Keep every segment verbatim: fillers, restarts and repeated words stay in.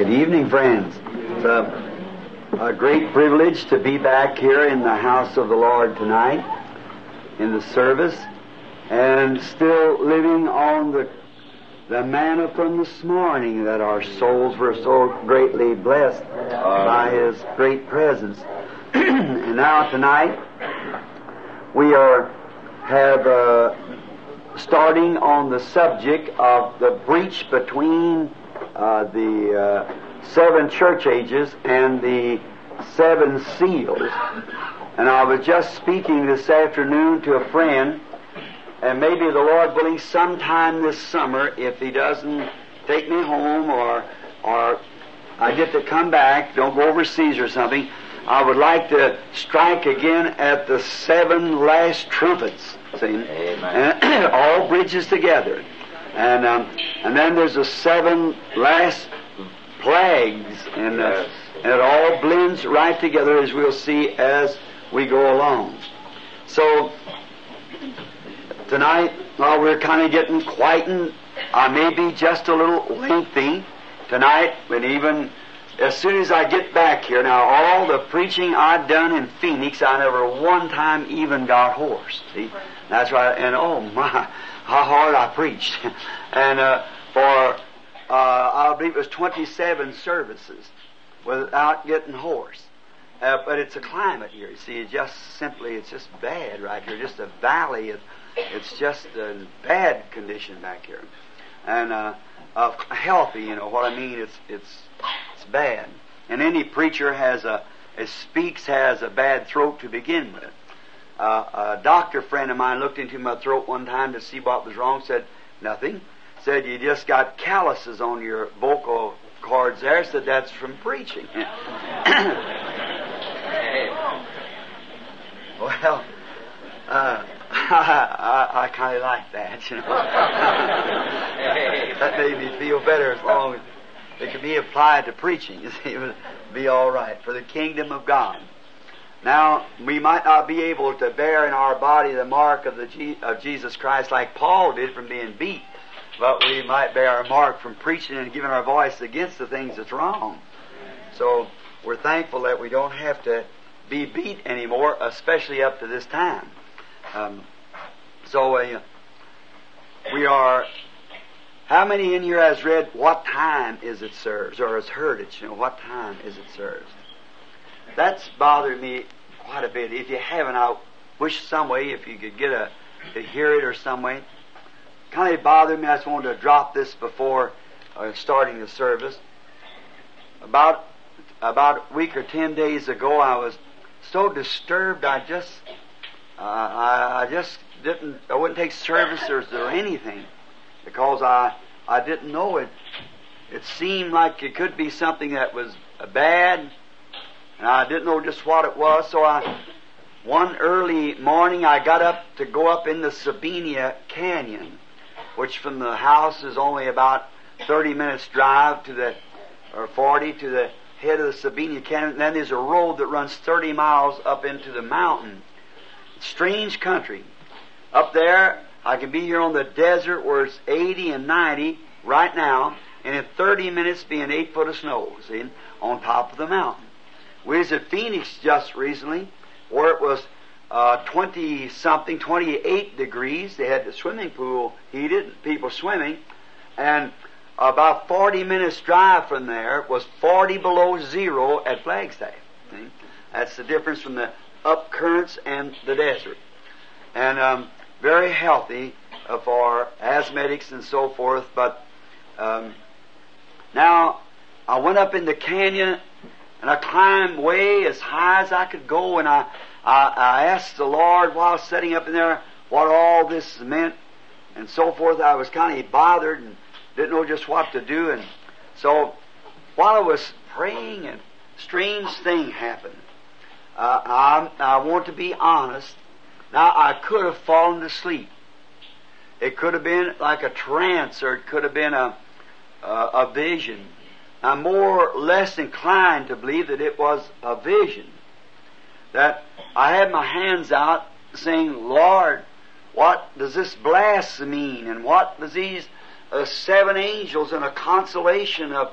Good evening, friends. It's a, a great privilege to be back here in the house of the Lord tonight, in the service, and still living on the the manna from this morning, that our souls were so greatly blessed by His great presence. And now tonight we are have uh, starting on the subject of the breach between uh, the uh, seven church ages and the seven seals. And I was just speaking this afternoon to a friend, and maybe the Lord willing, sometime this summer, if He doesn't take me home or or I get to come back, don't go overseas or something, I would like to strike again at the seven last trumpets. See? Amen. And all bridges together. And um, and then there's the seven last plagues, and, uh, yes. and it all blends right together, as we'll see as we go along. So tonight, while we're kind of getting quietened, I may be just a little lengthy tonight, but even as soon as I get back here, now all the preaching I'd done in Phoenix, I never one time even got hoarse. See, that's right. And oh my, how hard I preached. And uh, for uh, I believe it was twenty-seven services without getting hoarse. Uh, but it's a climate here. You see, it's just simply, it's just bad right here. Just a valley. It, it's just a bad condition back here, and uh, uh, healthy. You know what I mean? It's it's it's bad. And any preacher has a, as speaks, has a bad throat to begin with. Uh, a doctor friend of mine looked into my throat one time to see what was wrong. Said nothing. Said you just got calluses on your vocal cords there. Said that's from preaching. Well, uh, I, I, I kind of like that, you know. That made me feel better, as long as it could be applied to preaching. You see, it would be all right for the kingdom of God. Now, we might not be able to bear in our body the mark of the G, of Jesus Christ like Paul did from being beat, but we might bear our mark from preaching and giving our voice against the things that's wrong. So we're thankful that we don't have to be beat anymore, especially up to this time. Um, so uh, we are. How many in here has read what time is it serves, or has heard it? You know, what time is it serves? That's bothered me quite a bit. If you haven't, I wish some way if you could get a to hear it or some way. Kind of bothered me. I just wanted to drop this before uh, starting the service. About about a week or ten days ago, I was so disturbed. I just uh, I, I just didn't. I wouldn't take service or, or anything because I I didn't know it. It seemed like it could be something that was bad. And I didn't know just what it was, so I, one early morning I got up to go up in the Sabina Canyon, which from the house is only about thirty minutes drive to the, or forty to the head of the Sabina Canyon. And then there's a road that runs thirty miles up into the mountain. Strange country. Up there, I can be here on the desert where it's eighty and ninety right now, and in thirty minutes be an eight foot of snow, see, on top of the mountain. We was at Phoenix just recently, where it was uh, twenty-something, twenty-eight degrees. They had the swimming pool heated, people swimming, and about forty minutes drive from there was forty below zero at Flagstaff. See? That's the difference from the up currents and the desert. And um, very healthy uh, for asthmatics and so forth. But um, now I went up in the canyon, and I climbed way as high as I could go, and I, I, I asked the Lord while sitting up in there what all this meant and so forth. I was kind of bothered and didn't know just what to do. And so while I was praying, a strange thing happened. Uh, I, I want to be honest. Now, I could have fallen to sleep. It could have been like a trance, or it could have been a, a, a vision. I'm more or less inclined to believe that it was a vision. That I had my hands out saying, Lord, what does this blast mean? And what does these uh, seven angels and a constellation of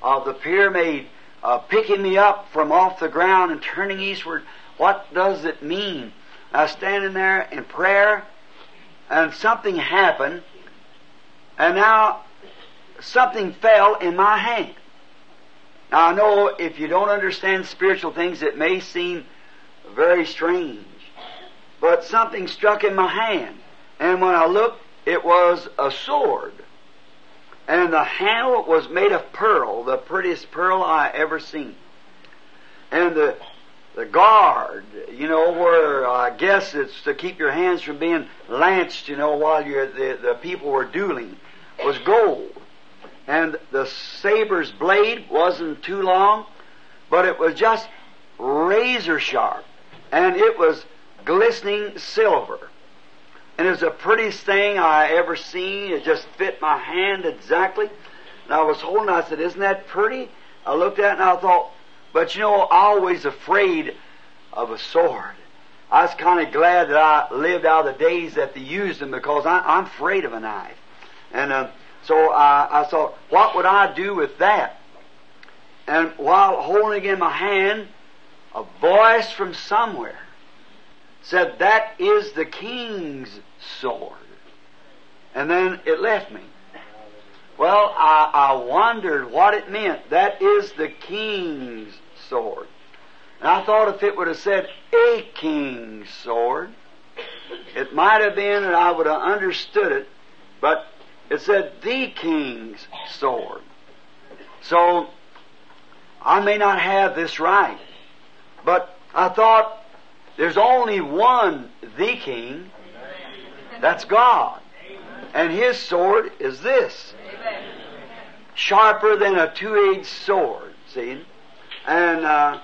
of the pyramid uh, picking me up from off the ground and turning eastward. What does it mean? I was standing there in prayer, and something happened, and now something fell in my hand. Now I know if you don't understand spiritual things, it may seem very strange, but something struck in my hand, and when I looked, it was a sword, and the handle was made of pearl, the prettiest pearl I ever seen, and the the guard, you know, where I guess it's to keep your hands from being lanced, you know, while you're, the the people were dueling, was gold. And the saber's blade wasn't too long, but it was just razor sharp. And it was glistening silver. And it was the prettiest thing I ever seen. It just fit my hand exactly. And I was holding it, I said, isn't that pretty? I looked at it and I thought, but you know, I always afraid of a sword. I was kind of glad that I lived out of the days that they used them, because I, I'm afraid of a knife. And uh, So I, I thought, what would I do with that? And while holding it in my hand, a voice from somewhere said, that is the king's sword. And then it left me. Well, I, I wondered what it meant. That is the king's sword. And I thought if it would have said a king's sword, it might have been that I would have understood it, but it said the king's sword. So, I may not have this right, but I thought there's only one the king. That's God. And His sword is this. Sharper than a two-edged sword, see? And uh,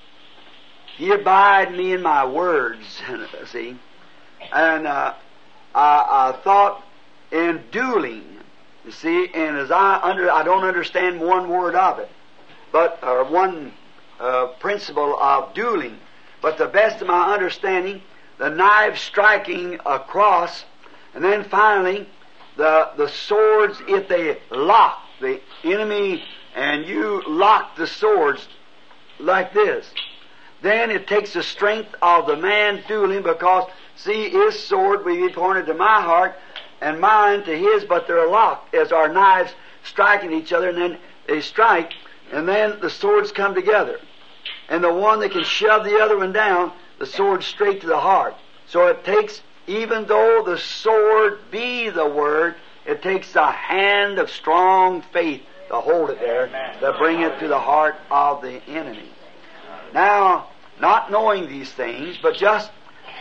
He abide me in my words, see? And uh, I, I thought in dueling, you see, and as I under, I don't understand one word of it, but or one uh, principle of dueling. But the best of my understanding, the knife striking across, and then finally the the swords, if they lock the enemy and you lock the swords like this, then it takes the strength of the man dueling, because see, his sword will be pointed to my heart and mine to his, but they're locked as our knives striking each other, and then they strike, and then the swords come together. And the one that can shove the other one down, the sword straight to the heart. So it takes, even though the sword be the Word, it takes a hand of strong faith to hold it there, to bring it to the heart of the enemy. Now, not knowing these things, but just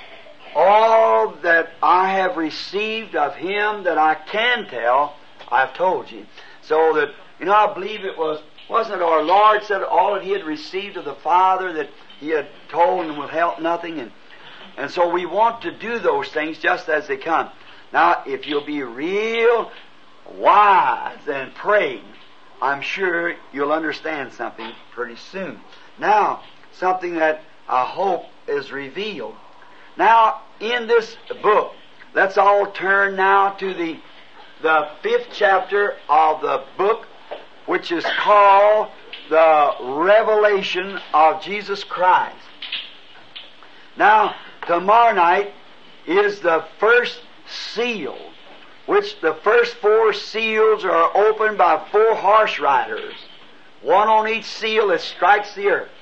all that I have received of Him that I can tell, I've told you. So that, you know, I believe it was, wasn't it our Lord said all that He had received of the Father that He had told and withheld nothing, and and so we want to do those things just as they come. Now, if you'll be real wise and praying, I'm sure you'll understand something pretty soon. Now, something that I hope is revealed. Now, in this book, let's all turn now to the the fifth chapter of the book, which is called the Revelation of Jesus Christ. Now, tomorrow night is the first seal, which the first four seals are opened by four horse riders, one on each seal that strikes the earth.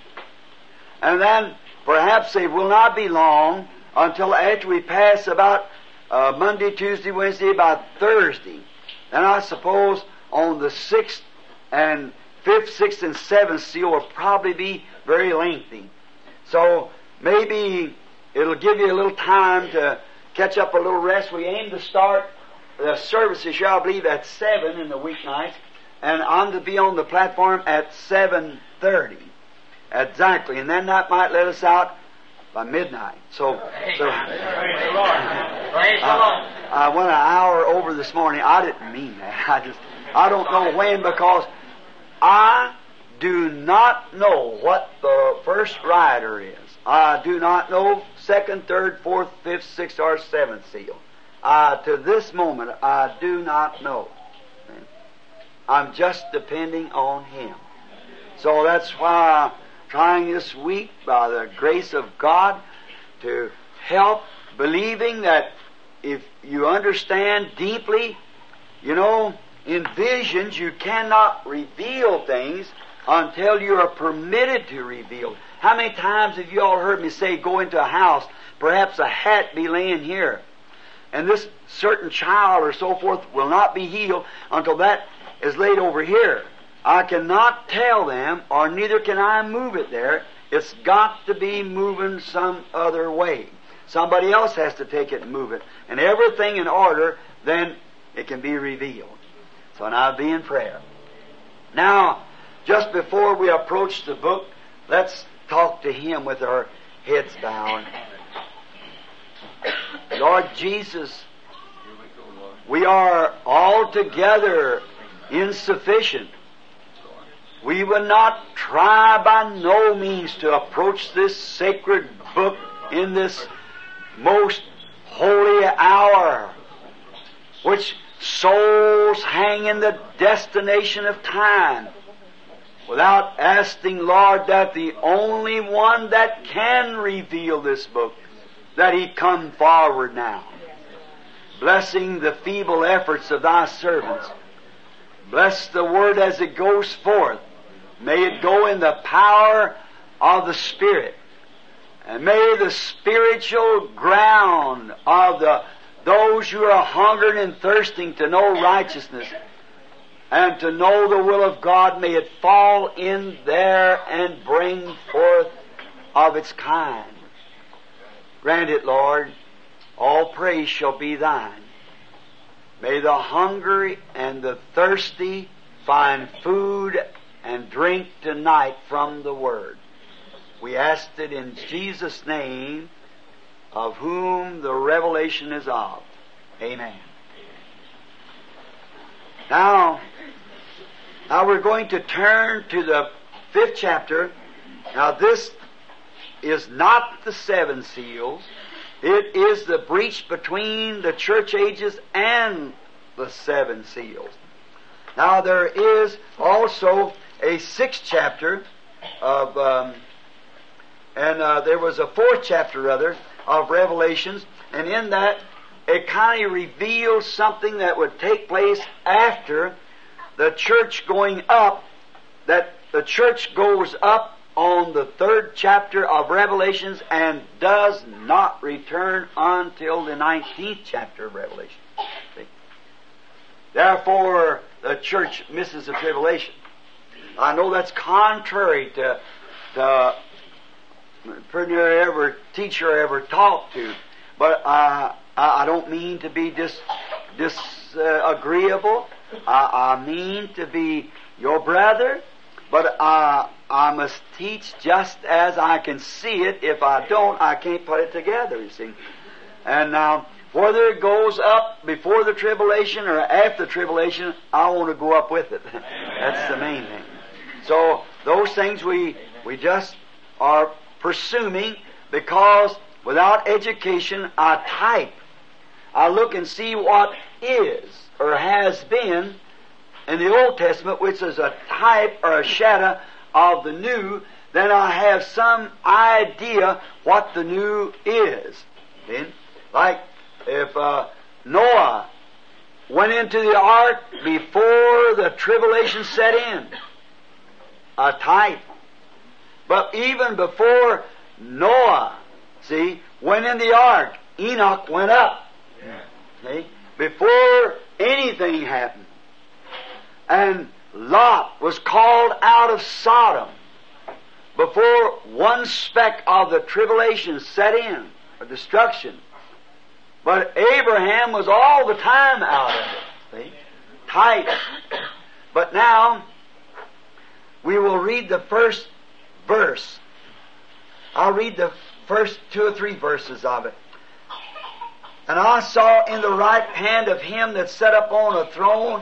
And then perhaps it will not be long until after we pass about uh, Monday, Tuesday, Wednesday, about Thursday. And I suppose on the sixth and fifth, sixth, and seventh seal will probably be very lengthy. So maybe it'll give you a little time to catch up a little rest. We aim to start the services here, I believe, at seven in the weeknights, and I'm to be on the platform at seven thirty. Exactly, and then that might let us out by midnight. So, so Praise the Lord. Praise the Lord. I went an hour over this morning. I didn't mean that. I just, I don't know when, because I do not know what the first rider is. I do not know second, third, fourth, fifth, sixth, or seventh seal. Uh, to this moment, I do not know. I'm just depending on Him. So that's why I'm trying this week, by the grace of God, to help believing that if you understand deeply, you know, in visions you cannot reveal things until you are permitted to reveal. How many times have you all heard me say, go into a house, perhaps a hat be laying here, and this certain child or so forth will not be healed until that is laid over here. I cannot tell them, or neither can I move it there. It's got to be moving some other way. Somebody else has to take it and move it. And everything in order, then it can be revealed. So now be in prayer. Now, just before we approach the book, let's talk to Him with our heads bowed. Lord Jesus, we are altogether insufficient. We will not try by no means to approach this sacred book in this most holy hour, which souls hang in the destination of time, without asking, Lord, that the only one that can reveal this book, that He come forward now, blessing the feeble efforts of Thy servants. Bless the Word as it goes forth. May it go in the power of the Spirit. And may the spiritual ground of the those who are hungering and thirsting to know righteousness and to know the will of God, may it fall in there and bring forth of its kind. Grant it, Lord. All praise shall be Thine. May the hungry and the thirsty find food and drink tonight from the Word. We ask it in Jesus' name, of whom the revelation is of. Amen. Now, now we're going to turn to the fifth chapter. Now this is not the seven seals. It is the breach between the church ages and the seven seals. Now there is also a sixth chapter of, um, and uh, there was a fourth chapter rather of Revelations, and in that it kind of reveals something that would take place after the church going up, that the church goes up on the third chapter of Revelations and does not return until the nineteenth chapter of Revelation. See? Therefore, the church misses the tribulation. I know that's contrary to, to pretty near every teacher I ever talked to, but uh, I, I don't mean to be dis, disagreeable. Uh, I, I mean to be your brother, but uh, I must teach just as I can see it. If I don't, I can't put it together, you see. And now, whether it goes up before the tribulation or after the tribulation, I want to go up with it. That's the main thing. So, those things we, we just are presuming, because without education, I type. I look and see what is or has been in the Old Testament, which is a type or a shadow of the New. Then I have some idea what the New is. Then, like if uh, Noah went into the ark before the tribulation set in, a type. But even before Noah, see, went in the ark, Enoch went up. See? Before anything happened. And Lot was called out of Sodom before one speck of the tribulation set in, or destruction. But Abraham was all the time out of it. See? Tight. But now, we will read the first verse. I'll read the first two or three verses of it. And I saw in the right hand of him that sat upon a throne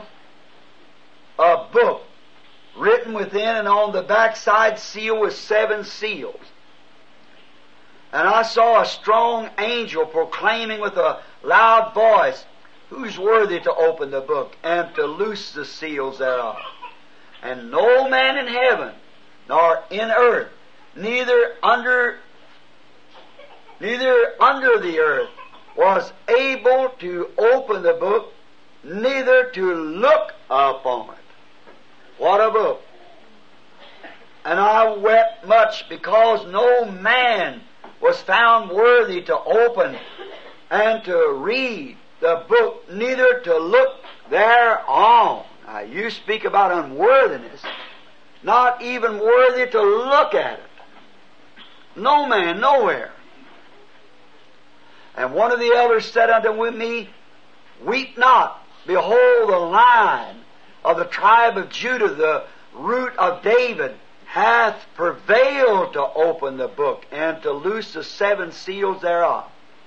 a book written within, and on the backside sealed with seven seals. And I saw a strong angel proclaiming with a loud voice, Who's worthy to open the book and to loose the seals thereof? And no man in heaven, nor in earth, neither under, neither under the earth, was able to open the book, neither to look upon it. What a book! And I wept much, because no man was found worthy to open and to read the book, neither to look thereon. Now, you speak about unworthiness, not even worthy to look at it. No man, nowhere. And one of the elders said unto me, Weep not, behold, the Lion of the tribe of Judah, the root of David, hath prevailed to open the book and to loose the seven seals thereof.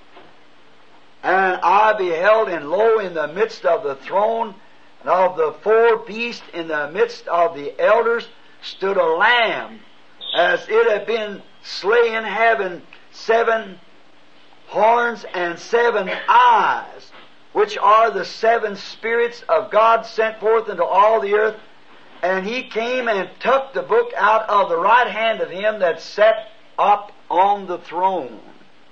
And I beheld, and lo, in the midst of the throne and of the four beasts, in the midst of the elders, stood a lamb, as it had been slain, having seven horns and seven eyes, which are the seven spirits of God sent forth into all the earth. And he came and took the book out of the right hand of him that sat up on the throne.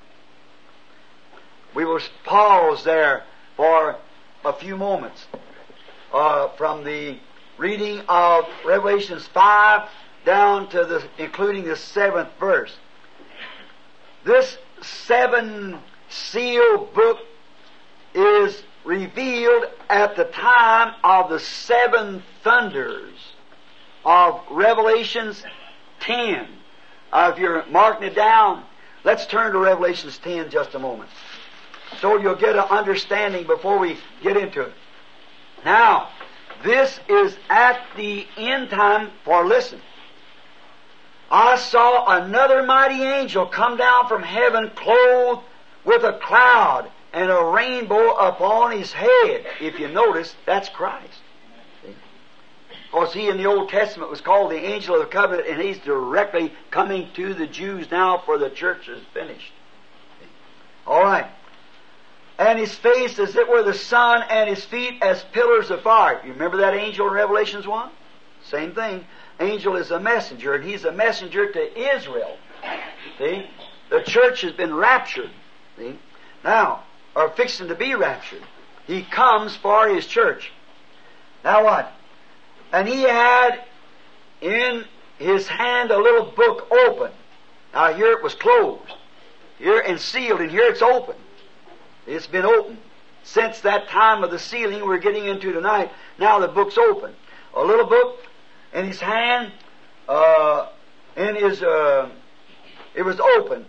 We will pause there for a few moments uh, from the reading of Revelations five down to the, including the seventh verse. This seven seal book is revealed at the time of the seven thunders of Revelations ten. Uh, if you're marking it down, let's turn to Revelations ten just a moment, so you'll get an understanding before we get into it. Now, this is at the end time, for listen. I saw another mighty angel come down from heaven, clothed with a cloud and a rainbow upon his head. If you notice, that's Christ. Because he in the Old Testament was called the angel of the covenant, and he's directly coming to the Jews now, for the church is finished. All right. And his face as it were the sun, and his feet as pillars of fire. You remember that angel in Revelations one? Same thing. Angel is a messenger, and he's a messenger to Israel. See? The church has been raptured. See? Now, or fixing to be raptured. He comes for his church. Now what? And he had in his hand a little book open. Now here it was closed. Here and sealed, and here it's open. It's been open. Since that time of the sealing we're getting into tonight, now the book's open. A little book in his hand, uh, in his, uh, it was open.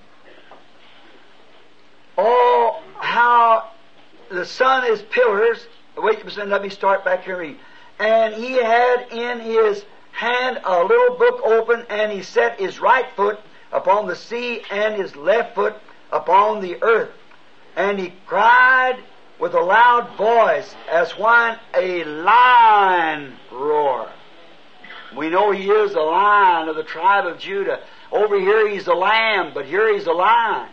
Oh, how the sun is pillars. Wait a minute, let me start back here and read. And he had in his hand a little book open, and he set his right foot upon the sea and his left foot upon the earth. And he cried with a loud voice, as when a lion roars. We know he is a lion of the tribe of Judah. Over here he's a lamb, but here he's a lion.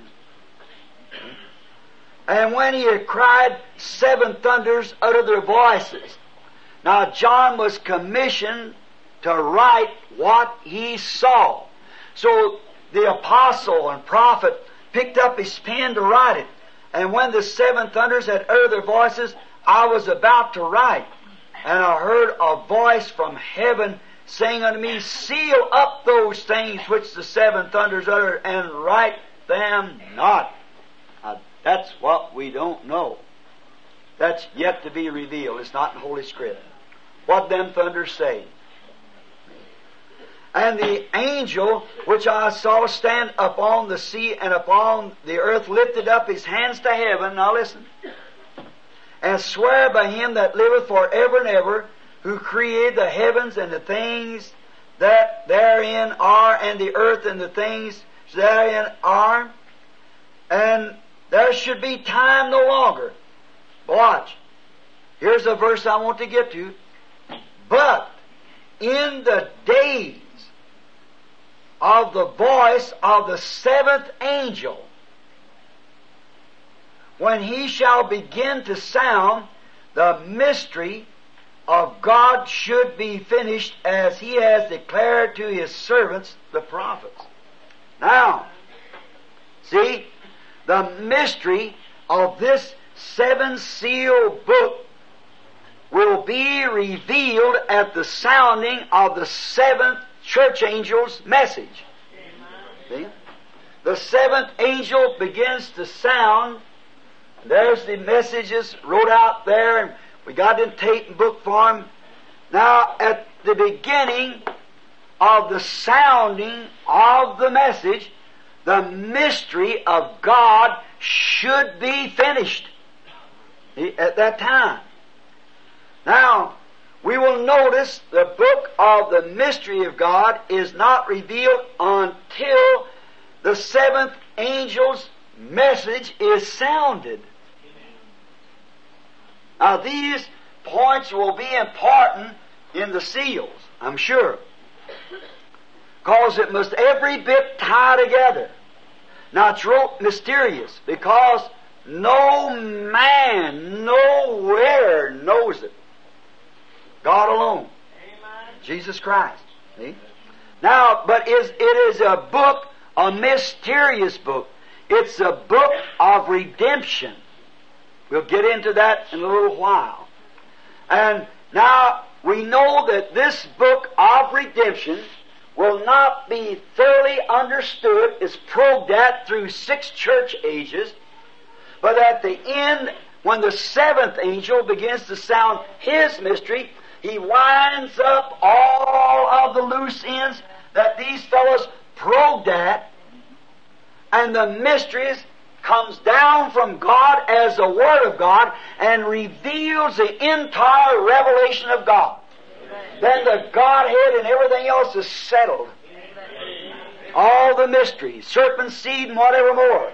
And when he had cried, seven thunders uttered their voices. Now John was commissioned to write what he saw. So the apostle and prophet picked up his pen to write it. And when the seven thunders had uttered their voices, I was about to write. And I heard a voice from heaven saying unto me, Seal up those things which the seven thunders uttered, and write them not. Now, that's what we don't know. That's yet to be revealed. It's not in Holy Script. What them thunders say. And the angel which I saw stand upon the sea and upon the earth lifted up his hands to heaven. Now listen. And swear by him that liveth for ever and ever, who created the heavens and the things that therein are, and the earth and the things therein are. And there should be time no longer. Watch. Here's a verse I want to get to. But in the days of the voice of the seventh angel, when he shall begin to sound, the mystery of God should be finished as He has declared to His servants, the prophets. Now, see, the mystery of this seven-seal book will be revealed at the sounding of the seventh church angel's message. See? The seventh angel begins to sound. There's the messages wrote out there, and we got it in tape and book form. Now, at the beginning of the sounding of the message, the mystery of God should be finished at that time. Now, we will notice the book of the mystery of God is not revealed until the seventh angel's message is sounded. Now, these points will be important in the seals, I'm sure, because it must every bit tie together. Now, it's real mysterious because no man nowhere knows it. God alone. Amen. Jesus Christ. See? Now, but is it is a book, a mysterious book. It's a book of redemption. We'll get into that in a little while. And now we know that this book of redemption will not be thoroughly understood, is probed at through six church ages, but at the end, when the seventh angel begins to sound his mystery, he winds up all of the loose ends that these fellows probed at, and the mysteries comes down from God as the Word of God and reveals the entire revelation of God. Amen. Then the Godhead and everything else is settled. Amen. All the mysteries, serpent seed and whatever more,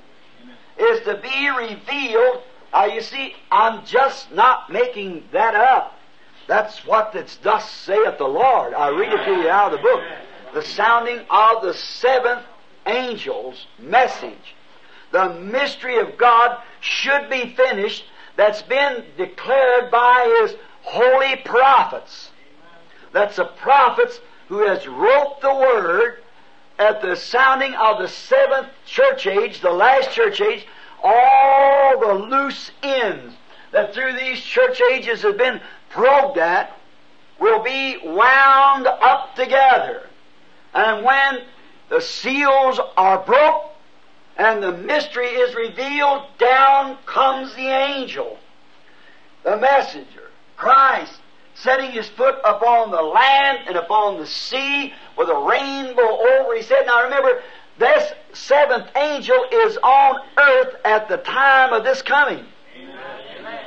is to be revealed. Now you see, I'm just not making that up. That's what it's thus saith the Lord. I read it to you out of the book. The sounding of the seventh angel's message. The mystery of God should be finished that's been declared by His holy prophets. That's the prophets who has wrote the Word at the sounding of the seventh church age, the last church age. All the loose ends that through these church ages have been probed at will be wound up together. And when the seals are broke and the mystery is revealed, down comes the angel, the messenger, Christ, setting His foot upon the land and upon the sea with a rainbow over. He said, now remember, this seventh angel is on earth at the time of this coming. Amen.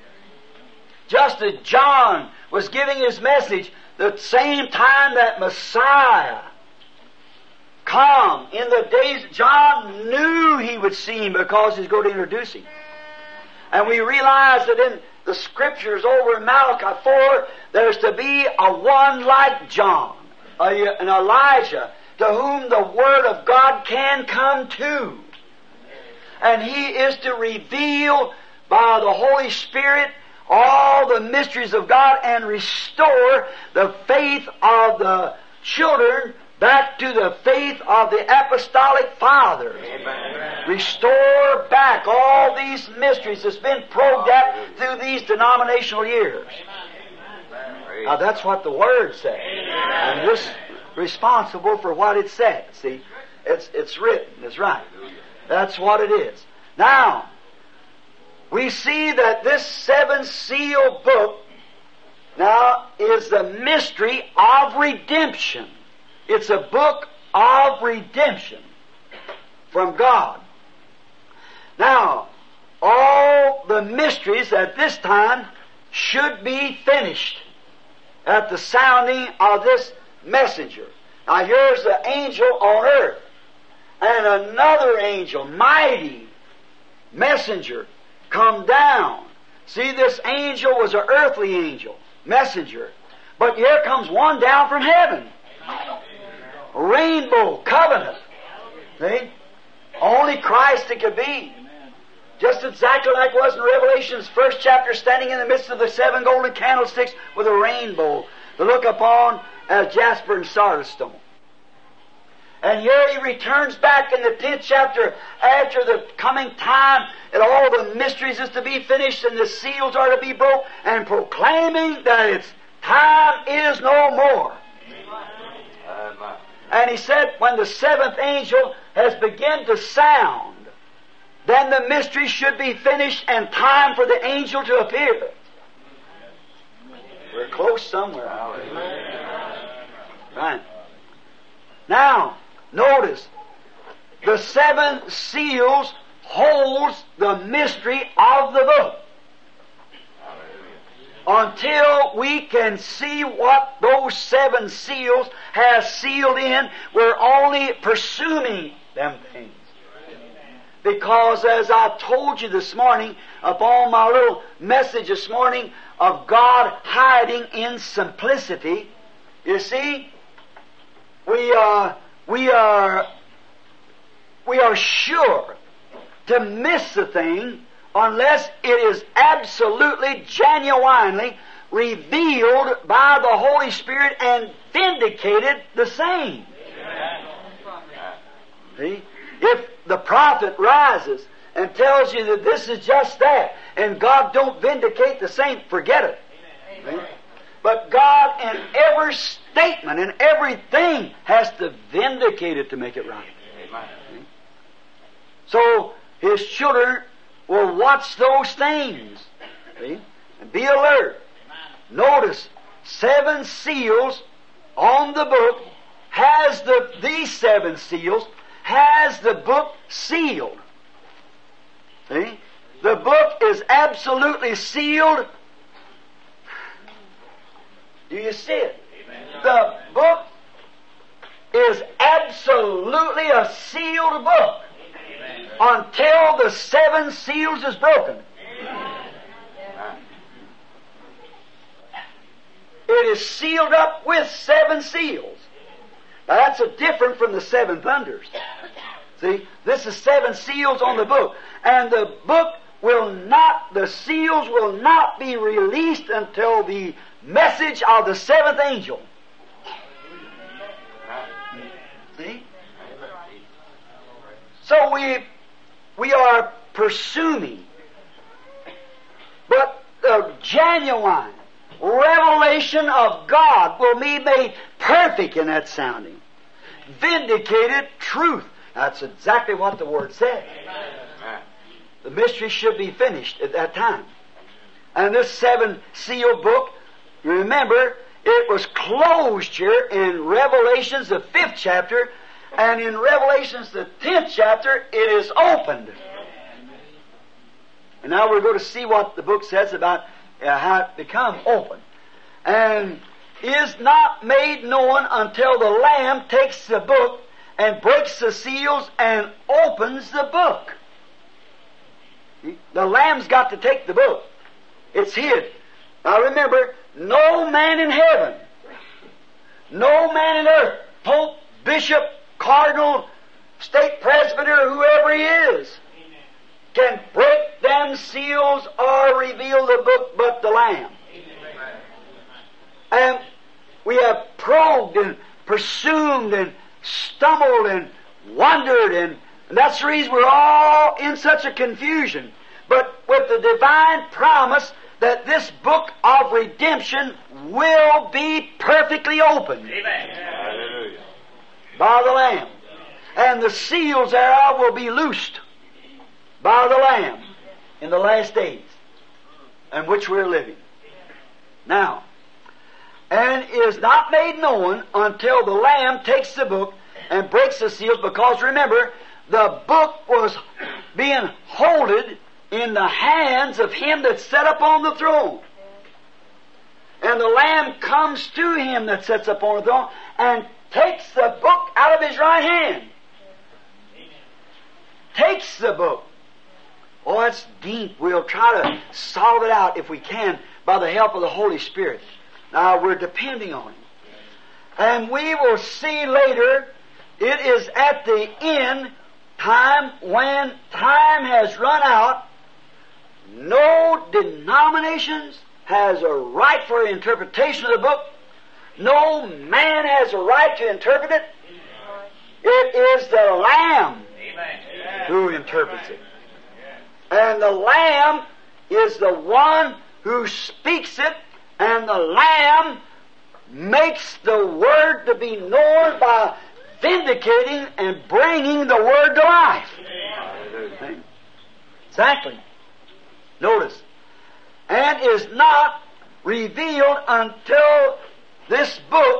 Just as John was giving his message, the same time that Messiah come in the days, John knew he would see Him because He's going to introduce Him. And we realize that in the Scriptures over in Malachi four, there's to be a one like John, a, an Elijah, to whom the Word of God can come to. And he is to reveal by the Holy Spirit all the mysteries of God and restore the faith of the children back to the faith of the apostolic fathers. Amen. Restore back all these mysteries that's been probed at through these denominational years. Amen. Now that's what the Word says. Amen. And this responsible for what it says. See, it's it's written. It's right. That's what it is. Now, we see that this seven seal book now is the mystery of redemption. It's a book of redemption from God. Now, all the mysteries at this time should be finished at the sounding of this messenger. Now here's the angel on earth, and another angel, mighty messenger, come down. See, this angel was an earthly angel, messenger, but here comes one down from heaven. A rainbow covenant. See? Only Christ it could be. Just exactly like it was in Revelation's first chapter, standing in the midst of the seven golden candlesticks with a rainbow to look upon as jasper and sardis stone. And here he returns back in the tenth chapter after the coming time and all the mysteries is to be finished and the seals are to be broke, and proclaiming that its time is no more. Amen. And he said, when the seventh angel has begun to sound, then the mystery should be finished and time for the angel to appear. We're close somewhere. Right. Now, notice, the seven seals holds the mystery of the book. Until we can see what those seven seals have sealed in, we're only presuming them things. Because as I told you this morning, upon my little message this morning of God hiding in simplicity, you see, we are, we are, we are sure to miss the thing unless it is absolutely, genuinely revealed by the Holy Spirit and vindicated the same. See? If the prophet rises and tells you that this is just that, and God don't vindicate the same, forget it. See? But God in every statement, in everything, has to vindicate it to make it right. See? So His children will watch those things. See? And be alert. Notice, seven seals on the book has the, these seven seals has the book sealed. See? The book is absolutely sealed. Do you see it? Amen. The book is absolutely a sealed book. Amen. Until the seven seals is broken. Amen. It is sealed up with seven seals. Now that's a different from the seven thunders. See, this is seven seals on the book. And the book will not, the seals will not be released until the message of the seventh angel. See? So we, we are presuming. But the genuine revelation of God will be made perfect in that sounding. Vindicated truth. That's exactly what the Word said. Amen. The mystery should be finished at that time. And this seven seal book, remember, it was closed here in Revelations, the fifth chapter, and in Revelations, the tenth chapter, it is opened. And now we're going to see what the book says about uh, how it become open. And is not made known until the Lamb takes the book and breaks the seals and opens the book. The Lamb's got to take the book. It's hid. Now remember, no man in heaven, no man in earth, pope, bishop, cardinal, state presbyter, whoever he is, can break them seals or reveal the book but the Lamb. And we have probed and presumed and stumbled and wondered, and, and that's the reason we're all in such a confusion. But with the divine promise that this book of redemption will be perfectly opened. Amen. By the Lamb. And the seals thereof will be loosed by the Lamb in the last days in which we're living. Now, and is not made known until the Lamb takes the book and breaks the seals, because remember, the book was being holded in the hands of him that sat upon the throne. And the Lamb comes to him that sits upon the throne and takes the book out of his right hand. Takes the book. Oh, that's deep. We'll try to solve it out if we can by the help of the Holy Spirit. Now, we're depending on Him. And we will see later, it is at the end time, when time has run out, no denominations has a right for interpretation of the book. No man has a right to interpret it. It is the Lamb who interprets it. And the Lamb is the one who speaks it, and the Lamb makes the Word to be known by vindicating and bringing the Word to life. Exactly. Notice. And is not revealed until this book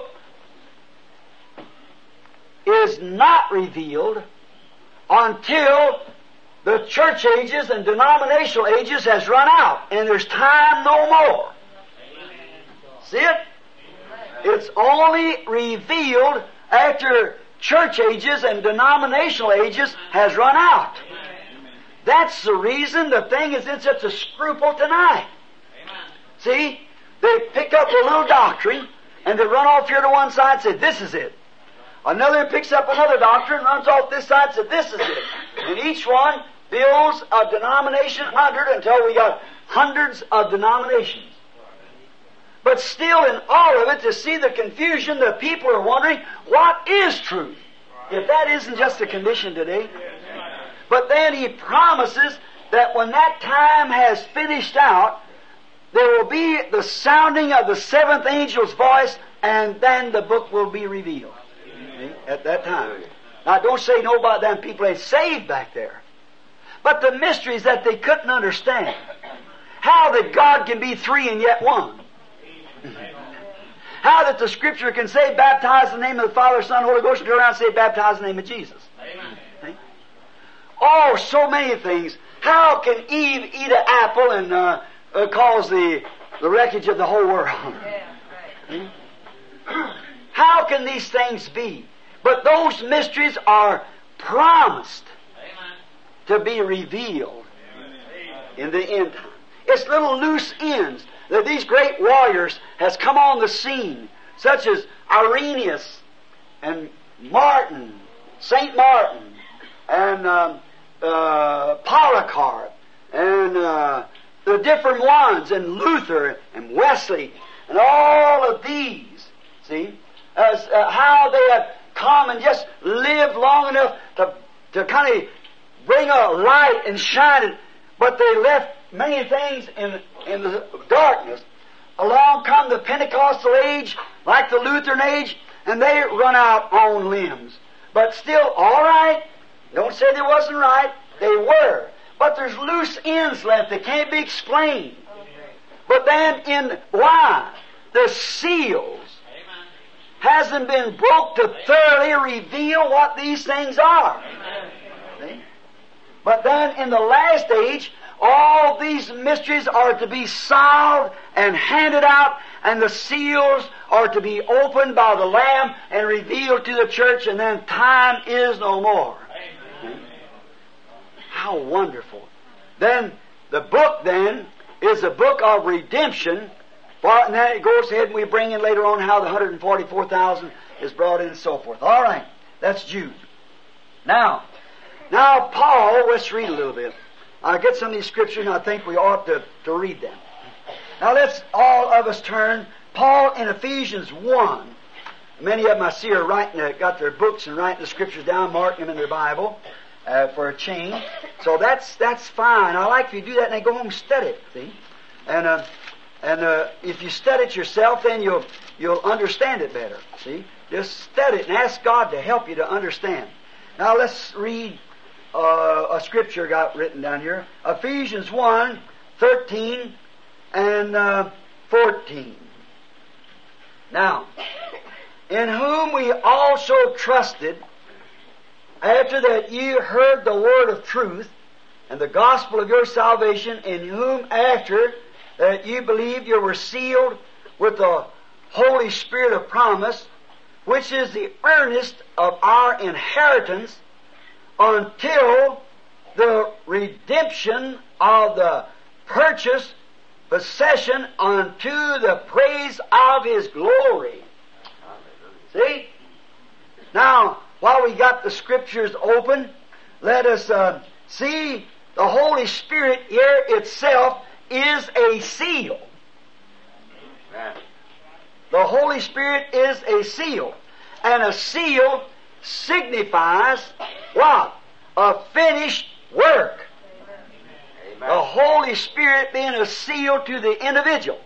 is not revealed until the church ages and denominational ages has run out, and there's time no more. See it? It's only revealed after church ages and denominational ages has run out. That's the reason the thing is in such a scruple tonight. See, they pick up a little doctrine and they run off here to one side and say, this is it. Another picks up another doctrine, runs off this side and says, this is it. And each one builds a denomination hundred until we got hundreds of denominations. But still in all of it, to see the confusion, the people are wondering, what is truth? If that isn't just the condition today. But then He promises that when that time has finished out, there will be the sounding of the seventh angel's voice, and then the book will be revealed. See? At that time. Now don't say nobody, them people ain't saved back there. But the mysteries that they couldn't understand. How that God can be three and yet one. How that the Scripture can say, baptize in the name of the Father, Son, Holy Ghost, and turn around and say, baptize in the name of Jesus. Amen. Oh, so many things. How can Eve eat an apple and uh, uh, cause the, the wreckage of the whole world? Yeah, right. How can these things be? But those mysteries are promised to be revealed in the end time. It's little loose ends that these great warriors has come on the scene, such as Irenaeus and Martin, Saint Martin, and um, uh, Polycarp, and uh, the different ones, and Luther and Wesley, and all of these. See, as uh, how they have come and just lived long enough to to kind of bring a light and shine it, but they left many things in in the darkness. Along come the Pentecostal age, like the Lutheran age, and they run out on limbs. But still, all right. Don't say they wasn't right. They were. But there's loose ends left that can't be explained. But then in why? The seals hasn't been broke to thoroughly reveal what these things are. See? But then in the last age, all these mysteries are to be solved and handed out, and the seals are to be opened by the Lamb and revealed to the church, and then time is no more. Amen. How wonderful. Then, the book then is a book of redemption, for, and then it goes ahead and we bring in later on how the one hundred forty-four thousand is brought in and so forth. All right, that's Jude. Now, now Paul, let's read a little bit. I'll get some of these scriptures and I think we ought to, to read them. Now let's all of us turn. Paul in Ephesians one. Many of them I see are writing, uh, got their books and writing the scriptures down, marking them in their Bible uh, for a change. So that's that's fine. I like if you do that and then go home and study it. See, and uh, and uh, if you study it yourself, then you'll you'll understand it better. See, just study it and ask God to help you to understand. Now let's read. Uh, a scripture got written down here. Ephesians one, thirteen and uh, fourteen. Now, in whom we also trusted, after that ye heard the word of truth, and the gospel of your salvation, in whom after that ye believed you were sealed with the Holy Spirit of promise, which is the earnest of our inheritance, until the redemption of the purchased possession unto the praise of His glory. See? Now, while we got the Scriptures open, let us uh, see the Holy Spirit here itself is a seal. Amen. The Holy Spirit is a seal. And a seal signifies what? A finished work. Amen. The Holy Spirit being a seal to the individual.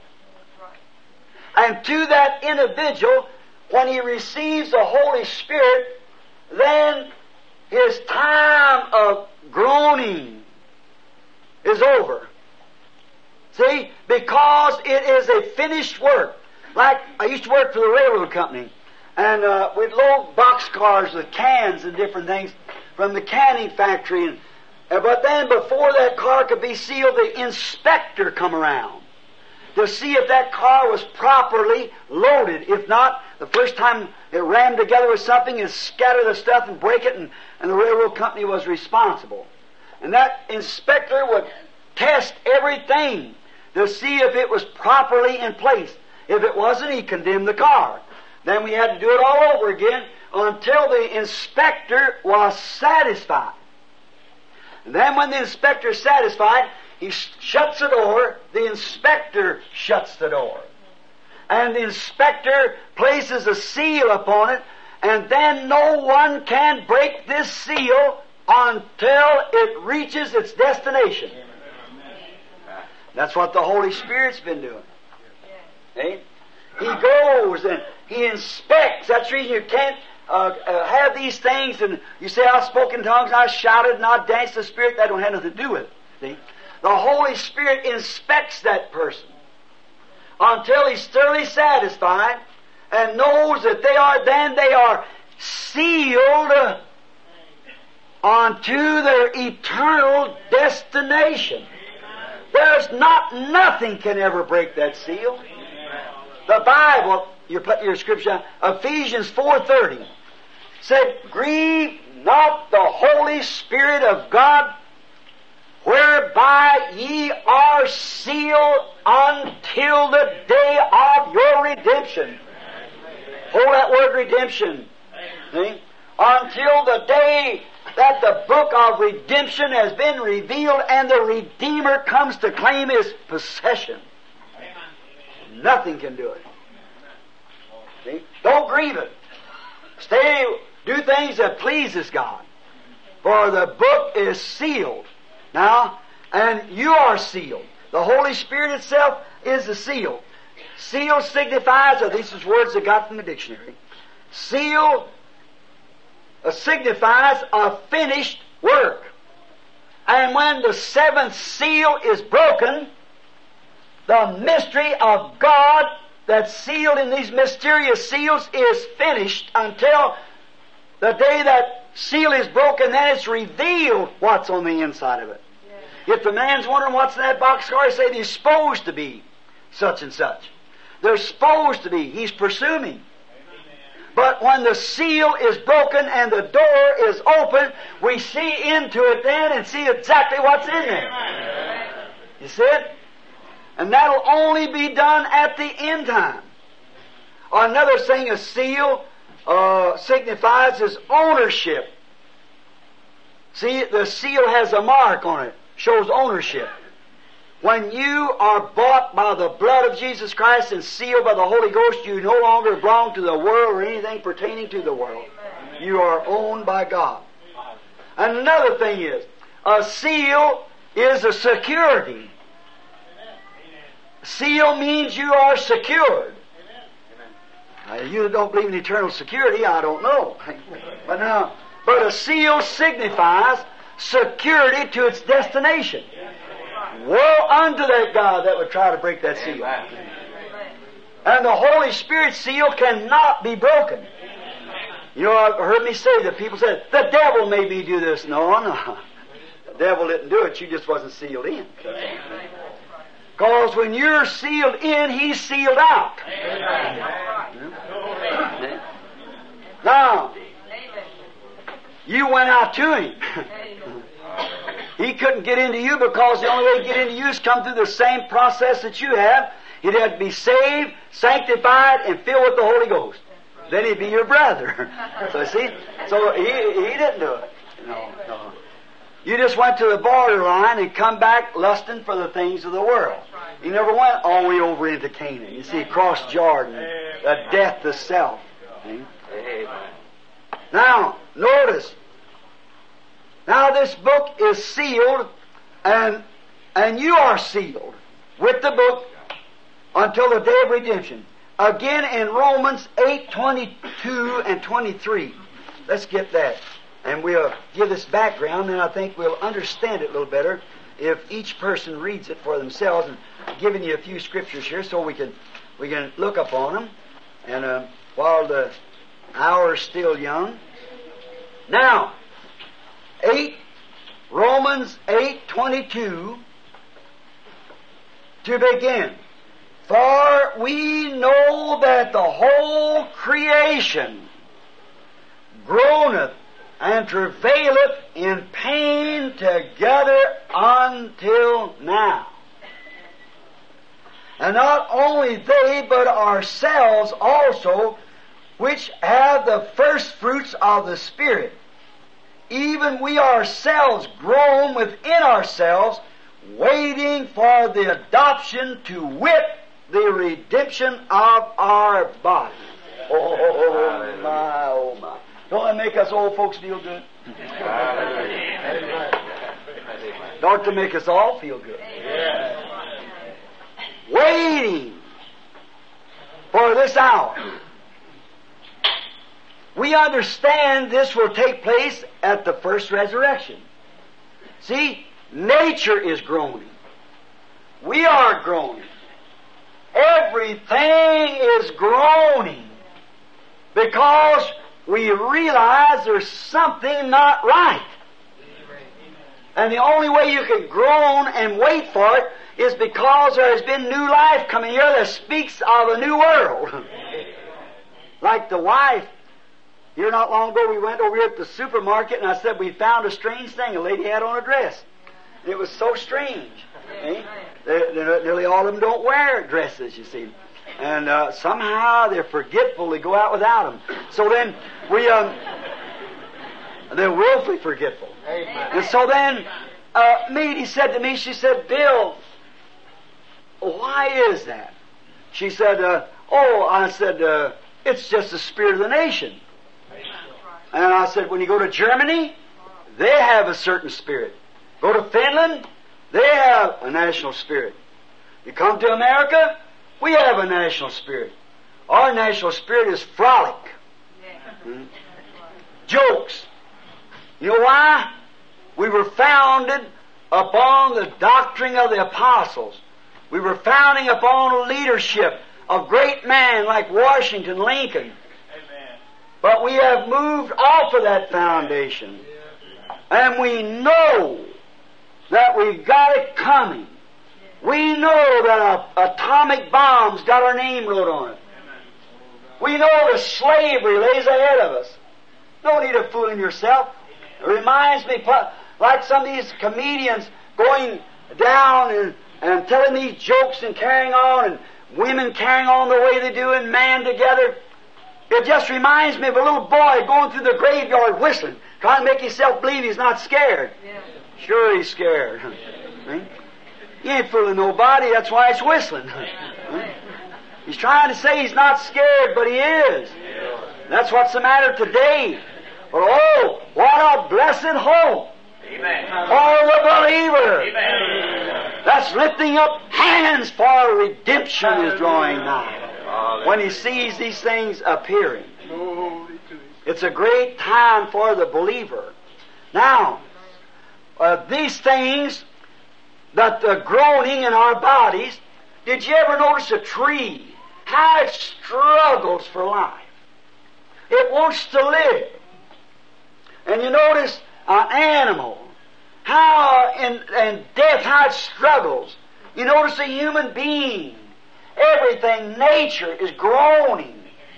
And to that individual, when he receives the Holy Spirit, then his time of groaning is over. See? Because it is a finished work. Like, I used to work for the railroad company, and uh, we'd load boxcars with cans and different things from the canning factory. And, uh, but then before that car could be sealed, the inspector come around to see if that car was properly loaded. If not, the first time it rammed together with something, it scatter the stuff and break it, and, and the railroad company was responsible. And that inspector would test everything to see if it was properly in place. If it wasn't, he condemned the car. Then we had to do it all over again until the inspector was satisfied. And then when the inspector is satisfied, he shuts the door, the inspector shuts the door. And the inspector places a seal upon it, and then no one can break this seal until it reaches its destination. That's what the Holy Spirit's been doing. Eh? He goes and he inspects. That's the reason you can't uh, uh, have these things and you say, I spoke in tongues, I shouted, and I danced the Spirit. That don't have nothing to do with it. See? The Holy Spirit inspects that person until he's thoroughly satisfied and knows that they are, then they are sealed onto their eternal destination. There's not, nothing can ever break that seal. The Bible, you put your scripture, Ephesians four thirty, said, grieve not the Holy Spirit of God, whereby ye are sealed until the day of your redemption. Hold that word redemption. See? Until the day that the book of redemption has been revealed and the Redeemer comes to claim his possession. Nothing can do it. See? Don't grieve it. Stay, do things that pleases God. For the book is sealed. Now, and you are sealed. The Holy Spirit itself is the seal. Seal signifies, or these are words I got from the dictionary. Seal uh, signifies a finished work. And when the seventh seal is broken, the mystery of God that's sealed in these mysterious seals is finished until the day that seal is broken, then it's revealed what's on the inside of it. Yeah. If the man's wondering what's in that boxcar, he say they're supposed to be such and such. They're supposed to be. He's presuming. But when the seal is broken and the door is open, we see into it then and see exactly what's in there. You see it? And that'll only be done at the end time. Another thing a seal uh, signifies is ownership. See, the seal has a mark on it. Shows ownership. When you are bought by the blood of Jesus Christ and sealed by the Holy Ghost, you no longer belong to the world or anything pertaining to the world. You are owned by God. And another thing is, a seal is a security. Seal means you are secured. Now, you don't believe in eternal security, I don't know. But now, but a seal signifies security to its destination. Woe unto that God that would try to break that seal. And the Holy Spirit seal cannot be broken. You know, I've heard me say that people said, the devil made me do this. No, no. The devil didn't do it. You just wasn't sealed in. Because when you're sealed in, he's sealed out. Now, you went out to him. He couldn't get into you because the only way to get into you is come through the same process that you have. He'd have to be saved, sanctified, and filled with the Holy Ghost. Then he'd be your brother. So see, so he he didn't do it. No, no. You just went to the borderline and come back lusting for the things of the world. You never went all the way over into Canaan. You see, across Jordan, the death to self. See? Now, notice. Now this book is sealed, and and you are sealed with the book until the day of redemption. Again in Romans eight, twenty-two and twenty-three. Let's get that. And we'll give this background, and I think we'll understand it a little better if each person reads it for themselves. And giving you a few scriptures here so we can we can look upon them. And uh, while the hour is still young. Now, eight Romans eight twenty-two to begin. For we know that the whole creation groaneth and travaileth in pain together until now. And not only they, but ourselves also, which have the first fruits of the Spirit, even we ourselves groan within ourselves, waiting for the adoption, to wit, the redemption of our body. Oh my, oh my. Don't that make us old folks feel good? Don't to make us all feel good. Waiting for this hour. We understand this will take place at the first resurrection. See, nature is groaning. We are groaning. Everything is groaning because we realize there's something not right. And the only way you can groan and wait for it is because there has been new life coming here that speaks of a new world. Like the wife, here not long ago we went over here at the supermarket and I said we found a strange thing a lady had on a dress. It was so strange. Eh? They're, they're, nearly all of them don't wear dresses, you see. And uh, somehow they're forgetful. They go out without them. So then we, um, they're willfully forgetful. Amen. And so then, uh, Meade said to me, she said, Bill, why is that? She said, uh, oh, I said, uh, it's just the spirit of the nation. And I said, when you go to Germany, they have a certain spirit. Go to Finland, they have a national spirit. You come to America, we have a national spirit. Our national spirit is frolic. Hmm? Jokes. You know why? We were founded upon the doctrine of the apostles. We were founding upon leadership of great men like Washington, Lincoln. Amen. But we have moved off of that foundation. And we know that we've got it coming. We know that a, atomic bombs got our name wrote on it. We know the slavery lays ahead of us. No need of fooling yourself. It reminds me, like some of these comedians going down and, and telling these jokes and carrying on, and women carrying on the way they do, and man together. It just reminds me of a little boy going through the graveyard whistling, trying to make himself believe he's not scared. Yeah. Sure he's scared. Right? He ain't fooling nobody, that's why he's whistling. Right? He's trying to say he's not scared, but he is. That's what's the matter today. But oh, what a blessed hope. Amen. For the believer. Amen. That's lifting up hands for redemption is drawing nigh. When he sees these things appearing. It's a great time for the believer. Now, uh, these things, that the groaning in our bodies, did you ever notice a tree? How it struggles for life. It wants to live. And you notice an animal, how in, in death, how it struggles. You notice a human being. Everything, nature is groaning.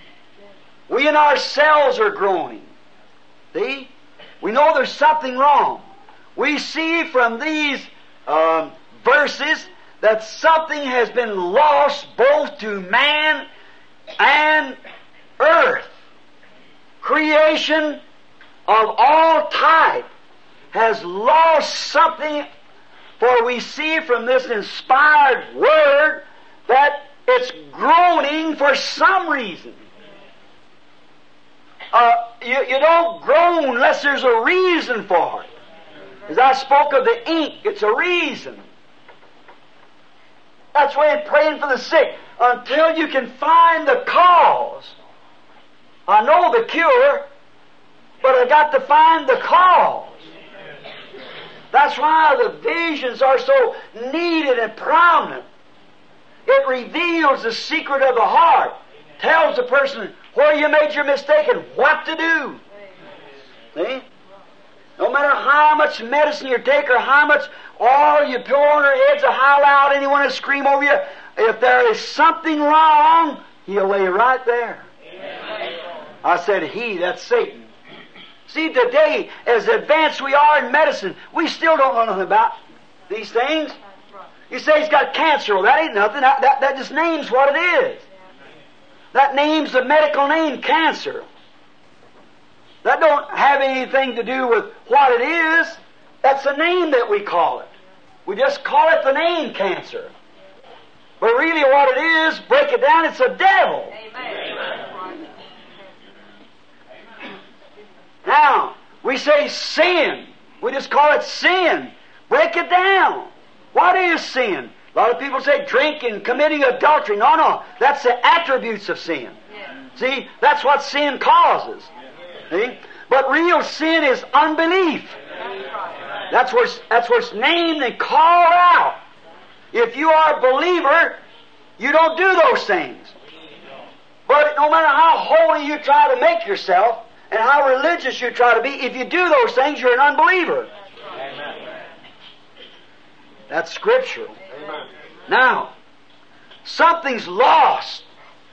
We in ourselves are groaning. See? We know there's something wrong. We see from these um, verses that something has been lost both to man and earth. Creation of all type has lost something, for we see from this inspired Word that it's groaning for some reason. Uh, you, you don't groan unless there's a reason for it. As I spoke of the ink, it's a reason. That's why in praying for the sick, until you can find the cause. I know the cure, but I got to find the cause. That's why the visions are so needed and prominent. It reveals the secret of the heart, tells the person where you made your mistake and what to do. See? No matter how much medicine you take or how much oil you pour on their heads or how loud anyone will scream over you, if there is something wrong, He'll lay right there. Amen. I said He, that's Satan. See, today, as advanced we are in medicine, we still don't know nothing about these things. You say he's got cancer. Well, that ain't nothing. That, that, that just names what it is. That name's the medical name, cancer. That don't have anything to do with what it is. That's the name that we call it. We just call it the name cancer. But really what it is, break it down, it's a devil. Amen. Now, we say sin. We just call it sin. Break it down. What is sin? A lot of people say drinking, committing adultery. No, no. That's the attributes of sin. Yeah. See? That's what sin causes. Yeah. See? But real sin is unbelief. Yeah. That's where, that's where it's named and called out. If you are a believer, you don't do those things. But no matter how holy you try to make yourself and how religious you try to be, if you do those things, you're an unbeliever. Amen. That's scriptural. Amen. Now, something's lost.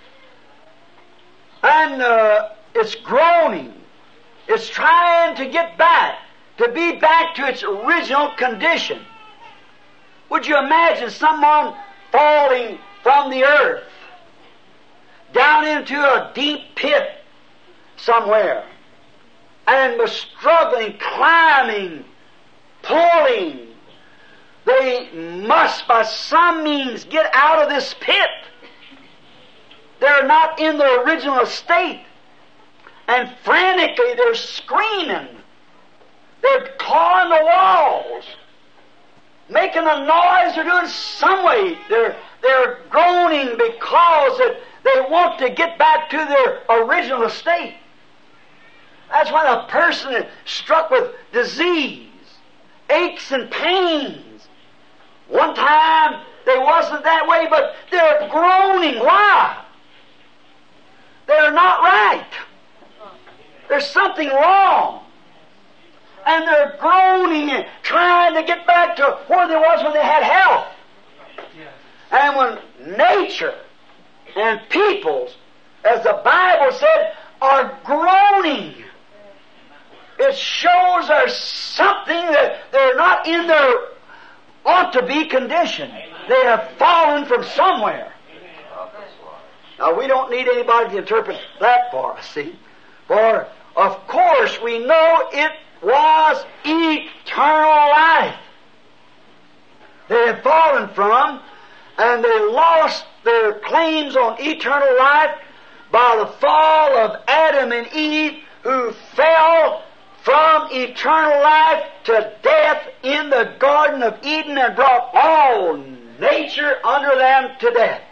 And uh, it's groaning. It's trying to get back, to be back to its original condition. Would you imagine someone falling from the earth down into a deep pit somewhere and was struggling, climbing, pulling? They must by some means get out of this pit. They're not in their original state. And frantically they're screaming. They're clawing the walls, making a noise. They're doing some way. They're, they're groaning because that they want to get back to their original state. That's when a person is struck with disease, aches and pains. One time they wasn't that way, but they're groaning. Why? They're not right. There's something wrong. And they're groaning and trying to get back to where they was when they had health. And when nature and peoples, as the Bible said, are groaning, it shows there's something that they're not in their ought to be condition. They have fallen from somewhere. Now we don't need anybody to interpret that for us, see? For of course we know it was eternal life they had fallen from, and they lost their claims on eternal life by the fall of Adam and Eve, who fell from eternal life to death in the Garden of Eden and brought all nature under them to death.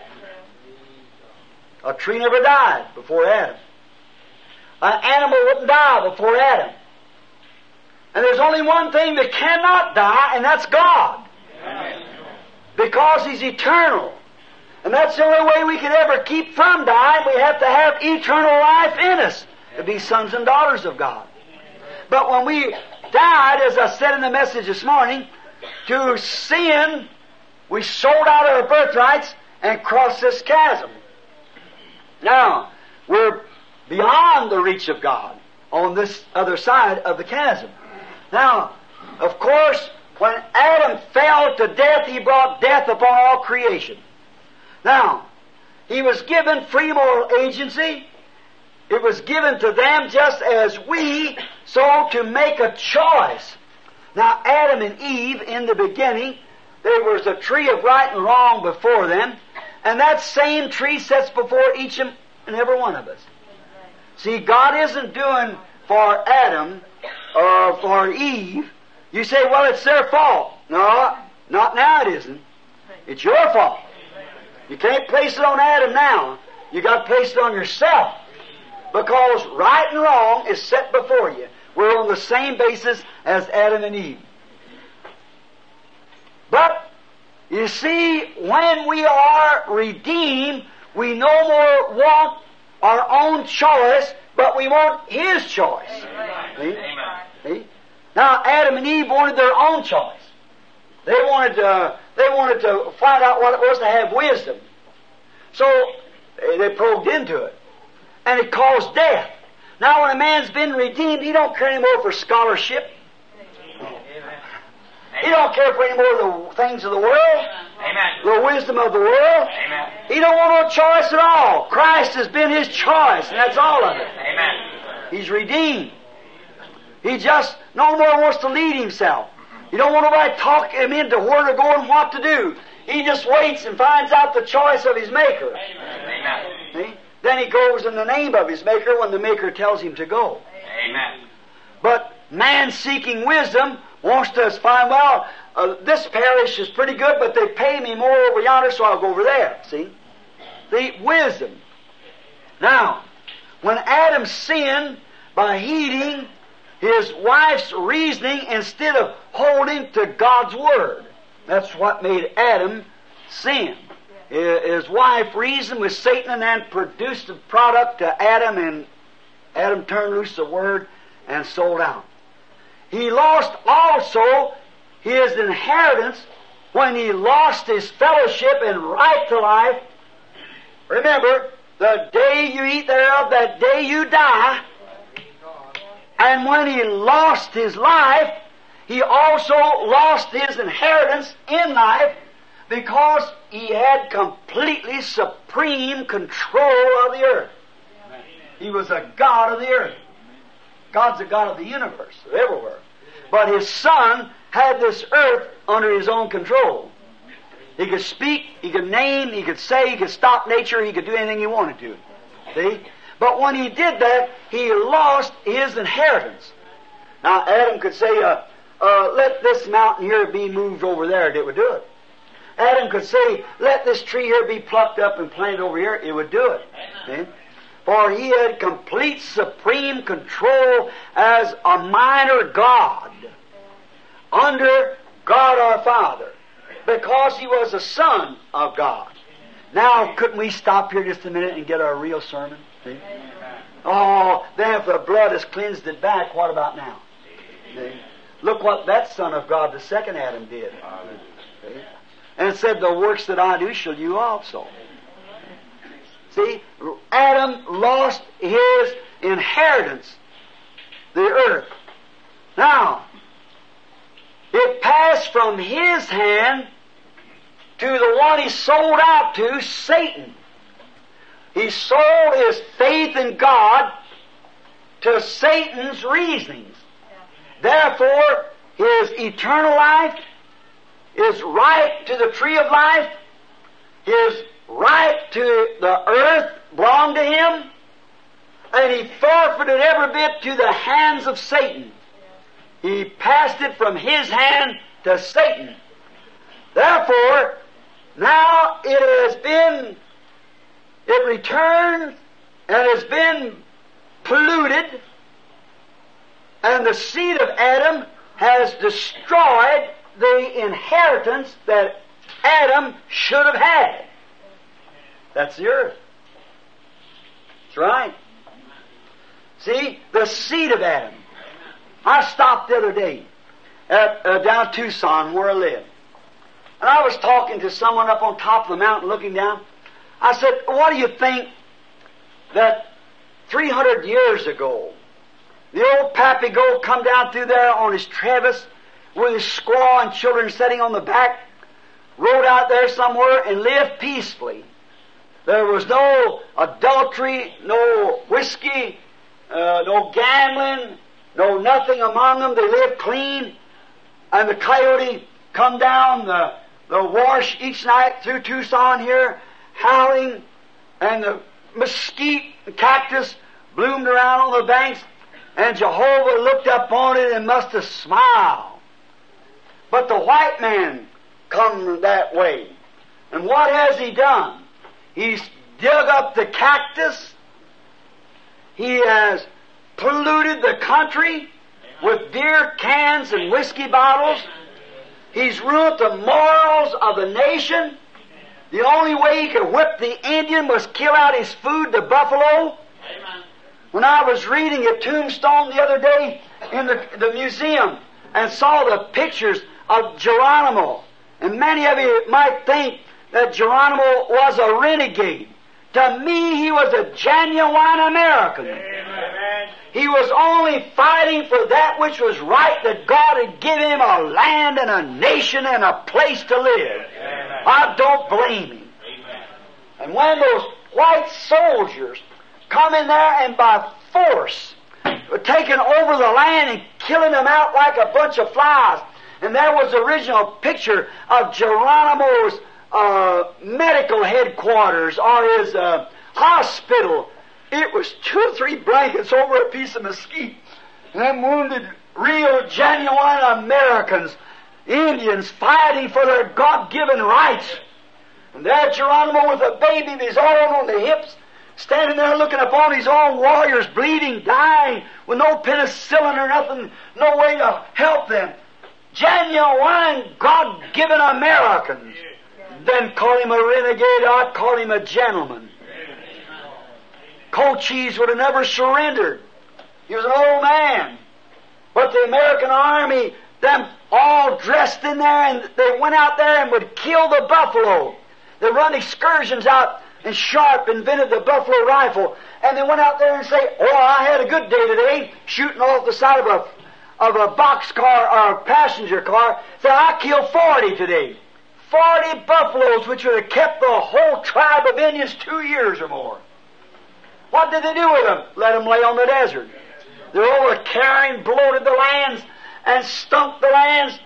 A tree never died before Adam. An animal wouldn't die before Adam. And there's only one thing that cannot die, and that's God. Amen. Because He's eternal. And that's the only way we can ever keep from dying. We have to have eternal life in us to be sons and daughters of God. But when we died, as I said in the message this morning, to sin, we sold out our birthrights and crossed this chasm. Now, we're beyond the reach of God on this other side of the chasm. Now, of course, when Adam fell to death, he brought death upon all creation. Now, he was given free moral agency. It was given to them just as we, so to make a choice. Now, Adam and Eve, in the beginning, there was a tree of right and wrong before them, and that same tree sets before each and every one of us. See, God isn't doing for Adam or for Eve. You say, well, it's their fault. No, not now it isn't. It's your fault. You can't place it on Adam now. You got to place it on yourself. Because right and wrong is set before you. We're on the same basis as Adam and Eve. But, you see, when we are redeemed, we no more want our own choice, but we want His choice. See? See? Now, Adam and Eve wanted their own choice. They wanted to, they wanted to find out what it was to have wisdom. So, they probed into it. And it caused death. Now, when a man's been redeemed, he don't care anymore for scholarship. He don't care for any more of the things of the world. Amen. The wisdom of the world. Amen. He don't want no choice at all. Christ has been his choice, and that's all of it. Amen. He's redeemed. He just no more wants to lead himself. He don't want nobody to talk him into where to go and what to do. He just waits and finds out the choice of his Maker. Amen. See? Then he goes in the name of his Maker when the Maker tells him to go. Amen. But man seeking wisdom wants to find, well, uh, this parish is pretty good, but they pay me more over yonder, so I'll go over there. See? The wisdom. Now, when Adam sinned by heeding his wife's reasoning instead of holding to God's Word, that's what made Adam sin. His wife reasoned with Satan and then produced a product to Adam, and Adam turned loose the Word and sold out. He lost also his inheritance when he lost his fellowship and right to life. Remember, the day you eat thereof, that day you die. And when he lost his life, he also lost his inheritance in life because he had completely supreme control of the earth. He was a God of the earth. God's a God of the universe, everywhere. But his Son had this earth under his own control. He could speak, he could name, he could say, he could stop nature, he could do anything he wanted to. See? But when he did that, he lost his inheritance. Now, Adam could say, uh, uh, let this mountain here be moved over there, and it would do it. Adam could say, let this tree here be plucked up and planted over here, it would do it. See? For he had complete supreme control as a minor God under God our Father, because he was a Son of God. Now, couldn't we stop here just a minute and get our real sermon? See? Oh, then if the blood has cleansed it back, what about now? See? Look what that Son of God, the second Adam, did. See? And it said, the works that I do shall you also. See, Adam lost his inheritance, the earth. Now, it passed from his hand to the one he sold out to, Satan. He sold his faith in God to Satan's reasonings. Therefore, his eternal life, his right to the tree of life, his right to the earth belonged to him, and he forfeited every bit to the hands of Satan. He passed it from his hand to Satan. Therefore, now it has been, it returned and has been polluted, and the seed of Adam has destroyed the inheritance that Adam should have had. That's the earth. That's right. See, the seed of Adam. I stopped the other day at uh, down Tucson where I live. And I was talking to someone up on top of the mountain looking down. I said, what do you think that three hundred years ago, the old Pappy Goat come down through there on his Travis with his squaw and children sitting on the back, rode out there somewhere and lived peacefully. There was no adultery, no whiskey, uh, no gambling, no nothing among them. They lived clean. and the coyote come down the, the wash each night through Tucson here, howling, and the mesquite and cactus bloomed around on the banks, and Jehovah looked up on it and must have smiled. But the white man come that way. And what has he done? He's dug up the cactus. He has polluted the country with beer cans and whiskey bottles. He's ruined the morals of the nation. The only way he could whip the Indian was kill out his food, the buffalo. Amen. When I was reading at Tombstone the other day in the, the museum and saw the pictures of Geronimo, and many of you might think that Geronimo was a renegade. To me, he was a genuine American. Amen. He was only fighting for that which was right, that God had given him a land and a nation and a place to live. Amen. I don't blame him. Amen. And when those white soldiers come in there and by force were taking over the land and killing them out like a bunch of flies, and there was the original picture of Geronimo's uh, medical headquarters or his uh, hospital. It was two or three blankets over a piece of mesquite. And them wounded, real, genuine Americans, Indians, fighting for their God-given rights. And there Geronimo with a baby of his own on the hips, standing there looking upon his own warriors bleeding, dying, with no penicillin or nothing, no way to help them. Genuine, God-given Americans. Then call him a renegade, I'd call him a gentleman. Cochise would have never surrendered. He was an old man. But the American army, them all dressed in there, and they went out there and would kill the buffalo. They run excursions out, and Sharp invented the buffalo rifle. And they went out there and say, oh, I had a good day today, shooting off the side of a of a boxcar or a passenger car. Said, I killed forty today. Forty buffaloes, which would have kept the whole tribe of Indians two years or more. What did they do with them? Let them lay on the desert. They were over carrying, bloated the lands, and stunk the lands.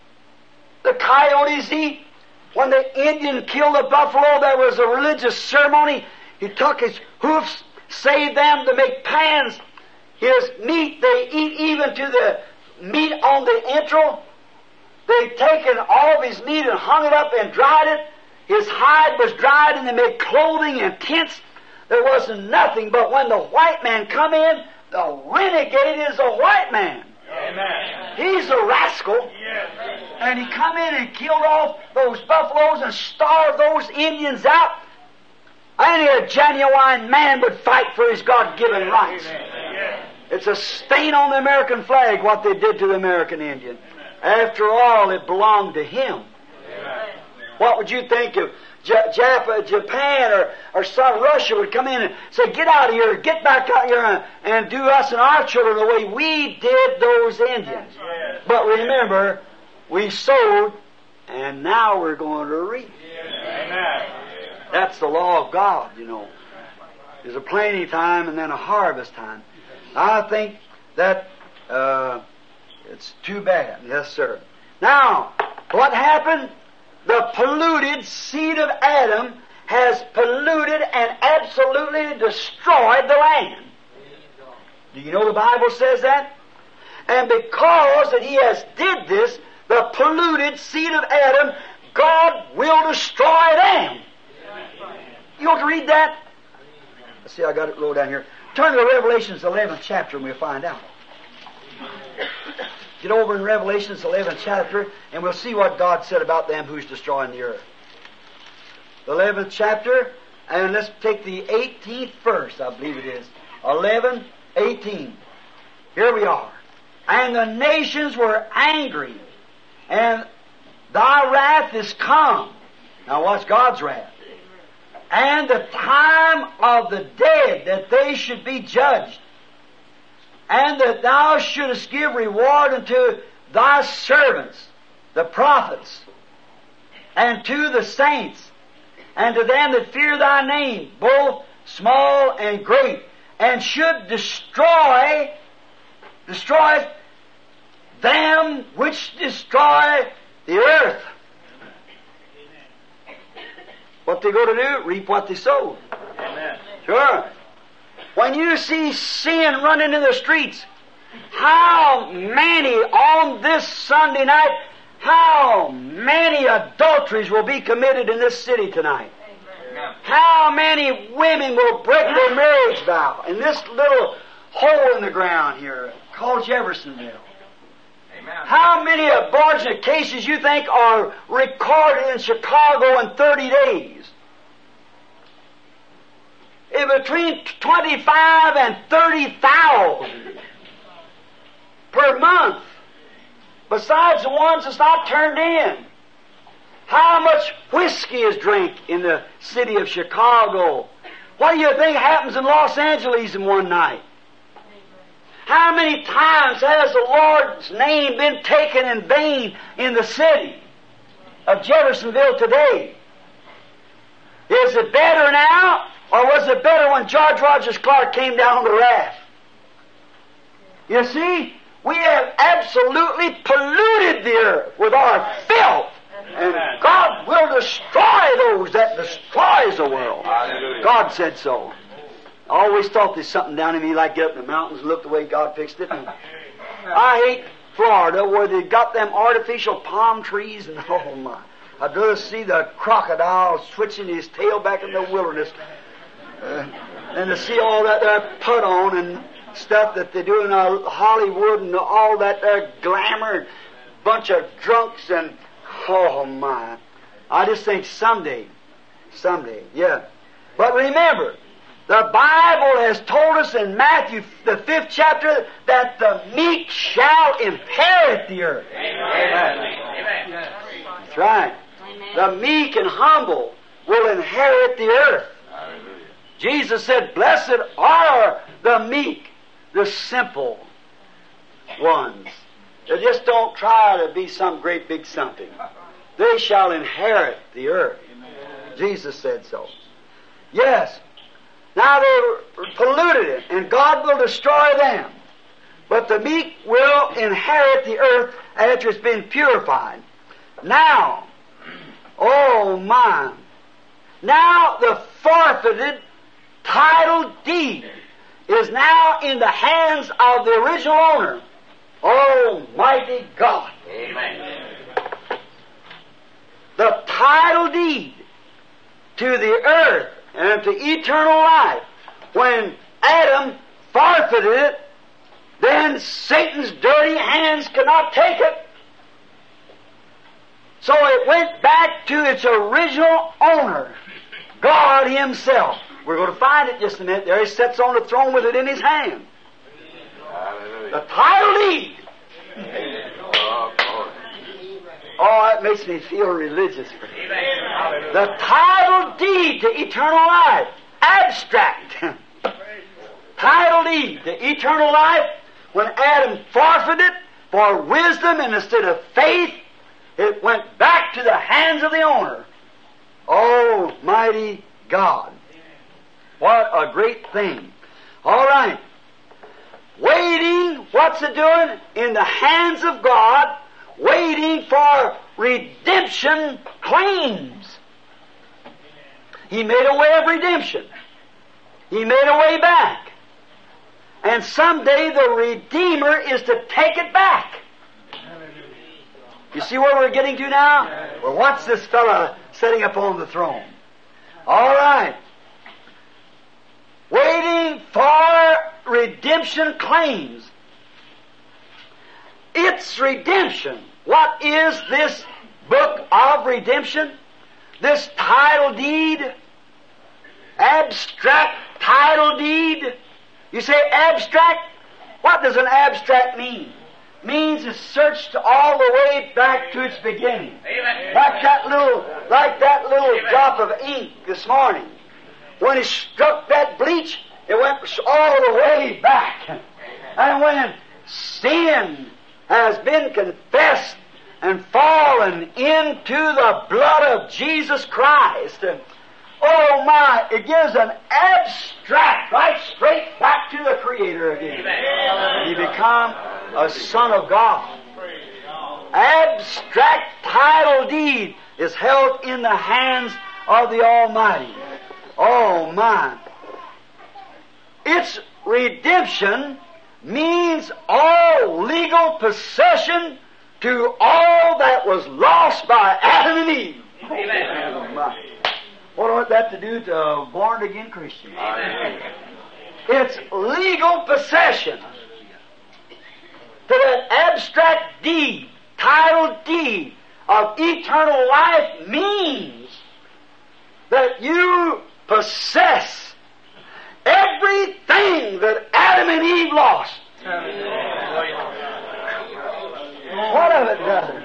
The coyotes eat. When the Indian killed the buffalo, there was a religious ceremony. He took his hoofs, saved them to make pans. His meat, they eat even to the meat on the entrail. They'd taken all of his meat and hung it up and dried it. His hide was dried, and they made clothing and tents. There wasn't nothing, but when the white man come in, the renegade is a white man. Amen. He's a rascal. Yes. And he come in and killed off those buffaloes and starved those Indians out. Only a genuine man would fight for his God-given rights. Amen. It's a stain on the American flag what they did to the American Indian. After all, it belonged to him. Amen. What would you think if J- Jap- Japan or, or some Russia would come in and say, get out of here, get back out here and, and do us and our children the way we did those Indians. Yes. But remember, we sowed, and now we're going to reap. Yes. That's the law of God, you know. There's a planting time and then a harvest time. I think that uh, it's too bad. Yes, sir. Now, what happened? The polluted seed of Adam has polluted and absolutely destroyed the land. Do you know the Bible says that? And because that he has did this, the polluted seed of Adam, God will destroy them. You want to read that? Let's see, I got it wrote down here. Turn to Revelations eleventh chapter and we'll find out. Get over in Revelations eleventh chapter and we'll see what God said about them who's destroying the earth. The eleventh chapter, and let's take the eighteenth verse, I believe it is. eleven, eighteen. Here we are. And the nations were angry, and thy wrath is come. Now what's God's wrath? And the time of the dead that they should be judged, and that thou shouldest give reward unto thy servants, the prophets, and to the saints, and to them that fear thy name, both small and great, and should destroy, destroy them which destroy the earth. What they go to do? Reap what they sow. Amen. Sure. When you see sin running in the streets, how many on this Sunday night, how many adulteries will be committed in this city tonight? Amen. How many women will break their marriage vow in this little hole in the ground here called Jeffersonville? Amen. How many abortion cases you think are recorded in Chicago in thirty days? In between twenty-five and thirty thousand per month, besides the ones that's not turned in. How much whiskey is drank in the city of Chicago? What do you think happens in Los Angeles in one night? How many times has the Lord's name been taken in vain in the city of Jeffersonville today? Is it better now, or was it better when George Rogers Clark came down on the raft? You see, we have absolutely polluted the earth with our filth. And God will destroy those that destroys the world. Hallelujah. God said so. I always thought there's something down in me like get up in the mountains and look the way God fixed it. And I hate Florida where they got them artificial palm trees and oh my. I'd rather see the crocodile switching his tail back in the wilderness uh, than to see all that there put on and stuff that they do in uh, Hollywood and all that there glamour and bunch of drunks and oh my. I just think someday, someday, yeah. But remember, the Bible has told us in Matthew, the fifth chapter, that the meek shall inherit the earth. Amen. Amen. That's right. The meek and humble will inherit the earth. Hallelujah. Jesus said, blessed are the meek, the simple ones. They just don't try to be some great big something. They shall inherit the earth. Jesus said so. Yes. Now they polluted it, and God will destroy them. But the meek will inherit the earth after it's been purified. Now, oh my, now the forfeited title deed is now in the hands of the original owner. Almighty God. Amen. The title deed to the earth and to eternal life. When Adam forfeited it, then Satan's dirty hands could not take it. So it went back to its original owner, God Himself. We're going to find it just a minute. There He sits on the throne with it in His hand. Hallelujah. The title deed. Oh, glory. Oh, that makes me feel religious. Amen. The title deed to eternal life. Abstract. Title deed to eternal life. When Adam forfeited for wisdom and instead of faith, it went back to the hands of the owner. Almighty God. What a great thing. All right. Waiting, what's it doing? In the hands of God, waiting for redemption claims. He made a way of redemption. He made a way back. And someday the Redeemer is to take it back. You see where we're getting to now? Well, what's this fella sitting upon the throne? All right. Waiting for redemption claims. It's redemption. What is this book of redemption? This title deed? Abstract title deed? You say abstract? What does an abstract mean? Means it's searched all the way back to its beginning. Amen. Like that little, like that little Amen. drop of ink this morning. When it struck that bleach, it went all the way back. And when sin has been confessed and fallen into the blood of Jesus Christ, oh my, it gives an abstract right straight back to the Creator again. Amen. You become a son of God. abstract title deed is held in the hands of the Almighty. Oh my. Its redemption means all legal possession to all that was lost by Adam and Eve. Amen. Oh my. What do I want that to do to a born-again Christian? Amen. It's legal possession to that abstract deed, title deed of eternal life means that you possess everything that Adam and Eve lost. What of it, brother?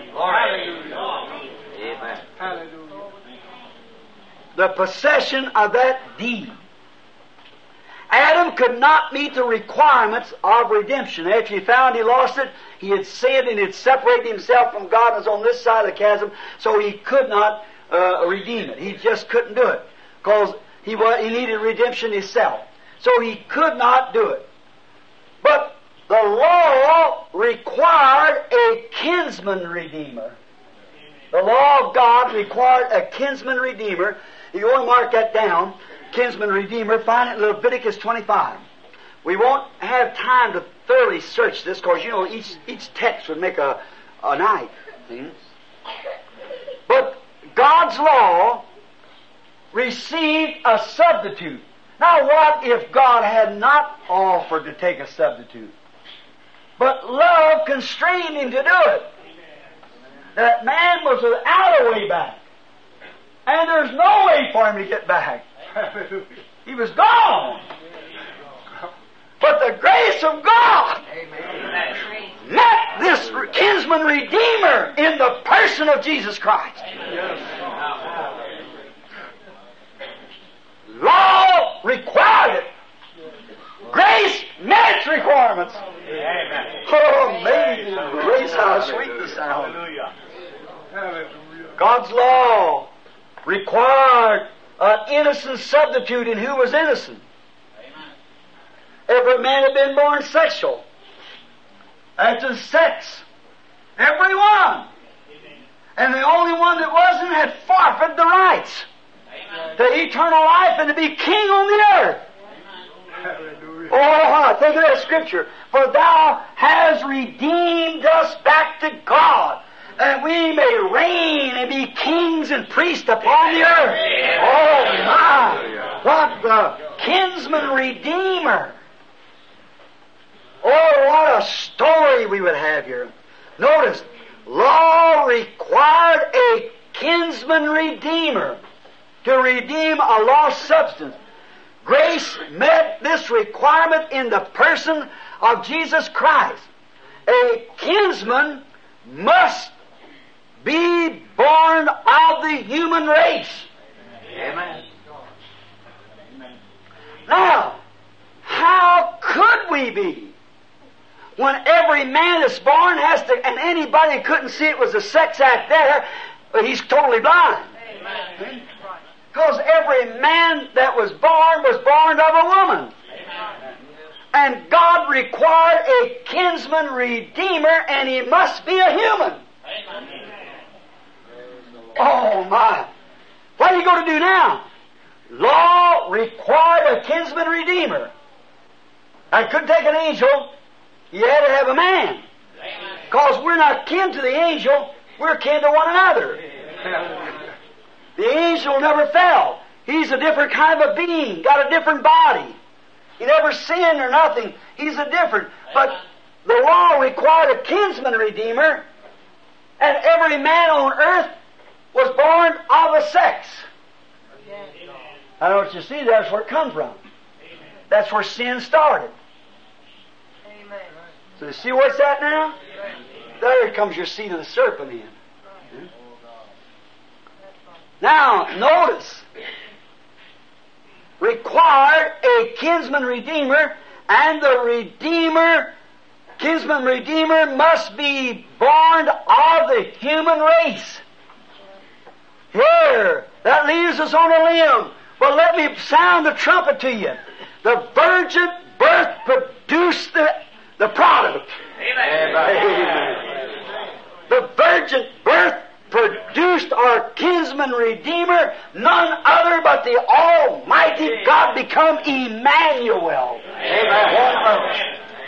Amen. The possession of that deed. Adam could not meet the requirements of redemption. After he found he lost it, he had sinned and he had separated himself from God and was on this side of the chasm, so he could not uh, redeem it. He just couldn't do it because he, was, he needed redemption himself. So he could not do it. But the law required a kinsman redeemer. The law of God required a kinsman redeemer. You want to mark that down. Kinsman redeemer. Find it in Leviticus twenty-five. We won't have time to thoroughly search this because, you know, each each text would make a, a night. See? But God's law received a substitute. Now what if God had not offered to take a substitute? But love constrained him to do it. That man was without a way back. And there's no way for him to get back. He was gone. But the grace of God met this kinsman redeemer in the person of Jesus Christ. Law required it. Grace met its requirements. Oh, amazing grace, how sweet the sound. God's law required an innocent substitute in who was innocent. Every man had been born sexual. After sex. Every one. And the only one that wasn't had forfeited the rights to eternal life and to be king on the earth. Oh, think of that scripture. For thou hast redeemed us back to God, that we may reign and be kings and priests upon the earth. Oh my! What the kinsman redeemer! Oh, what a story we would have here. Notice, law required a kinsman redeemer to redeem a lost substance. Grace met this requirement in the person of Jesus Christ. A kinsman must be born of the human race. Amen. Now, how could we be? When every man that's born has to, and anybody couldn't see it was a sex act there, but he's totally blind. Amen. Because every man that was born was born of a woman. Amen. And God required a kinsman redeemer, and he must be a human. Amen. Oh my! What are you going to do now? Law required a kinsman redeemer. I couldn't take an angel. You had to have a man. Because we're not kin to the angel, we're kin to one another. The angel never fell. He's a different kind of a being, got a different body. He never sinned or nothing. He's a different. But the law required a kinsman redeemer, and every man on earth was born of a sex. I know what you see, that's where it comes from. That's where sin started. So you see where it's at now? There comes your seed of the serpent in. Hmm? Now, notice, required a kinsman redeemer, and the redeemer, kinsman redeemer, must be born of the human race. Here, that leaves us on a limb. But let me sound the trumpet to you. The virgin birth produced the, the product. Amen. Amen. The virgin birth produced our kinsman redeemer, none other but the Almighty God become Emmanuel. Amen.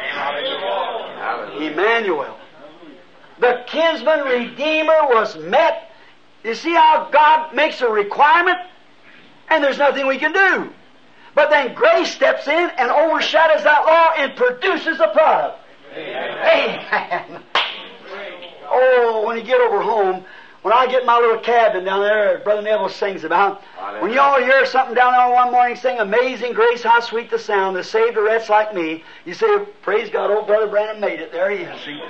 Emmanuel. The kinsman redeemer was met. You see how God makes a requirement and there's nothing we can do. But then grace steps in and overshadows that law and produces a product. Amen. Amen. Oh, when you get over home, when I get my little cabin down there, Brother Neville sings about, when you all hear something down there one morning sing, Amazing Grace, how sweet the sound that saved a wretch like me, you say, praise God, old Brother Branham made it. There he is. See?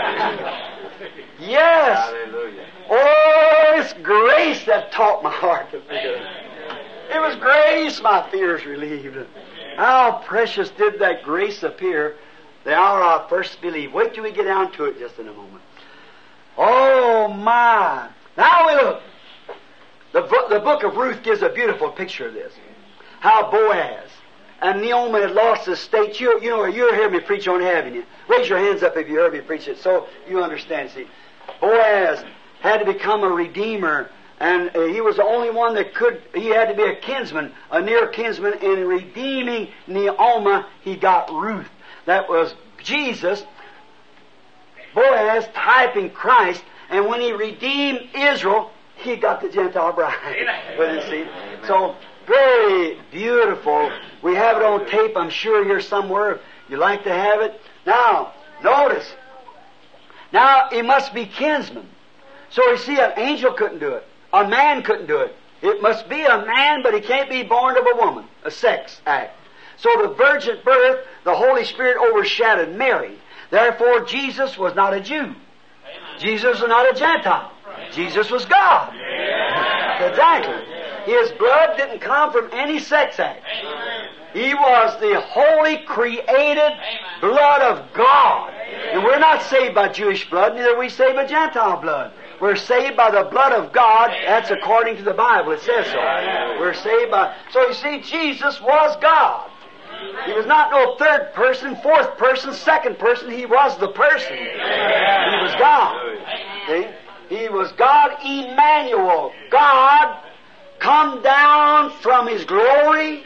Yes. Hallelujah. Oh, it's grace that taught my heart to fear. It was grace my fears relieved. How precious did that grace appear the hour I first believed. Wait till we get down to it just in a moment. Oh my! Now we look. The book, the book of Ruth gives a beautiful picture of this. How Boaz and Naomi had lost his state. You, you know, you heard me preach on it, haven't you? Raise your hands up if you heard me preach it, so you understand. See, Boaz had to become a redeemer, and uh, he was the only one that could. He had to be a kinsman, a near kinsman. In redeeming Naomi, he got Ruth. That was Jesus. Boaz typing Christ, and when he redeemed Israel, he got the Gentile bride. But you see, so very beautiful. We have it on tape, I'm sure, here somewhere. You like to have it? Now, notice. Now, it must be kinsman. So you see, an angel couldn't do it. A man couldn't do it. It must be a man, but he can't be born of a woman. A sex act. So the virgin birth, the Holy Spirit overshadowed Mary. Therefore, Jesus was not a Jew. Jesus was not a Gentile. Jesus was God. Exactly. His blood didn't come from any sex act. He was the holy, created blood of God. And we're not saved by Jewish blood, neither are we saved by Gentile blood. We're saved by the blood of God. That's according to the Bible. It says so. We're saved by... So you see, Jesus was God. He was not no third person, fourth person, second person. He was the person. He was God. See? He was God Emmanuel. God come down from His glory,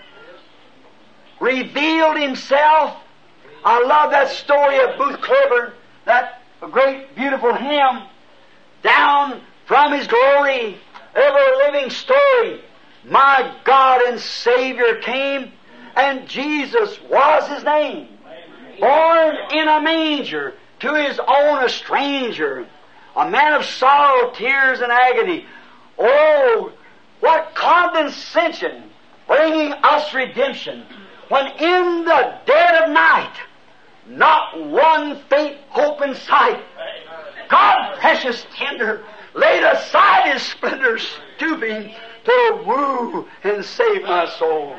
revealed Himself. I love that story of Booth Cliburn, that great, beautiful hymn, down from His glory, ever-living story. My God and Savior came, and Jesus was His name. Born in a manger, to His own a stranger, a man of sorrow, tears, and agony. Oh, what condescension, bringing us redemption, when in the dead of night, not one faint hope in sight. God, precious tender, laid aside His splendor, stooping to woo and save my soul.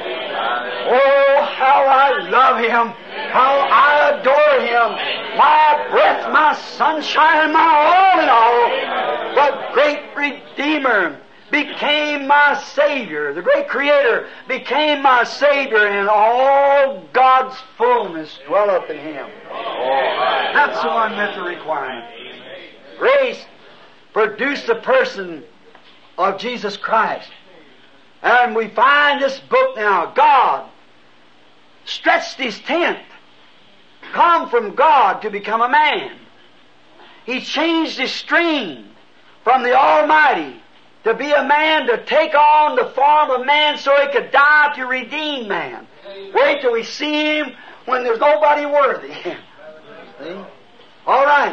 Oh, how I love Him, how I adore Him, my breath, my sunshine, my all in all. The great Redeemer became my Savior. The great Creator became my Savior, and all God's fullness dwelleth in Him. That's the one met the requirement. Grace produced the person of Jesus Christ. And we find this book now. God stretched His tent, come from God to become a man. He changed His stream from the Almighty to be a man, to take on the form of man so He could die to redeem man. Wait till we see Him when there's nobody worthy. See? All right.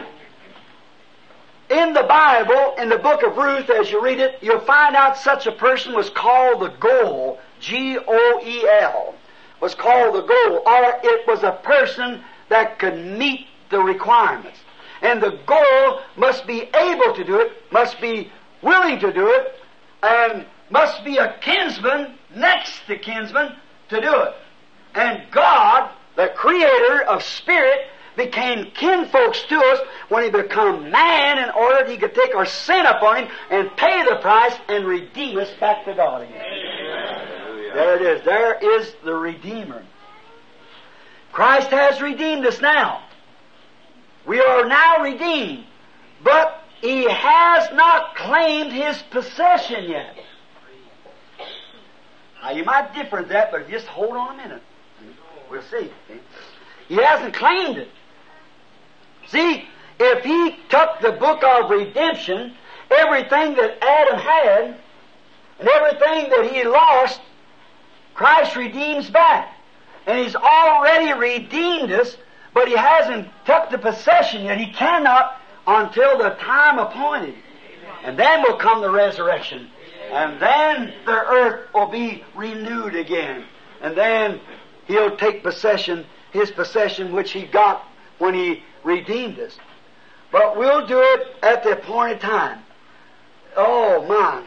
In the Bible, in the book of Ruth, as you read it, you'll find out such a person was called the Goel, G O E L, was called the Goel, or it was a person that could meet the requirements. And the Goel must be able to do it, must be willing to do it, and must be a kinsman, next to kinsman, to do it. And God, the Creator of Spirit, became kinfolks to us when He became man in order that He could take our sin upon Him and pay the price and redeem us back to God again. Amen. There it is. There is the Redeemer. Christ has redeemed us now. We are now redeemed. but he has not claimed his possession yet. Now, you might differ at that, but just hold on a minute. We'll see. He hasn't claimed it. See, if he took the book of redemption, everything that Adam had, and everything that he lost, Christ redeems back. And he's already redeemed us, but he hasn't took the possession yet. He cannot until the time appointed. And then will come the resurrection. And then the earth will be renewed again. And then he'll take possession, his possession which he got when he redeemed us. But we'll do it at the appointed time. Oh, my.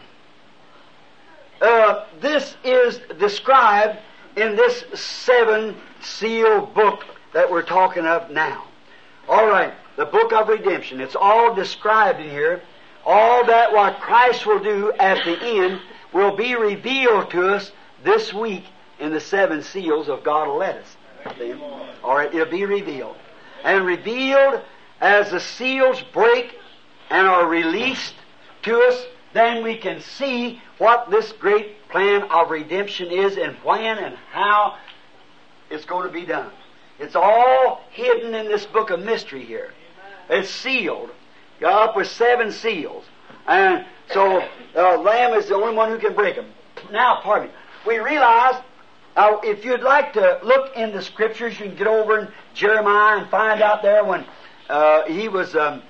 Uh, this is described in this seven seal book that we're talking of now. All right, the book of redemption. It's all described in here. All that what Christ will do at the end will be revealed to us this week in the seven seals of God will let us. See? All right, it'll be revealed. And revealed as the seals break and are released to us, then we can see what this great plan of redemption is and when and how it's going to be done. It's all hidden in this book of mystery here. It's sealed, up with seven seals. And so uh, Lamb is the only one who can break them. Now, pardon me. We realize, uh, if you'd like to look in the Scriptures, you can get over in Jeremiah and find out there when uh, he was... Um,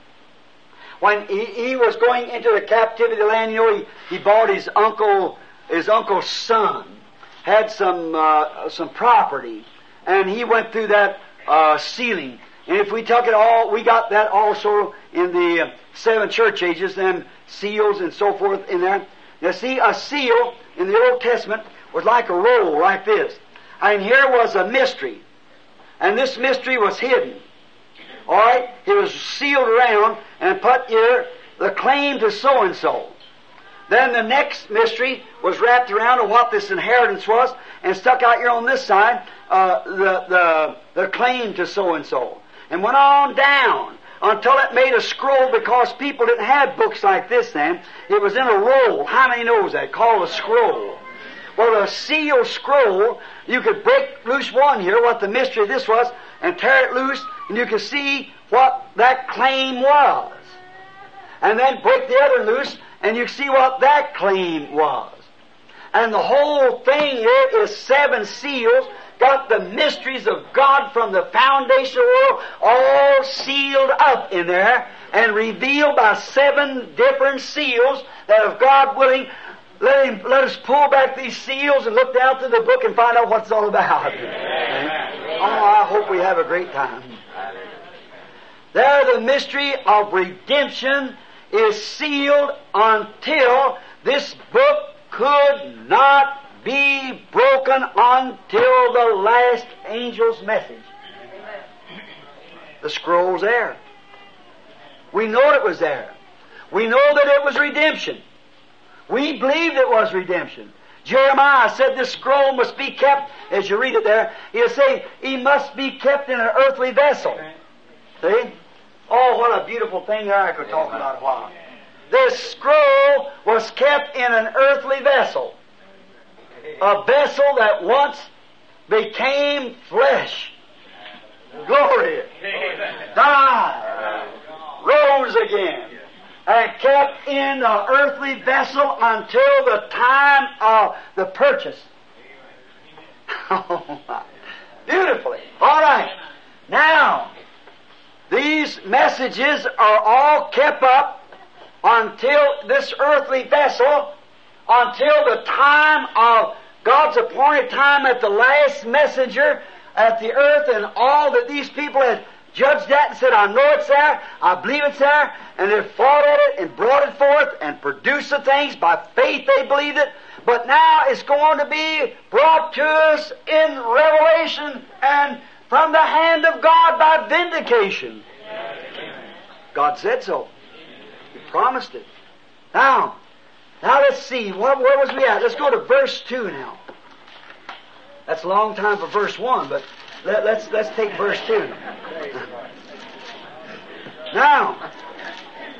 When he, he was going into the captivity land, you know, he, he bought his uncle, his uncle's son, had some uh, some property, and he went through that uh, sealing. And if we took it all, we got that also in the uh, seven church ages, them seals and so forth in there. You see, a seal in the Old Testament was like a roll, like this. And here was a mystery. And this mystery was hidden. All right? It was sealed around and put here the claim to so-and-so. Then the next mystery was wrapped around of what this inheritance was and stuck out here on this side, uh, the, the, the claim to so-and-so. And went on down until it made a scroll, because people didn't have books like this then. It was in a roll. How many knows that? Called a scroll. Well, a sealed scroll, you could break loose one here, what the mystery of this was, and tear it loose, and you could see what that claim was. And then break the other loose, and you see what that claim was. And the whole thing here is seven seals, got the mysteries of God from the foundation of the world all sealed up in there and revealed by seven different seals that, if God willing, let him let us pull back these seals and look down through the book and find out what it's all about. Amen. Oh, I hope we have a great time. There, the mystery of redemption is sealed until this book could not be broken until the last angel's message. The scroll's there. We know it was there. We know that it was redemption. We believed it was redemption. Jeremiah said this scroll must be kept, as you read it there, he'll say, he must be kept in an earthly vessel. See? Oh, what a beautiful thing there. I could talk about a while. This scroll was kept in an earthly vessel. A vessel that once became flesh. Glory. Died. Rose again. And kept in the earthly vessel until the time of the purchase. Oh, my. Beautifully. All right. Now, these messages are all kept up until this earthly vessel, until the time of God's appointed time at the last messenger at the earth, and all that these people had judged that and said, I know it's there, I believe it's there, and they fought at it and brought it forth and produced the things. By faith they believed it. But now it's going to be brought to us in revelation and from the hand of God by vindication. God said so. He promised it. Now, now let's see. What, where was we at? Let's go to verse two now. That's a long time for verse one, but let, let's let's take verse two. Now,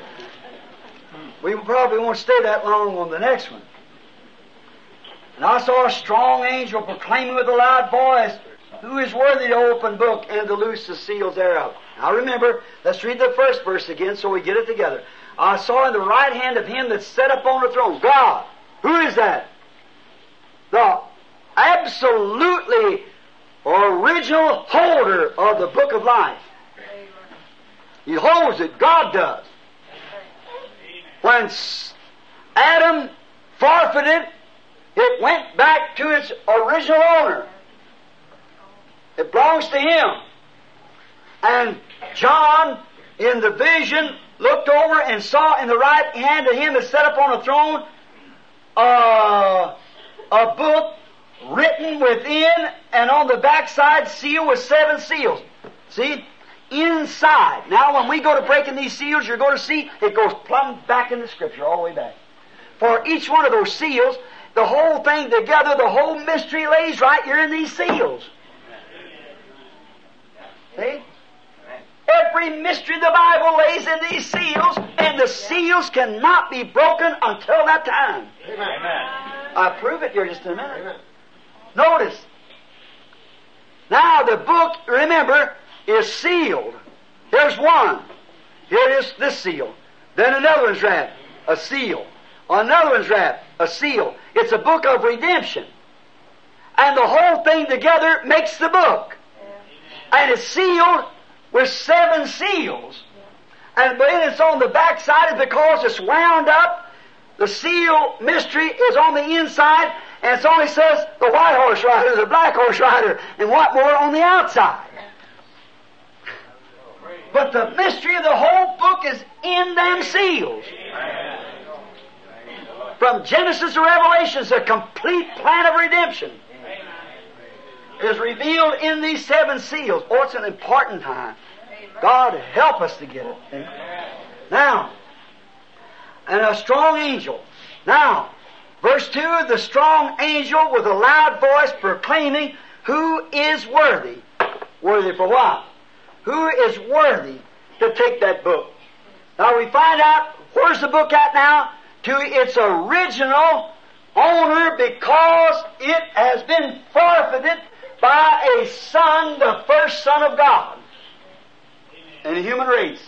We probably won't stay that long on the next one. And I saw a strong angel proclaiming with a loud voice, who is worthy to open book and to loose the seals thereof. Now remember, let's read the first verse again so we get it together. I saw in the right hand of him that sat upon the throne, God. Who is that? The absolutely original holder of the book of life. He holds it. God does. When Adam forfeited, it went back to its original owner. It belongs to him. And John, in the vision, looked over and saw in the right hand of him that sat upon a throne uh, a book written within and on the backside sealed with seven seals. See? Inside. Now when we go to breaking these seals, you're going to see it goes plumb back in the Scripture, all the way back. For each one of those seals, the whole thing together, the whole mystery lays right here in these seals. See? Every mystery of the Bible lays in these seals, and the seals cannot be broken until that time. Amen. I'll prove it here just in a minute. Amen. Notice. Now the book, remember, is sealed. Here's one. Here it is, this seal. Then another one's wrapped, a seal. Another one's wrapped, a seal. It's a book of redemption. And the whole thing together makes the book. And it's sealed with seven seals. And but it's on the back side because it's wound up. The seal mystery is on the inside, and it only says the white horse rider, the black horse rider, and what more on the outside. But the mystery of the whole book is in them seals. From Genesis to Revelation, the complete plan of redemption is revealed in these seven seals. Oh, it's an important time. God help us to get it. Now, and a strong angel. Now, verse two, the strong angel with a loud voice proclaiming, who is worthy? Worthy for what? Who is worthy to take that book? Now we find out, where's the book at now? To its original owner, because it has been forfeited by a son, the first son of God in the human race.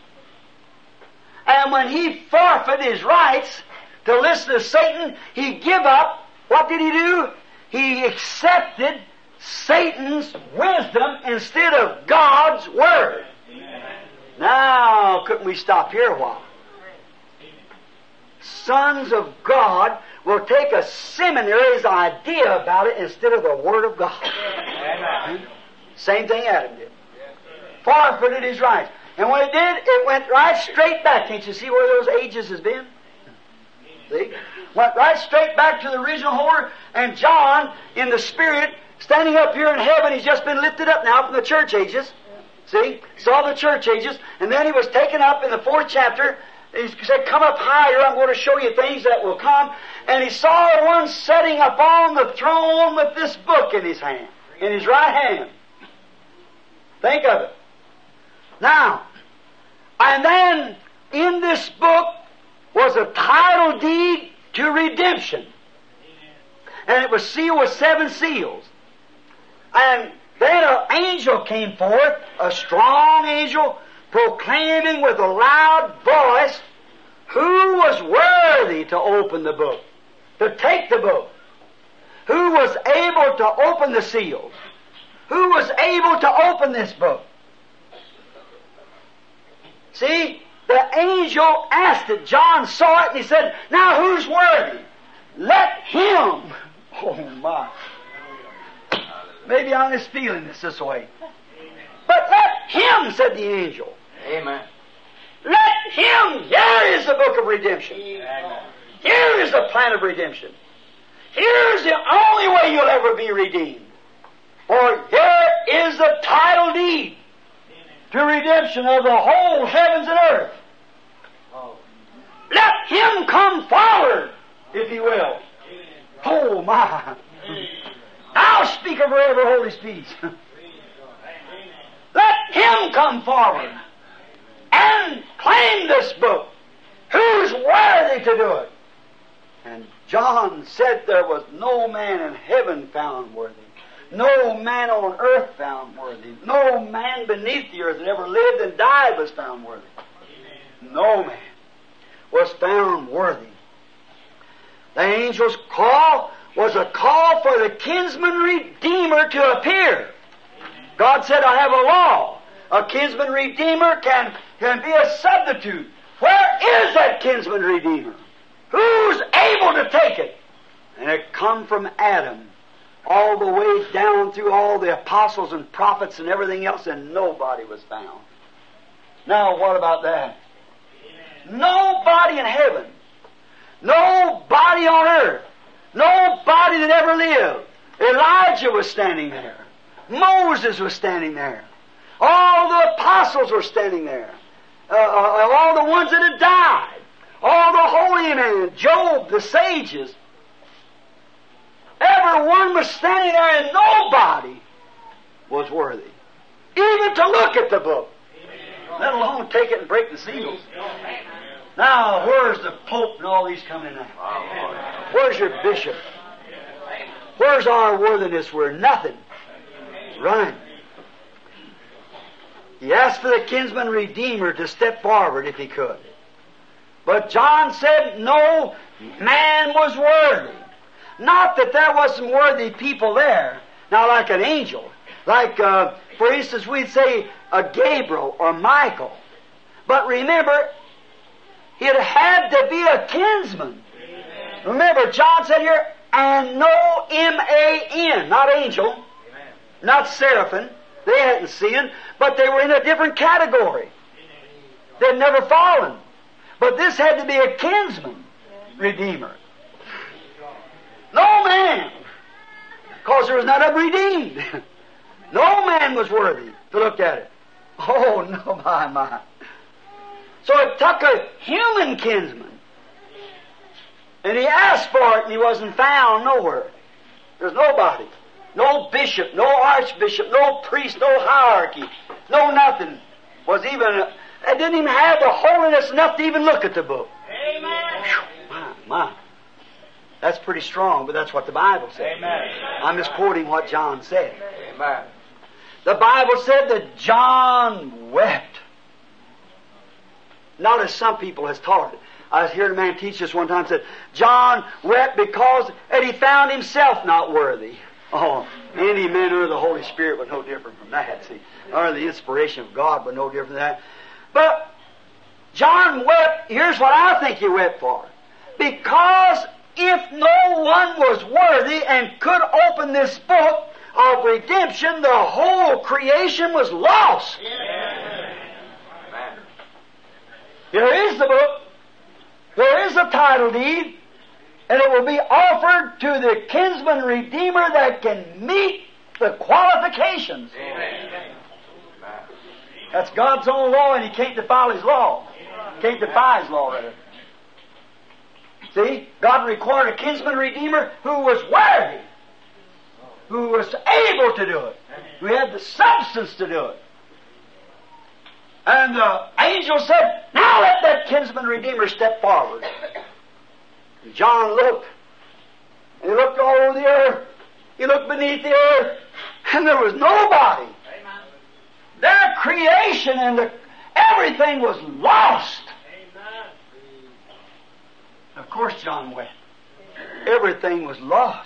And when he forfeited his rights to listen to Satan, he give up. What did he do? He accepted Satan's wisdom instead of God's Word. Amen. Now, couldn't we stop here a while? Sons of God will take a seminary's idea about it instead of the Word of God. Amen. Same thing Adam did. Forfeited his rights. And when it did, it went right straight back. Can't you see where those ages has been? See? Went right straight back to the original holder. And John, in the Spirit, standing up here in heaven, he's just been lifted up now from the church ages. See? Saw the church ages. And then he was taken up in the fourth chapter. He said, come up higher, I'm going to show you things that will come. And he saw one sitting upon the throne with this book in his hand, in his right hand. Think of it. Now, and then in this book was a title deed to redemption. And it was sealed with seven seals. And then an angel came forth, a strong angel, proclaiming with a loud voice who was worthy to open the book, to take the book, who was able to open the seals, who was able to open this book. See, the angel asked it. John saw it and he said, now who's worthy? Let him. Oh my. Maybe I'm just feeling this this way. But let him, said the angel. Amen. Let him. Here is the book of redemption. Amen. Here is the plan of redemption. Here is the only way you'll ever be redeemed. For here is the title deed to redemption of the whole heavens and earth. Let him come forward, if he will. Oh my. I'll speak of forever holy speech. Let him come forward and claim this book Who's worthy to do it? And John said there was no man in heaven found worthy. No man on earth found worthy. No man beneath the earth that ever lived and died was found worthy. No man was found worthy. The angel's call was a call for the kinsman redeemer to appear. God said, I have a law. A kinsman redeemer can, can be a substitute. Where is that kinsman redeemer? Who's able to take it? And it come from Adam all the way down through all the apostles and prophets and everything else, and nobody was found. Now, what about that? Nobody in heaven, nobody on earth, nobody that ever lived. Elijah was standing there. Moses was standing there. All the apostles were standing there. Uh, uh, all the ones that had died. All the holy men, Job, the sages. Everyone was standing there and nobody was worthy. Even to look at the book. Let alone take it and break the seals. Now, where's the Pope and all these coming in? Where's your bishop? Where's our worthiness? We're nothing. Right. He asked for the kinsman redeemer to step forward if he could. But John said no man was worthy. Not that there wasn't worthy people there. Now, like an angel. Like, uh, for instance, we'd say a Gabriel or Michael. But remember, it had to be a kinsman. Amen. Remember, John said here, and no M A N, not angel, Amen. Not seraphim. They hadn't sinned, but they were in a different category. They'd never fallen. But this had to be a kinsman redeemer. No man, because there was none of them redeemed. No man was worthy to look at it. Oh, no, my, my. So it took a human kinsman. And he asked for it and he wasn't found nowhere. There's nobody. No bishop, no archbishop, no priest, no hierarchy, no nothing. Was even, it didn't even have the holiness enough to even look at the book. Amen. Whew, my, my. That's pretty strong, but that's what the Bible said. Amen. I'm just quoting what John said. Amen. The Bible said that John wept. Not as some people has taught it. I was hearing a man teach this one time, said, John wept because that he found himself not worthy. Oh, any man under the Holy Spirit was no different from that, see. Or the inspiration of God was no different than that. But John wept, here's what I think he wept for. Because if no one was worthy and could open this book of redemption, the whole creation was lost. Amen. Here is the book. There is a title deed. And it will be offered to the kinsman redeemer that can meet the qualifications. Amen. That's God's own law, and he can't defile his law. Can't defy his law, rather. See? God required a kinsman redeemer who was worthy. Who was able to do it. Who had the substance to do it. And the angel said, now let that kinsman redeemer step forward. And John looked. And he looked all over the earth. He looked beneath the earth. And there was nobody. Amen. Their creation and the, everything was lost. Amen. Of course John wept. Everything was lost.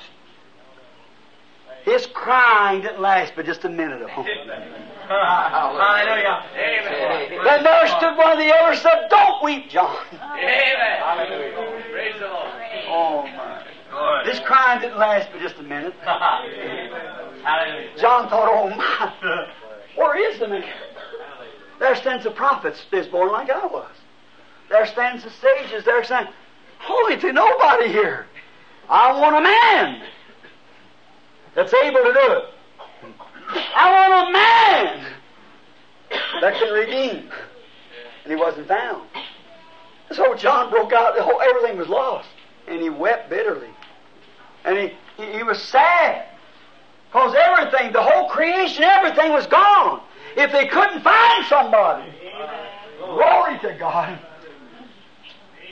His crying didn't last but just a minute of home. Hallelujah. Amen. Then there stood one of the elders and said, don't weep, John. Amen. Hallelujah. Praise the Lord. Oh, my. His crying didn't last but just a minute. Hallelujah. John thought, oh, my. Where is the man? There stands the prophets that's born like I was. There stands the sages. There saying, holy to nobody here. I want a man that's able to do it. I want a man that can redeem. And he wasn't found. So John broke out. The whole, everything was lost. And he wept bitterly. And he, he, he was sad. Because everything, the whole creation, everything was gone. If they couldn't find somebody. Glory to God.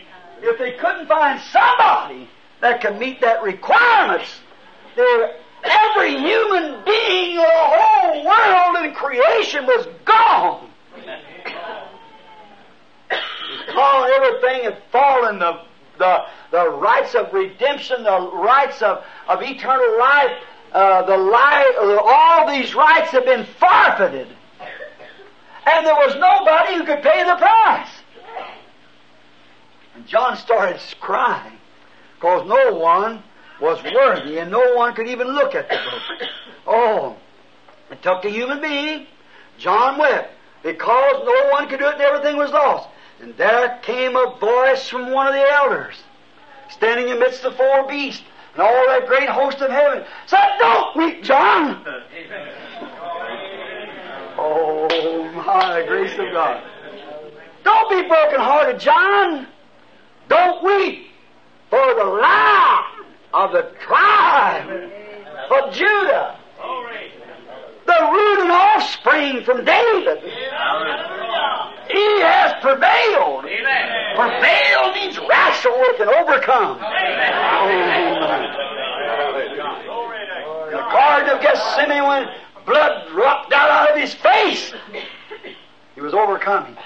if they couldn't find somebody that could meet that requirements, there, every human being in the whole world and creation was gone. Because everything had fallen, the, the, the rights of redemption, the rights of, of eternal life, uh, the life, all these rights have been forfeited. And there was nobody who could pay the price. And John started crying because no one was worthy and no one could even look at the book. Oh, it took a human being. John wept because no one could do it and everything was lost. And there came a voice from one of the elders, standing amidst the four beasts and all that great host of heaven, said, "Don't weep, John." Oh, my, the grace of God. Don't be broken-hearted, John. Don't weep, for the Lion of the tribe of Judah, the root and offspring from David, He has prevailed. Amen. Prevail means wrestle with and overcome. Amen. In the Garden of Gethsemane, when blood dropped down out of His face, He was overcoming.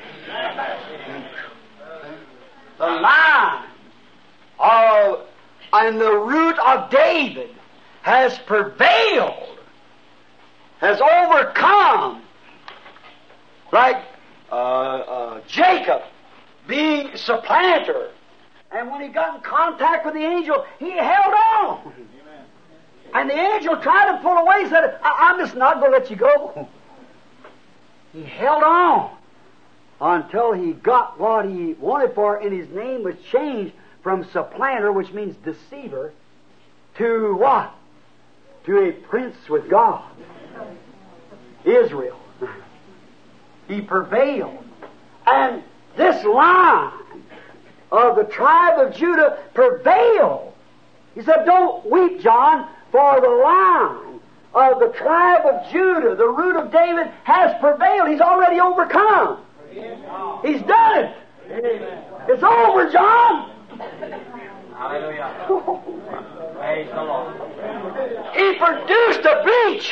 The Lion of and the root of David has prevailed, has overcome, like uh, uh, Jacob being supplanter. And when he got in contact with the angel, he held on. Amen. And the angel tried to pull away and said, I- I'm just not going to let you go. He held on until he got what he wanted for, and his name was changed from supplanter, which means deceiver, to what? To a prince with God. Israel. He prevailed. And this Lion of the tribe of Judah prevailed. He said, don't weep, John, for the Lion of the tribe of Judah, the root of David, has prevailed. He's already overcome. He's done it. It's over, John. Hallelujah. Praise the Lord. He produced a breach.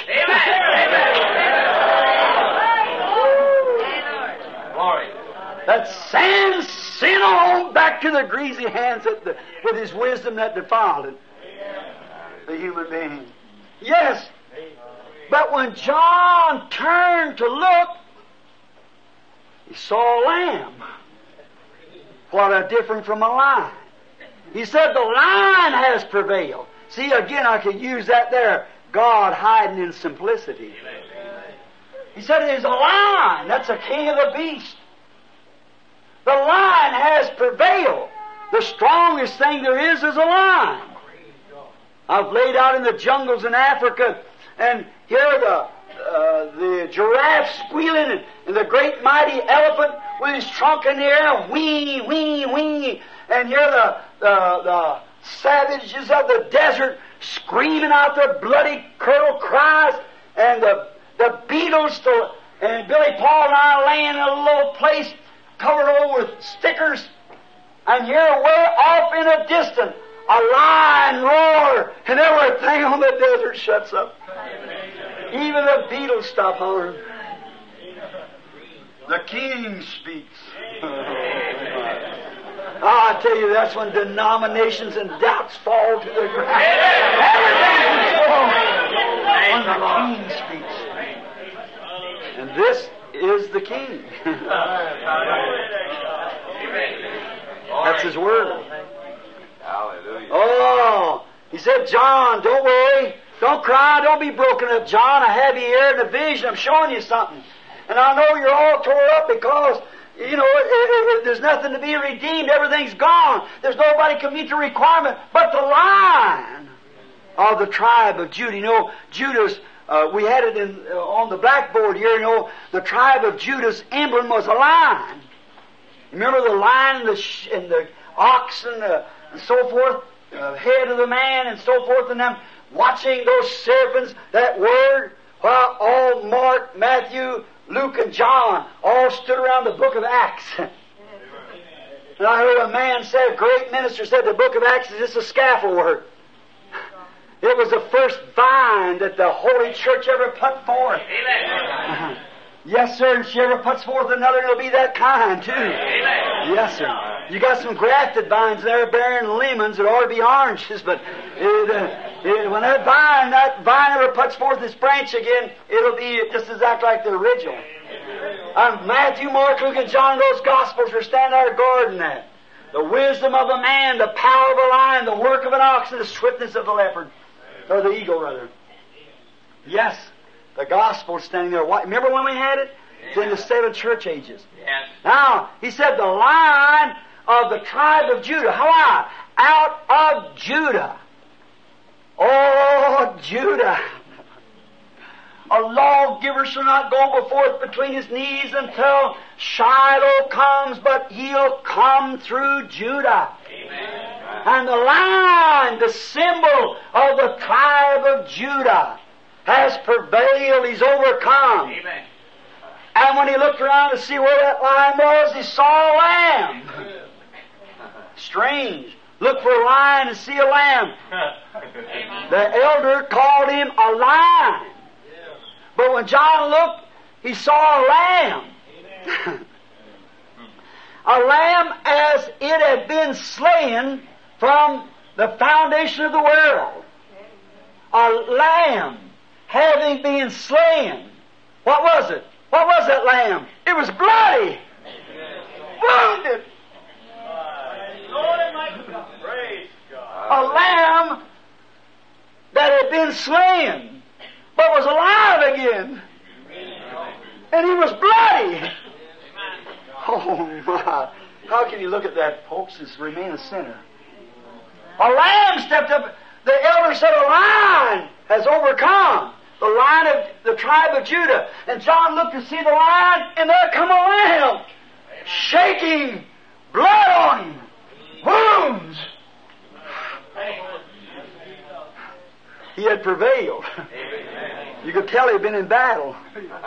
Glory. That sends sin on back to the greasy hands that the, with his wisdom that defiled it. The human being. Yes. But when John turned to look, he saw a lamb. What a difference from a lion. He said the lion has prevailed. See, again, I could use that there. God hiding in simplicity. He said it is a lion. That's the king of the beast. The lion has prevailed. The strongest thing there is is a lion. I've laid out in the jungles in Africa and hear the uh, the giraffe squealing and, and the great mighty elephant with his trunk in the air, wee, wee, wee, and hear the, the, the savages of the desert screaming out their bloody curdle cries, and the, the beetles to, and Billy Paul and I laying in a little place covered over with stickers, and here way off in a distance a lion roar, and everything on the desert shuts up. Even the beetles stop hollering. The King speaks. Oh, I tell you, that's when denominations and doubts fall to the ground. Everything is when the King speaks. And this is the King. That's His word. Hallelujah. Oh, he said, John, don't worry. Don't cry. Don't be broken up, John. I have you here in a vision. I'm showing you something. And I know you're all tore up because, you know, it, it, it, there's nothing to be redeemed. Everything's gone. There's nobody can meet the requirement but the Lion of the tribe of Judah. You know, Judah's, uh, we had it in, uh, on the blackboard here, you know, the tribe of Judah's emblem was a lion. Remember the lion and the, sh- and the ox and, the, and so forth, uh, head of the man and so forth, and them watching those serpents, that word, while all Mark, Matthew, Luke, and John all stood around the book of Acts. And I heard a man say, a great minister said, the book of Acts is just a scaffold work. It was the first vine that the Holy Church ever put forth. Amen. Yes, sir, and she ever puts forth another, it'll be that kind, too. Amen. Yes, sir. You got some grafted vines there bearing lemons that ought to be oranges, but it, uh, it, when that vine, that vine ever puts forth its branch again, it'll be just exactly like the original. Um, Matthew, Mark, Luke, and John, those Gospels are standing there guarding that. The wisdom of a man, the power of a lion, the work of an ox, and the swiftness of the leopard. Or the eagle, rather. Yes, the Gospel's standing there. Remember when we had it? It's in the seven church ages. Yes. Now, he said the line of the tribe of Judah. How? Out of Judah. Oh, Judah. A lawgiver shall not go before between his knees until Shiloh comes, but he'll come through Judah. Amen. And the line, the symbol of the tribe of Judah, has prevailed. He's overcome. Amen. And when he looked around to see where that line was, he saw a lamb. Strange. Look for a lion and see a lamb. The elder called him a lion. But when John looked, he saw a lamb. A lamb as it had been slain from the foundation of the world. A lamb having been slain. What was it? What was that lamb? It was bloody. Wounded. A lamb that had been slain, but was alive again. And he was bloody. Oh my. How can you look at that, folks, and remain a sinner? A lamb stepped up. The elder said, a lion has overcome. The lion of the tribe of Judah. And John looked to see the lion, and there come a lamb. Shaking. Blood on him. Wounds. He had prevailed. You could tell he had been in battle.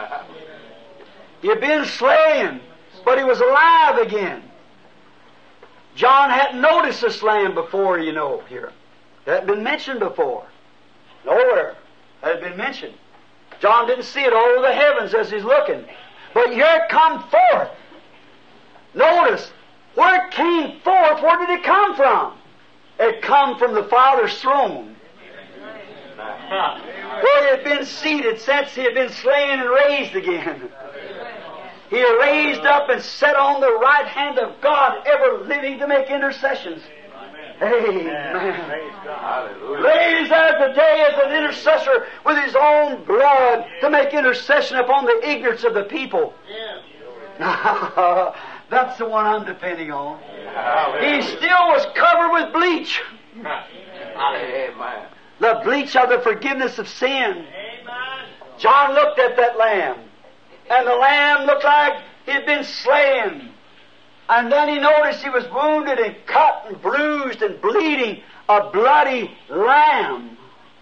He had been slain, but he was alive again. John hadn't noticed this lamb before, you know, here. It hadn't been mentioned before. Nowhere had it been mentioned. John didn't see it all over the heavens as he's looking. But here it come forth. Notice, where it came forth, where did it come from? It come from the Father's throne. Where he had been seated since he had been slain and raised again. He raised up and sat on the right hand of God, ever living to make intercessions. Amen. Amen. Raised there today as an intercessor with his own blood to make intercession upon the ignorance of the people. That's the one I'm depending on. He still was covered with bleach. Amen. The bleach of the forgiveness of sin. John looked at that lamb, and the lamb looked like he had been slain. And then he noticed he was wounded and cut and bruised and bleeding, a bloody lamb.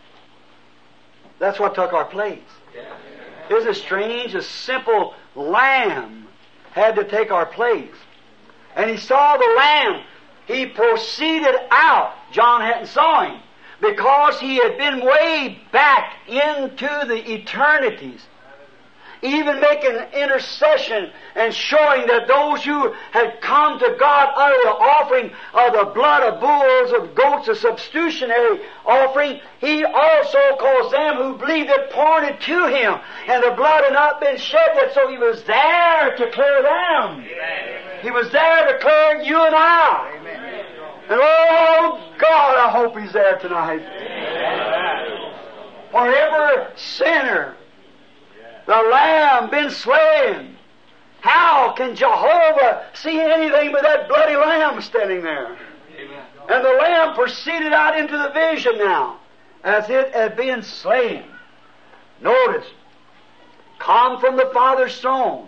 That's what took our place. Isn't it strange? A simple lamb had to take our place. And he saw the lamb. He proceeded out. John hadn't saw him, because he had been way back into the eternities, even making intercession and showing that those who had come to God under the offering of the blood of bulls, of goats, a substitutionary offering, he also caused them who believed it pointed to him, and the blood had not been shed yet, so he was there to clear them. Amen. He was there to clear you and I. Amen. And oh God, I hope he's there tonight. Amen. For every sinner, the Lamb been slain. How can Jehovah see anything but that bloody Lamb standing there? Amen. And the Lamb proceeded out into the vision now, as it had been slain. Notice, come from the Father's throne.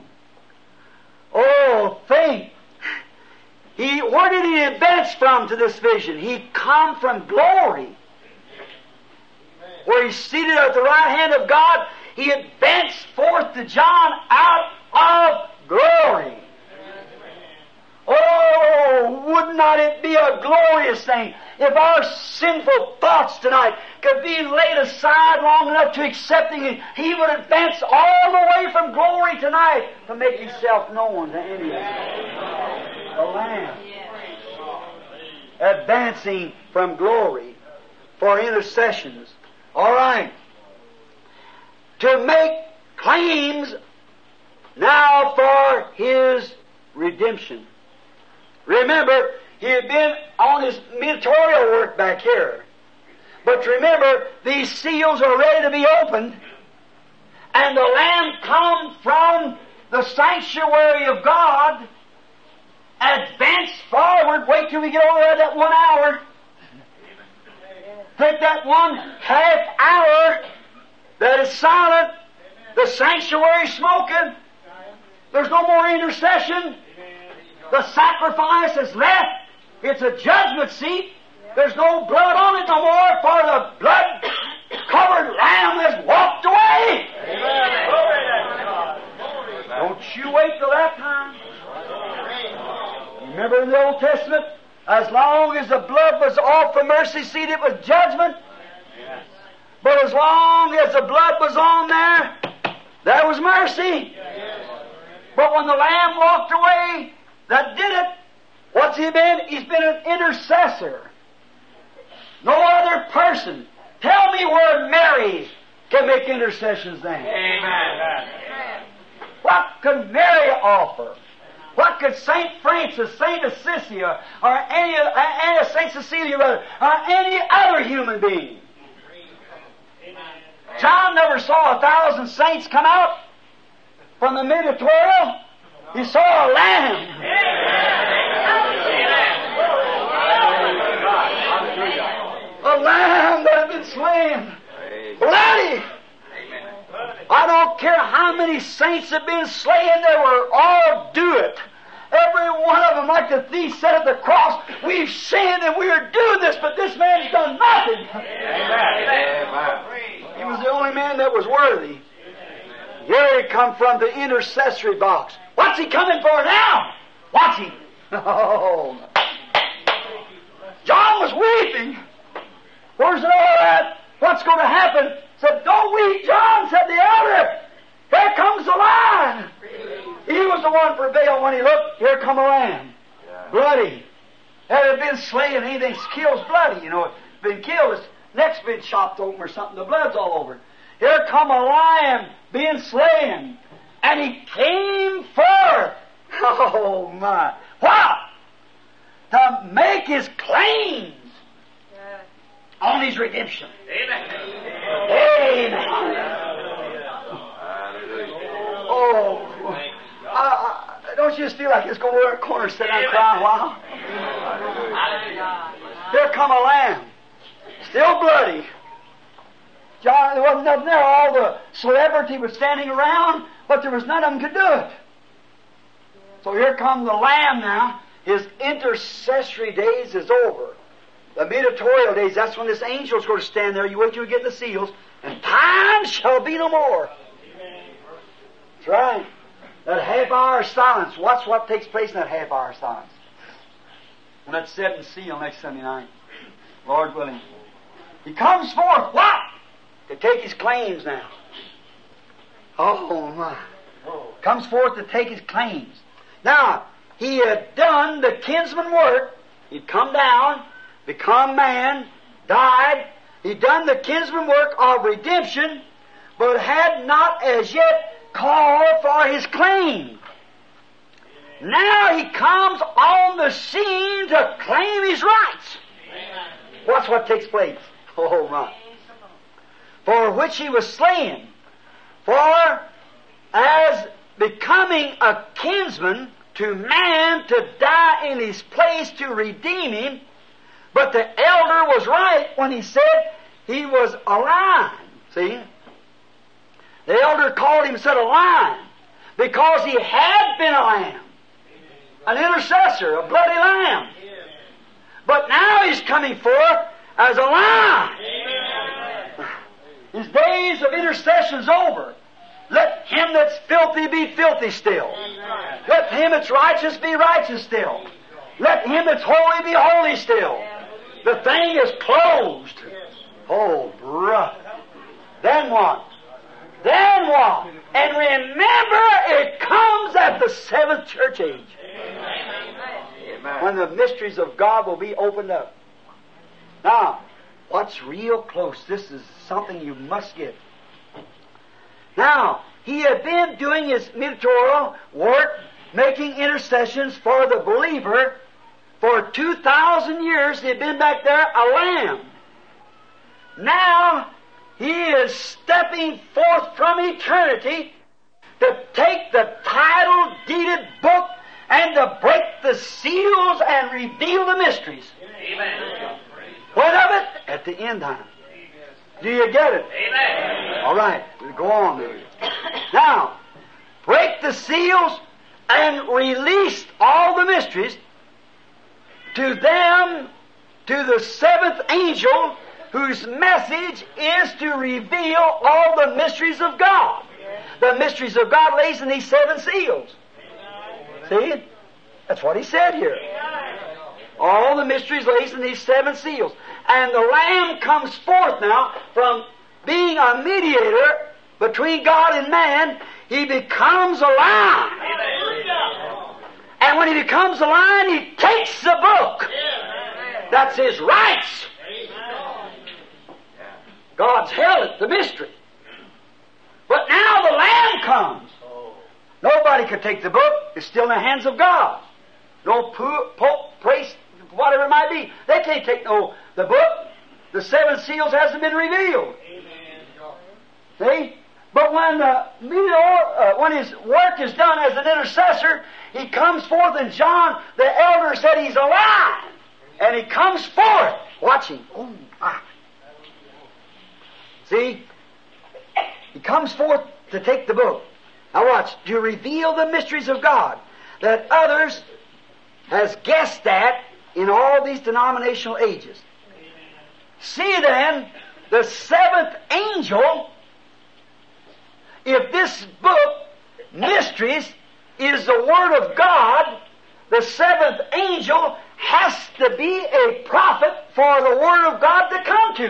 Oh, think. He, where did he advance from to this vision? He come from glory. Where he's seated at the right hand of God, he advanced forth to John out of glory. Oh, a glorious thing. If our sinful thoughts tonight could be laid aside long enough to accepting Him, He would advance all the way from glory tonight to make Himself known to any of us. The Lamb. Advancing from glory for intercessions. All right. To make claims now for His redemption. Remember, He had been on His mediatorial work back here. But remember, these seals are ready to be opened, and the Lamb come from the sanctuary of God, advance forward, wait till we get over there that one hour. Take that one half hour that is silent, the sanctuary smoking, there's no more intercession, the sacrifice is left, it's a judgment seat, there's no blood on it no more, for the blood-covered Lamb has walked away. Don't you wait till that time. Remember in the Old Testament, as long as the blood was off the mercy seat, it was judgment. But as long as the blood was on there, there was mercy. But when the Lamb walked away, that did it. What's He been? He's been an intercessor. No other person. Tell me where Mary can make intercessions then. Amen. What could Mary offer? What could Saint Francis, Saint Assisi, or, or any, any Saint Cecilia, rather, or any other human being? John never saw a thousand saints come out from the mediatorial. He saw a lamb. A lamb that had been slain. Bloody. I don't care how many saints have been slain, they were all do it. Every one of them, like the thief said at the cross, we've sinned and we are doing this, but this man's done nothing. Amen. He was the only man that was worthy. Here he come from the intercessory box. What's he coming for now? Watch him. Oh. John was weeping. Where's it all at? What's going to happen? Said, don't weep, John, said the elder. Here comes the lion. He was the one prevailed when he looked. Here come a lamb. Bloody. Had it been slain, anything kills bloody. You know, it's been killed, its neck's been chopped open or something. The blood's all over. Here come a lion being slain. And he came forth. Oh, my. What? To make his claims on his redemption. Amen. Amen. Oh, I, I, don't you just feel like it's going to a corner, sit down and cry a while? Here come a lamb, still bloody. John, there wasn't nothing there. All the celebrity was standing around, but there was none of them could do it. So here come the lamb now. His intercessory days is over. The mediatorial days, that's when this angel's going to stand there. You wait till you get the seals, and time shall be no more. That's right. That half hour of silence. Watch what takes place in that half hour of silence. When that seventh seal next Sunday night, Lord willing. He comes forth, what? To take his claims now. Oh, my. Comes forth to take his claims. Now, he had done the kinsman work. He'd come down, become man, died. He'd done the kinsman work of redemption, but had not as yet called for his claim. Now he comes on the scene to claim his rights. Watch what takes place. Oh, my. For which he was slain. For as becoming a kinsman to man to die in his place to redeem him, but the elder was right when he said he was a lion. See? The elder called him, said a lion, because he had been a lamb. An intercessor, a bloody lamb. But now he's coming forth as a lion. His days of intercession's over. Let him that's filthy be filthy still. Let him that's righteous be righteous still. Let him that's holy be holy still. The thing is closed. Oh, brother. Then what? Then what? And remember, it comes at the seventh church age. Amen. When the mysteries of God will be opened up. Now, what's real close? This is something you must get. Now, he had been doing his mediatorial work, making intercessions for the believer. For two thousand years, he had been back there a lamb. Now, he is stepping forth from eternity to take the title deeded book and to break the seals and reveal the mysteries. Amen. When of it? At the end time. Do you get it? Amen. All right. We'll go on there. Now, break the seals and release all the mysteries to them, to the seventh angel, whose message is to reveal all the mysteries of God. The mysteries of God lays in these seven seals. See? That's what he said here. All the mysteries lays in these seven seals. And the Lamb comes forth now from being a mediator between God and man. He becomes alive. And when he becomes alive, he takes the book. That's his rights. God's held it, the mystery. But now the Lamb comes. Nobody could take the book. It's still in the hands of God. No pope, priest, whatever it might be. They can't take no the book. The seven seals hasn't been revealed. See? But when the uh, when his work is done as an intercessor, he comes forth, and John, the elder, said he's alive. And he comes forth. Watch him. Oh, my. See? He comes forth to take the book. Now watch. To reveal the mysteries of God that others has guessed at in all these denominational ages. See then, the seventh angel, if this book, Mysteries, is the Word of God, the seventh angel has to be a prophet for the Word of God to come to.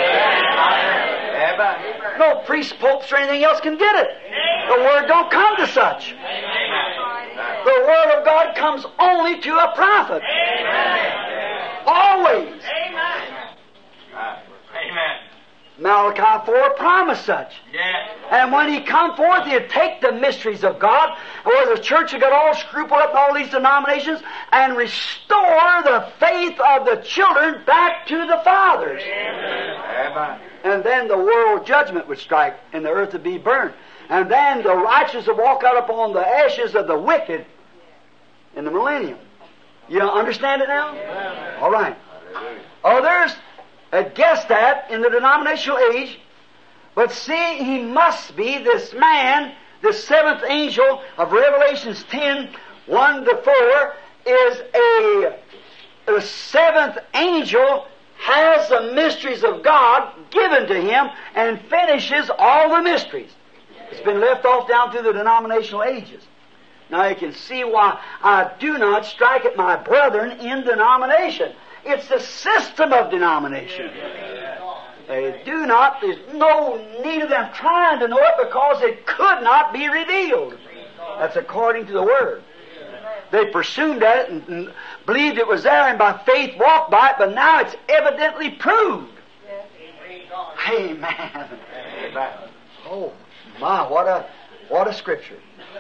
Amen. No priest, popes, or anything else can get it. The Word don't come to such. The Word of God comes only to a prophet. Always. Amen. Malachi four promised such. Yes. And when he come forth, he'd take the mysteries of God, where the church had got all scrupled up in all these denominations, and restore the faith of the children back to the fathers. Amen. And then the world judgment would strike, and the earth would be burned. And then the righteous would walk out upon the ashes of the wicked in the millennium. You understand it now? Amen. All right. Others had guessed that in the denominational age, but see, he must be this man, the seventh angel of Revelations ten, one to four, is a, the seventh angel has the mysteries of God given to him and finishes all the mysteries. It's been left off down through the denominational ages. Now you can see why I do not strike at my brethren in denomination. It's the system of denomination. They do not, there's no need of them trying to know it because it could not be revealed. That's according to the Word. They presumed at it and, and believed it was there and by faith walked by it, but now it's evidently proved. Amen. Amen. Oh my, what a, what a scripture.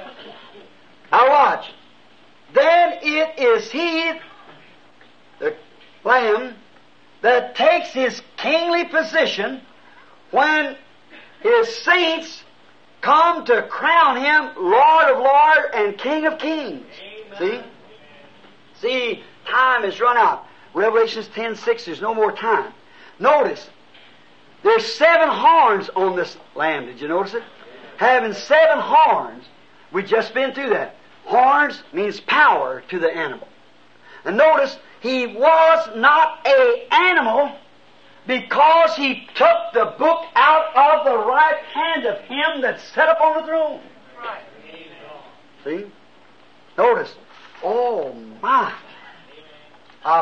Now watch. Then it is He, the Lamb, that takes His kingly position when His saints come to crown Him Lord of Lords and King of Kings. Amen. See? See, time has run out. Revelations ten six, there's no more time. Notice, there's seven horns on this Lamb. Did you notice it? Having seven horns. We've just been through that. Horns means power to the animal. And notice, He was not an animal because He took the book out of the right hand of Him that sat upon the throne. Right. See? Notice. Oh my.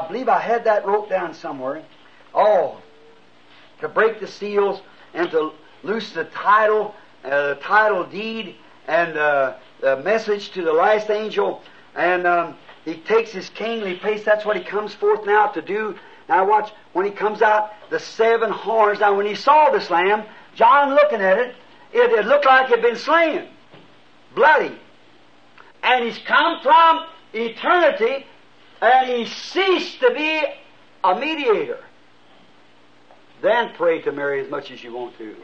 I believe I had that wrote down somewhere. Oh, to break the seals and to loose the title, uh, the title deed, and uh, the message to the last angel. And um, he takes his kingly pace. That's what he comes forth now to do. Now watch, when he comes out, the seven horns. Now when he saw this lamb, John looking at it, it, it looked like it had been slain. Bloody. And he's come from eternity, and he ceased to be a mediator. Then pray to Mary as much as you want to.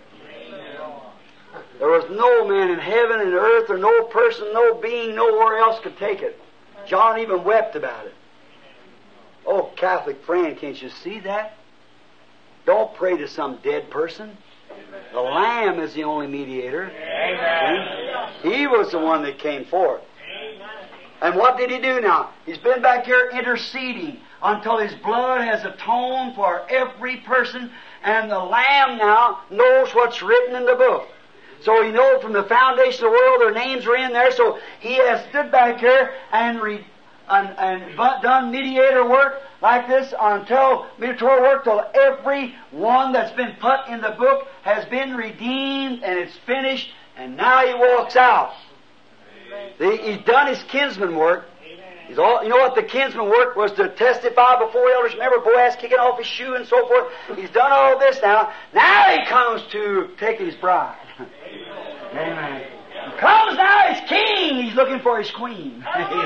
There was no man in heaven and earth, or no person, no being, nowhere else could take it. John even wept about it. Oh, Catholic friend, can't you see that? Don't pray to some dead person. The Lamb is the only mediator. Amen. He was the one that came forth. And what did he do now? He's been back here interceding until his blood has atoned for every person, and the Lamb now knows what's written in the book. So he knows from the foundation of the world their names are in there, so he has stood back here and, re, and, and done mediator work like this until mediator work till every one that's been put in the book has been redeemed and it's finished, and now he walks out. See, he's done his kinsman work. He's all, you know what the kinsman work was, to testify before elders. Remember Boaz kicking off his shoe and so forth? He's done all this now. Now he comes to take his bride. Amen. He comes now as king. He's looking for his queen.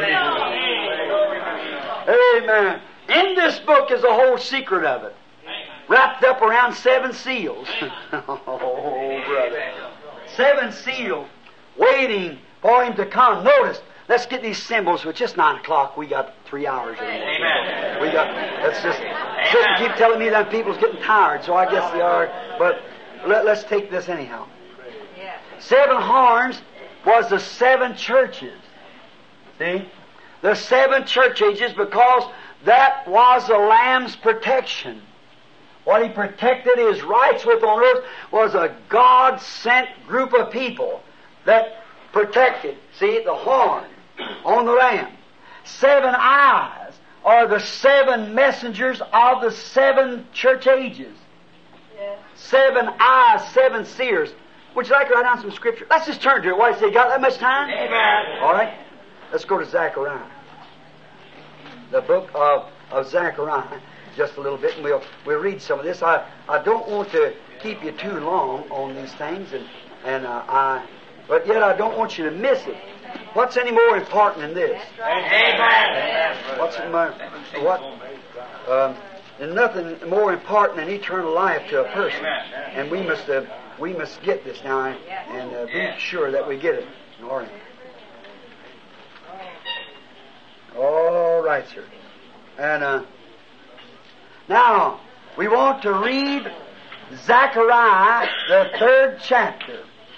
Amen. In this book is the whole secret of it, wrapped up around seven seals. Oh, brother. Seven seals waiting for him to come. Notice, let's get these symbols. It's just nine o'clock. We got three hours anymore. We got. Let's just. Sister keep telling me that people's getting tired, so I guess they are. But let, let's take this anyhow. Seven horns was the seven churches. See, the seven church ages, because that was the Lamb's protection. What he protected his rights with on earth was a God-sent group of people that protected, see, the horn on the Lamb. Seven eyes are the seven messengers of the seven church ages. Yeah. Seven eyes, seven seers. Would you like to write down some scripture? Let's just turn to it. Why do you say, you got that much time? Amen. All right. Let's go to Zechariah. The book of, of Zechariah. Just a little bit, and we'll, we'll read some of this. I, I don't want to keep you too long on these things, and, and uh, I... But yet I don't want you to miss it. What's any more important than this? Amen. What's more, what? Um, there's nothing more important than eternal life to a person, and we must uh, we must get this now and uh, be sure that we get it. All right. All right, sir. And uh, now we want to read Zechariah, the third chapter.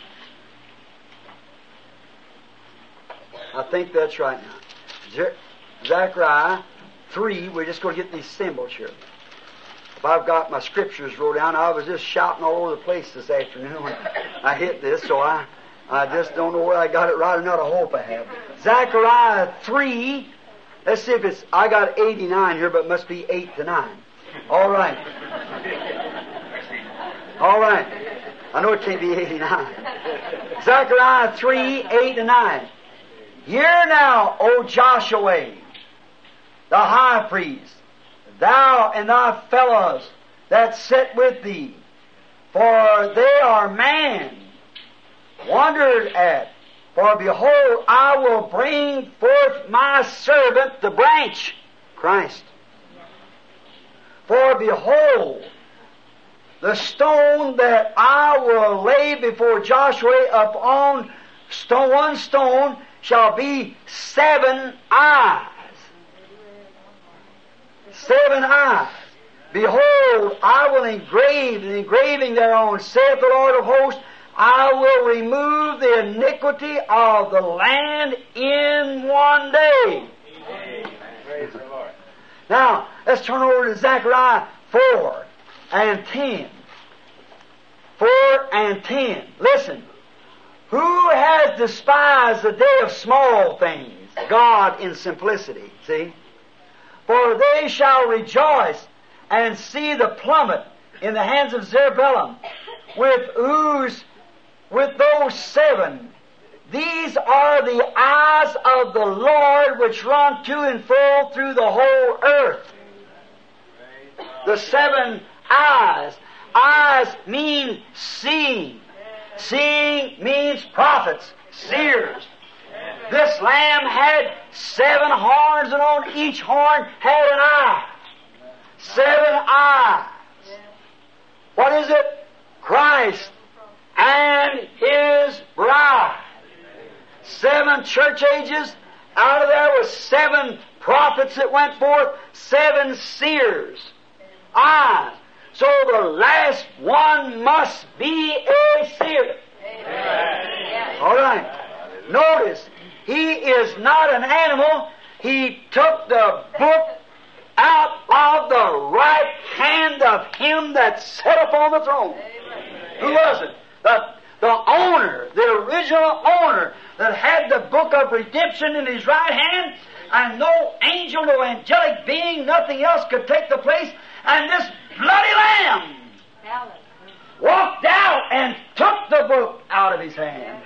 I think that's right now. Zechariah three, we're just going to get these symbols here. If I've got my scriptures wrote down, I was just shouting all over the place this afternoon when I hit this, so I, I just don't know whether I got it right or not. I hope I have. Zechariah three, let's see if it's, I got eighty-nine here, but it must be eight to nine. All right. All right. I know it can't be eighty-nine. Zechariah three, eight to nine. Hear now, O Joshua, the high priest, thou and thy fellows that sit with thee, for they are man wondered at. For behold, I will bring forth my servant, the branch, Christ. For behold, the stone that I will lay before Joshua upon stone, one stone, shall be seven eyes. Seven eyes. Behold, I will engrave, and engraving thereon, saith the Lord of hosts, I will remove the iniquity of the land in one day. Praise the Lord. Now, let's turn over to Zechariah four and ten. Four and ten. Listen. Who has despised the day of small things? God in simplicity. See? For they shall rejoice and see the plummet in the hands of Zerubbabel, with whose, with those seven. These are the eyes of the Lord which run to and fro through the whole earth. The seven eyes. Eyes mean seeing. Seeing means prophets, seers. This lamb had seven horns, and on each horn had an eye. Seven eyes. What is it? Christ and His bride. Seven church ages. Out of there was seven prophets that went forth, seven seers. Eyes. So the last one must be a seer. Amen. All right. Notice, He is not an animal. He took the book out of the right hand of Him that sat upon the throne. Amen. Who was it? The, the owner, the original owner that had the book of redemption in His right hand, and no angel, no angelic being, nothing else could take the place. And this bloody lamb walked out and took the book out of His hand.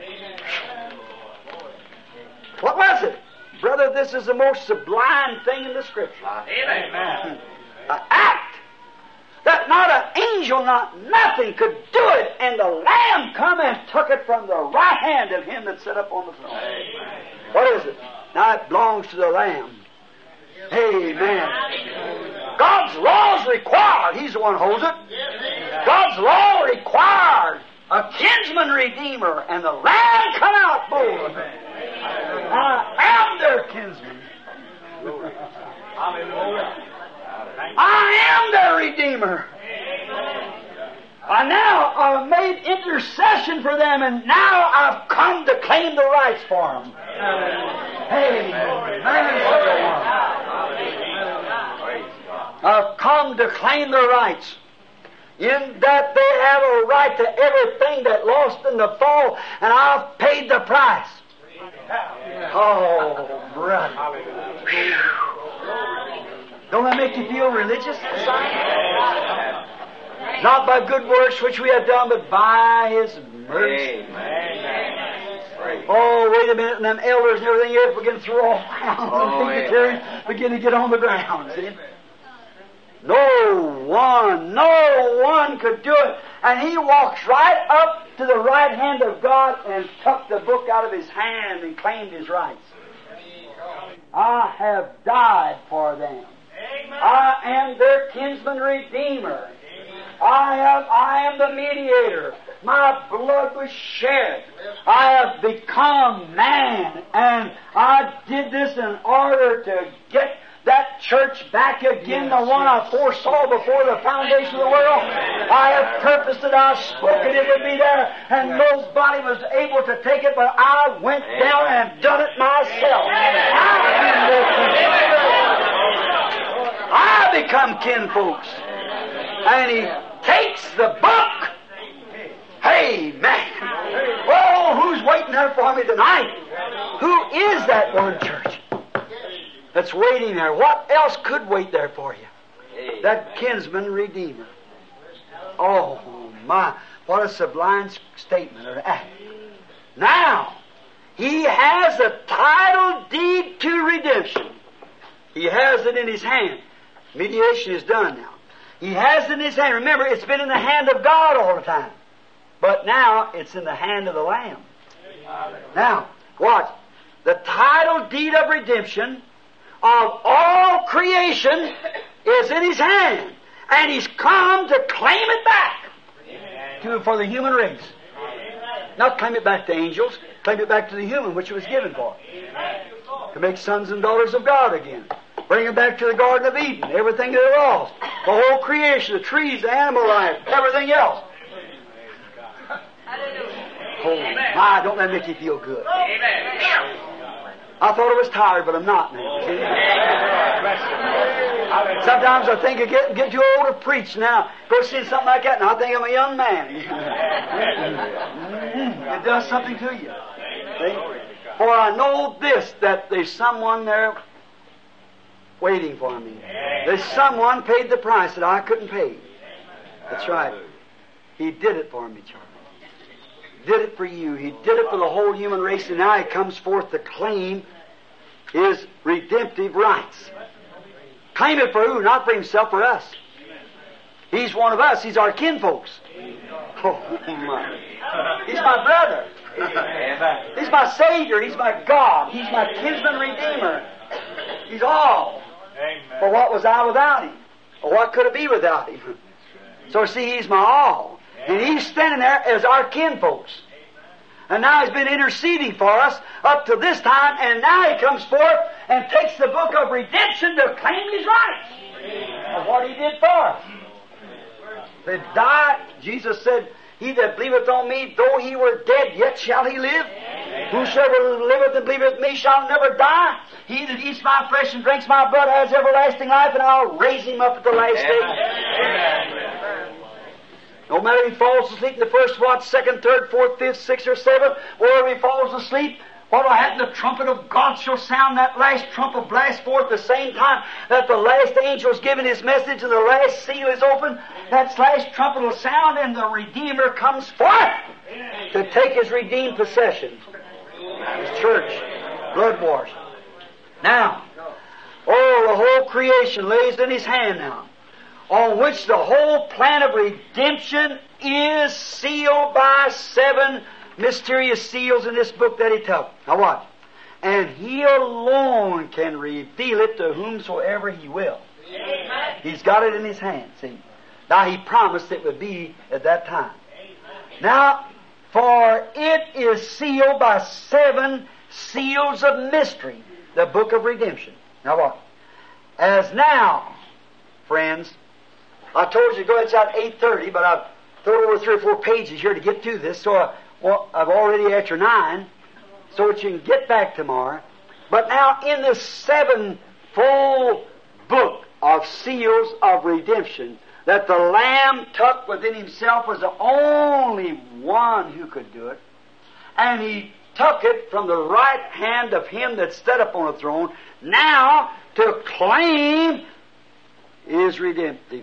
What was it? Brother, this is the most sublime thing in the Scripture. Amen. An act that not an angel, not nothing could do it, and the Lamb come and took it from the right hand of Him that sat up on the throne. Amen. What is it? Now it belongs to the Lamb. Amen. God's laws required. He's the one who holds it. God's law required a kinsman redeemer, and the Lamb come out bold. I am their kinsman. I am their redeemer. I now I've made intercession for them, and now I've come to claim the rights for them. Amen. I've come to claim the rights. In that they have a right to everything that lost in the fall, and I've paid the price. Oh, brother. Don't that make you feel religious? Not by good works which we have done, but by His mercy. Oh, wait a minute, and them elders and everything else begin to throw all around. The dignitaries begin to get on the ground. See? No one, no one could do it. And He walks right up to the right hand of God and took the book out of His hand and claimed His rights. I have died for them. I am their kinsman redeemer. I have, I am the mediator. My blood was shed. I have become man, and I did this in order to get that church back again, yes, the one yes. I foresaw before the foundation of the world. I have purposed it, I spoke it, it would be there, and yes. nobody was able to take it, but I went Amen. Down and done it myself. I become kinfolks. And He takes the book. Hey, man. Oh, who's waiting there for me tonight? Who is that one church that's waiting there? What else could wait there for you? That kinsman redeemer. Oh, my. What a sublime statement or act. Now, He has the title deed to redemption. He has it in His hand. Mediation is done now. He has it in His hand. Remember, it's been in the hand of God all the time. But now, it's in the hand of the Lamb. Now, watch. The title deed of redemption of all creation is in His hand. And He's come to claim it back to, for the human race. Not claim it back to angels, claim it back to the human which it was given for. To make sons and daughters of God again. Bring them back to the Garden of Eden, everything that they lost. The whole creation, the trees, the animal life, everything else. Oh my, don't that make you feel good? I thought I was tired, but I'm not now. Sometimes I think I get, get too old to preach now. Go see something like that, and I think I'm a young man. It does something to you. See? For I know this, that there's someone there waiting for me. There's someone paid the price that I couldn't pay. That's right. He did it for me, Charlie. Did it for you. He did it for the whole human race, and now He comes forth to claim His redemptive rights. Claim it for who? Not for Himself, for us. He's one of us. He's our kinfolks. Oh, my. He's my brother. He's my Savior. He's my God. He's my kinsman redeemer. He's all. For what was I without Him? Or what could it be without Him? So see, He's my all. And He's standing there as our kinfolks. And now He's been interceding for us up to this time, and now He comes forth and takes the book of redemption to claim His rights of what He did for us. They died. Jesus said, He that believeth on me, though he were dead, yet shall he live. Whosoever liveth and believeth in me shall never die. He that eats my flesh and drinks my blood has everlasting life, and I'll raise him up at the last day. Amen. No matter if he falls asleep in the first watch, second, third, fourth, fifth, sixth, or seventh, wherever he falls asleep, what will happen? The trumpet of God shall sound. That last trumpet blast forth the same time that the last angel is giving his message and the last seal is open. That last trumpet will sound, and the Redeemer comes forth to take His redeemed possession. His church, blood washed. Now, oh, the whole creation lays in His hand now, on which the whole plan of redemption is sealed by seven mysterious seals in this book that He took. Now what? And He alone can reveal it to whomsoever He will. Amen. He's got it in His hand, see. Now He promised it would be at that time. Amen. Now, for it is sealed by seven seals of mystery, the book of redemption. Now what? As now, friends, I told you to go ahead, it's at eight thirty, but I've thrown over three or four pages here to get to this, so I, well, I've already after nine, so that you can get back tomorrow. But now in this sevenfold book of seals of redemption that the Lamb took within Himself was the only one who could do it, and He took it from the right hand of Him that stood upon a throne, now to claim His redemptive,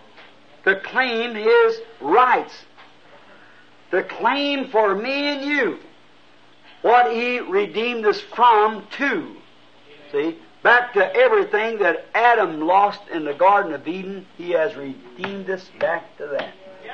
to claim His rights, to claim for me and you what He redeemed us from to. See? Back to everything that Adam lost in the Garden of Eden, He has redeemed us back to that.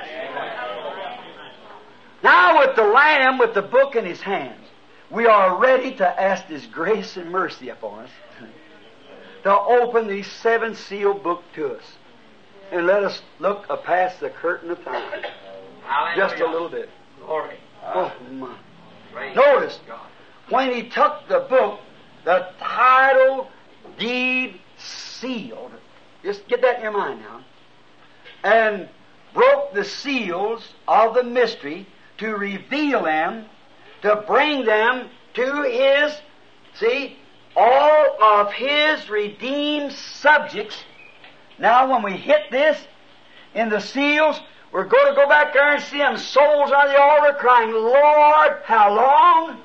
Now with the Lamb, with the book in His hands, we are ready to ask His grace and mercy upon us to open the seven sealed book to us. And let us look past the curtain of time. Just a little bit. Glory. Oh, my. Notice, when He took the book, the title deed sealed, just get that in your mind now, and broke the seals of the mystery to reveal them, to bring them to His, see, all of His redeemed subjects. Now when we hit this in the seals, we're going to go back there and see them souls on the altar crying, Lord, how long?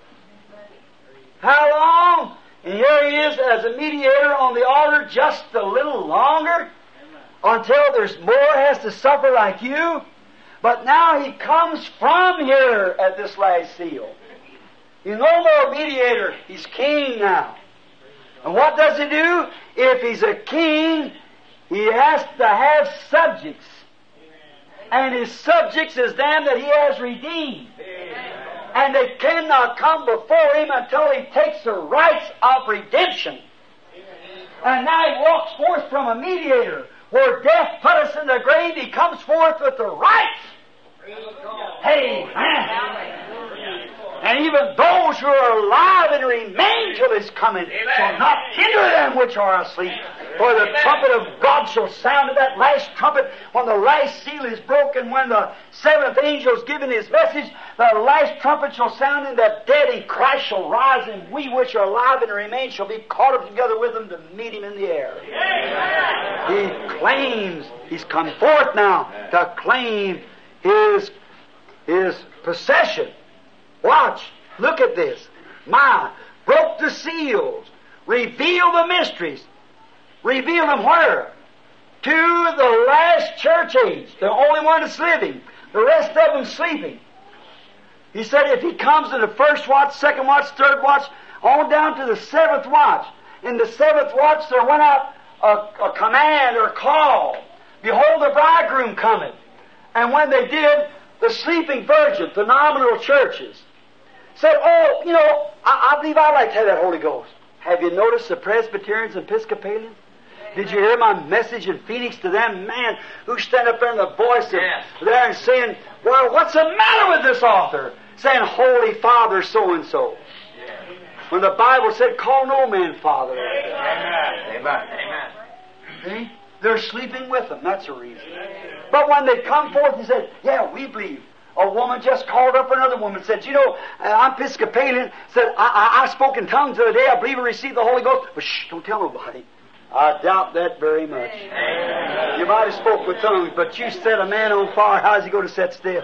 How long? And here He is as a mediator on the altar just a little longer until there's more has to suffer like you. But now He comes from here at this last seal. He's no more mediator. He's king now. And what does He do? If He's a king, He has to have subjects. And His subjects is them that He has redeemed. And they cannot come before Him until He takes the rights of redemption. And now He walks forth from a mediator. Where death put us in the grave, He comes forth with the rights. Amen. And even those who are alive and remain till His coming shall not hinder them which are asleep. For the trumpet of God shall sound at that last trumpet when the last seal is broken, when the seventh angel is giving his message, the last trumpet shall sound, and the dead in Christ shall rise, and we which are alive and remain shall be caught up together with Him to meet Him in the air. Amen. He claims, He's come forth now to claim His, His possession. Watch, look at this. My, broke the seals, revealed the mysteries. Revealed them where? To the last church age. The only one that's living. The rest of them sleeping. He said if he comes in the first watch, second watch, third watch, on down to the seventh watch. In the seventh watch there went out a, a command or a call. Behold, the bridegroom cometh. And when they did, the sleeping virgin, phenomenal churches, said, oh, you know, I, I believe I'd like to have that Holy Ghost. Have you noticed the Presbyterians and Episcopalians? Did you hear my message in Phoenix to them? Man, who stand up there in the voice of Yes. there and saying, well, what's the matter with this author? Saying, Holy Father so-and-so. When the Bible said, call no man Father. Amen. Amen. Amen. See? They're sleeping with them. That's the reason. But when they come forth and said, yeah, we believe. A woman just called up another woman and said, you know, I'm Episcopalian. Said, I, I, I spoke in tongues the other day. I believe I received the Holy Ghost. But shh, don't tell nobody. I doubt that very much. Amen. You might have spoke with tongues, but you set a man on fire. How's he going to set still?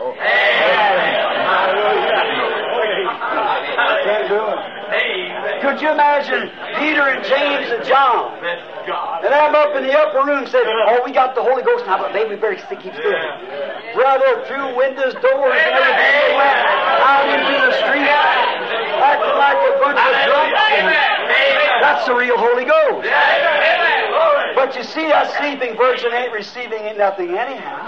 Can't do it. Could you imagine Peter and James and John? And them up in the upper room said, oh, we got the Holy Ghost now, but baby, better keep still. Brother, through windows, doors, and everything, they went out into the street, acting like a bunch of drunks. That's the real Holy Ghost. But you see, that sleeping virgin ain't receiving nothing anyhow.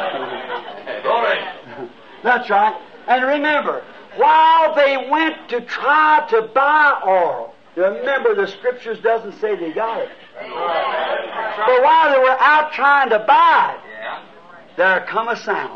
That's right. And remember, while they went to try to buy oil, remember the Scriptures doesn't say they got it. But while they were out trying to buy it, there come a sound.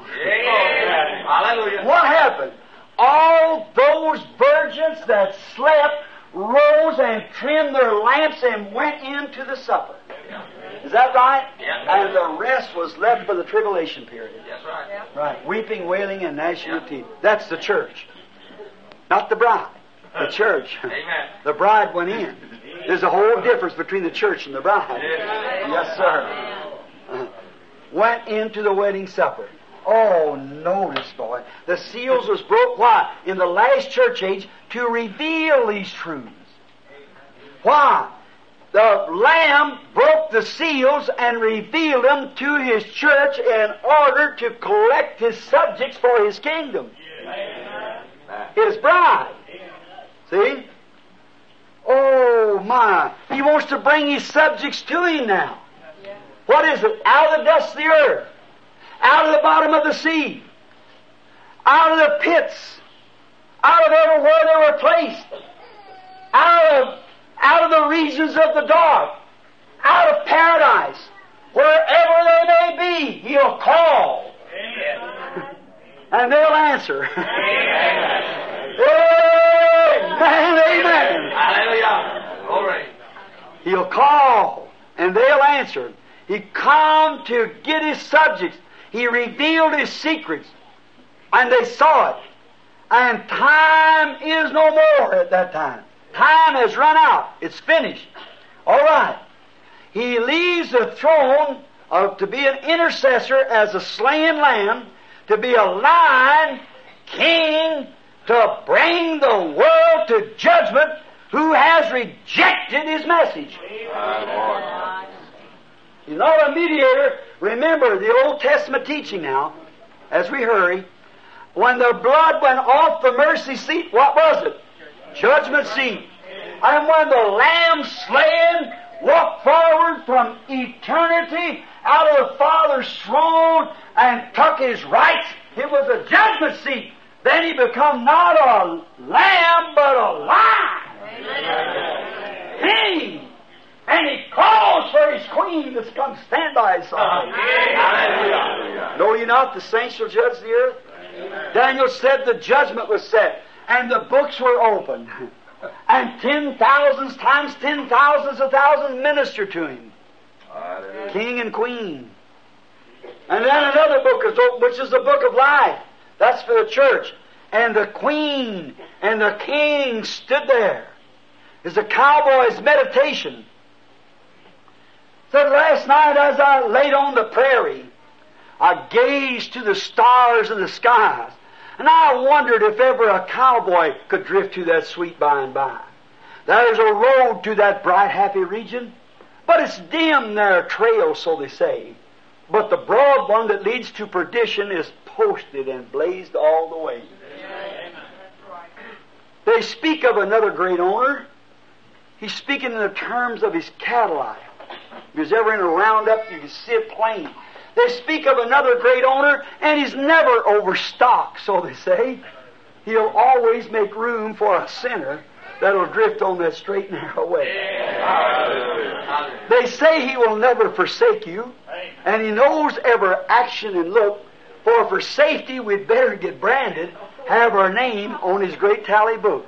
What happened? All those virgins that slept rose and trimmed their lamps and went into the supper. Is that right? And the rest was left for the tribulation period. That's right. Right. Weeping, wailing, and gnashing of teeth. That's the church. Not the bride. The church. Amen. The bride went in. There's a whole difference between the church and the bride. Yes, sir. Uh, went into the wedding supper. Oh, notice, boy. The seals was broke. Why? In the last church age, to reveal these truths. Why? The Lamb broke the seals and revealed them to His church in order to collect His subjects for His kingdom. His bride. See? Oh, my. He wants to bring His subjects to Him now. What is it? Out of the dust of the earth. Out of the bottom of the sea. Out of the pits. Out of everywhere they were placed. Out of, out of the regions of the dark. Out of paradise. Wherever they may be, He'll call. Amen. And they'll answer. Amen. Amen. Amen. Hallelujah. Glory. He'll call, and they'll answer. He come to get His subjects. He revealed His secrets, and they saw it. And time is no more at that time. Time has run out. It's finished. All right. He leaves the throne of, to be an intercessor as a slain lamb, to be a lion king, to bring the world to judgment who has rejected His message. He's not a mediator. Remember the Old Testament teaching now, as we hurry. When the blood went off the mercy seat, what was it? Judgment seat. And when the Lamb slain walked forward from eternity out of the Father's throne and took His rights, it was a judgment seat. Then He become not a lamb, but a lion. King. And He calls for His queen to come stand by His side. Hallelujah. Know ye not the saints shall judge the earth? Amen. Daniel said the judgment was set, and the books were opened. And ten thousands times ten thousands of thousands ministered to Him. Hallelujah. King and queen. And then another book is opened, which is the book of life. That's for the church. And the queen and the king stood there. It's a cowboy's meditation. Said last night as I laid on the prairie, I gazed to the stars in the skies, and I wondered if ever a cowboy could drift to that sweet by and by. There's a road to that bright, happy region. But it's dim their trail, so they say. But the broad one that leads to perdition is posted and blazed all the way. They speak of another great owner. He's speaking in the terms of his cattle life. If he's ever in a roundup, you can see it plain. They speak of another great owner, and he's never overstocked, so they say. He'll always make room for a sinner that'll drift on that straight and narrow way. They say he will never forsake you, and he knows every action and look, for for safety we'd better get branded, have our name on his great tally book.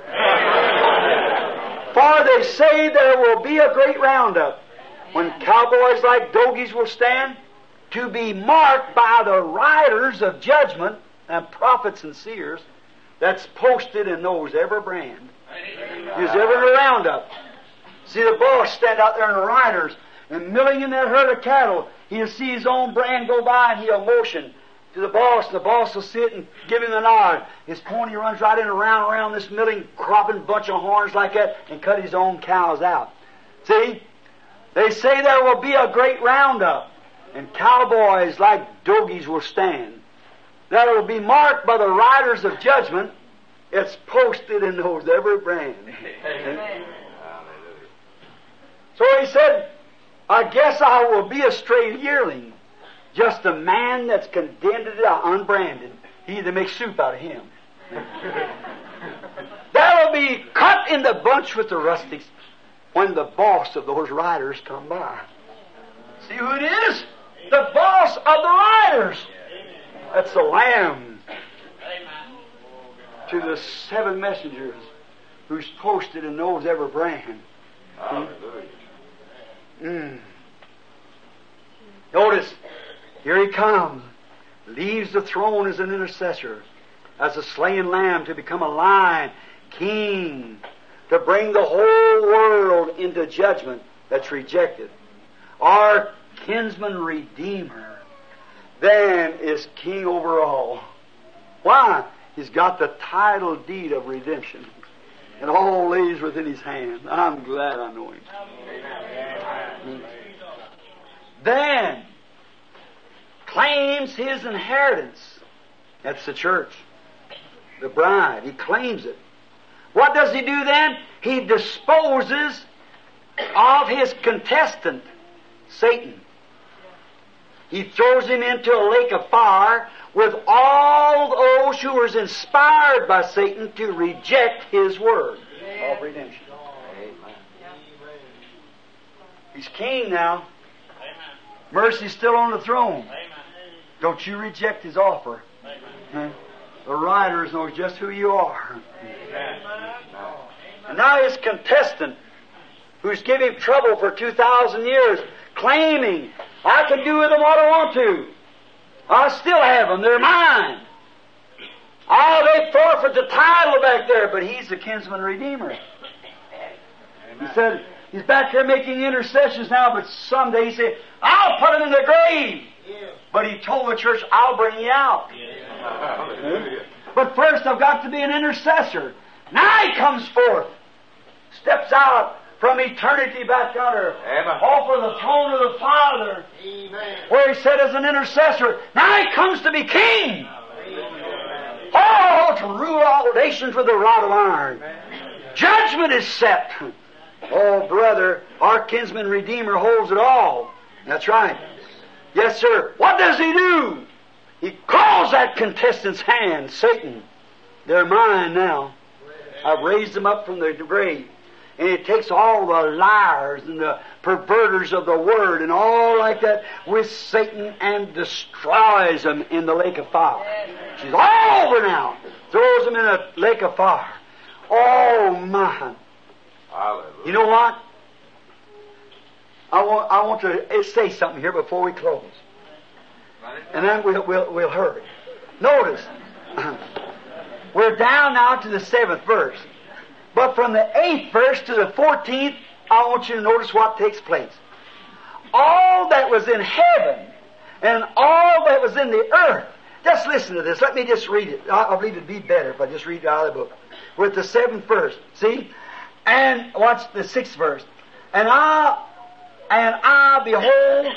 For they say there will be a great roundup, when cowboys like dogies will stand, to be marked by the riders of judgment and prophets and seers that's posted in those every brand. There's ever a roundup. See the boss stand out there in the riders and milling in that herd of cattle. He'll see his own brand go by and he'll motion to the boss. The boss will sit and give him the nod. His pony runs right in around around this milling, cropping bunch of horns like that and cut his own cows out. See? They say there will be a great roundup, and cowboys like dogies will stand. That will be marked by the riders of judgment. It's posted in those every brand. Amen. So he said, I guess I will be a stray yearling, just a man that's condemned to die, unbranded. He either makes soup out of him. That'll be cut in the bunch with the rustics when the boss of those riders come by. See who it is? The boss of the riders. That's the Lamb. To the seven messengers who's posted and knows every brand. Hallelujah. Mm. Notice, here he comes. Leaves the throne as an intercessor, as a slain lamb to become a lion, king, to bring the whole world into judgment that's rejected. Our kinsman redeemer then is king over all. Why? He's got the title deed of redemption. And all lays within his hand. I'm glad I know him. Amen. Then claims his inheritance. That's the church. The bride. He claims it. What does he do then? He disposes of his contestant, Satan. He throws him into a lake of fire with all those who were inspired by Satan to reject his word of redemption. Amen. He's king now. Mercy's still on the throne. Don't you reject his offer. Huh? The riders knows just who you are. And now his contestant, who's given him trouble for two thousand years, claiming, I can do with them what I want to. I still have them. They're mine. Oh, they forfeit the title back there, but he's the kinsman redeemer. He said, he's back there making intercessions now, but someday he said, I'll put him in the grave. But he told the church, I'll bring you out. Yeah. But first I've got to be an intercessor. Now he comes forth, steps out from eternity back under, off of the throne of the Father, Amen. Where he said as an intercessor, now he comes to be king. Amen. Oh, to rule all nations with a rod of iron. Amen. Judgment is set. Oh, brother, our kinsman redeemer holds it all. That's right. Yes, sir. What does he do? He calls that contestant's hand, Satan. They're mine now. I've raised them up from the grave. And he takes all the liars and the perverters of the word and all like that with Satan and destroys them in the lake of fire. She's all over now. Throws them in a lake of fire. Oh, my. Hallelujah. You know what? I want, I want to say something here before we close. And then we'll, we'll, we'll hurry. Notice, we're down now to the seventh verse. But from the eighth verse to the fourteenth, I want you to notice what takes place. All that was in heaven and all that was in the earth. Just listen to this. Let me just read it. I, I believe it'd be better if I just read it out of the book. With the seventh verse. See? And watch the sixth verse. And I And I, behold,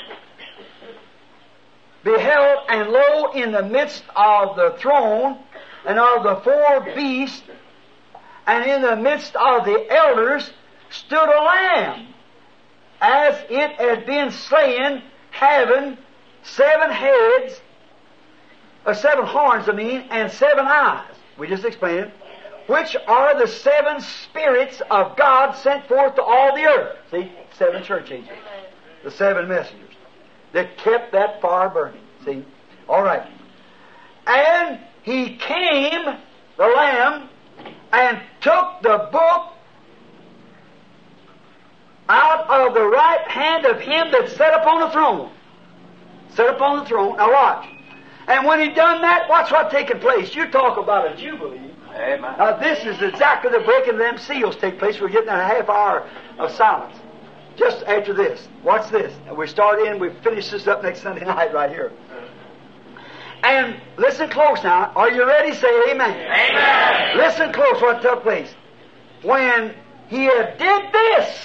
beheld, and lo, in the midst of the throne and of the four beasts, and in the midst of the elders, stood a lamb, as it had been slain, having seven heads, or seven horns, I mean, and seven eyes. We just explained it. Which are the seven spirits of God sent forth to all the earth. See, seven church angels. The seven messengers that kept that fire burning. See? All right. And he came, the Lamb, and took the book out of the right hand of him that sat upon the throne. Sat upon the throne. Now watch. And when he done that, watch what's taking place. You talk about a jubilee. Amen. Now this is exactly the breaking of them seals take place. We're getting a half hour of silence. Just after this. Watch this. And we start in, we finish this up next Sunday night right here. And listen close now. Are you ready? Say amen. Amen. Listen close what took place. When he had did this,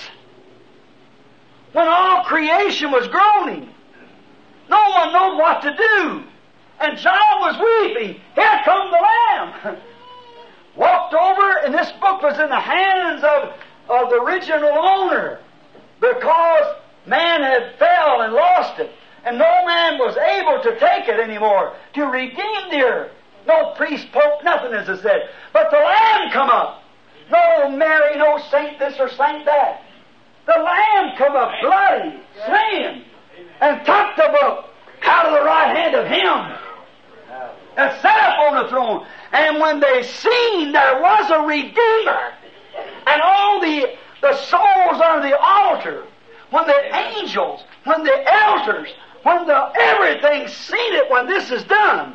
when all creation was groaning, no one knew what to do. And John was weeping. Here come the Lamb. Walked over, and this book was in the hands of, of the original owner, because man had fell and lost it, and no man was able to take it anymore to redeem the earth. No priest, pope, nothing, as I said. But the Lamb come up. No Mary, no saint this or saint that. The Lamb come up, bloody, slain, and took the book out of the right hand of him and sat up on the throne. And when they seen there was a Redeemer, and all the, the souls on the altar, when the angels, when the elders, when the everything seen it, when this is done,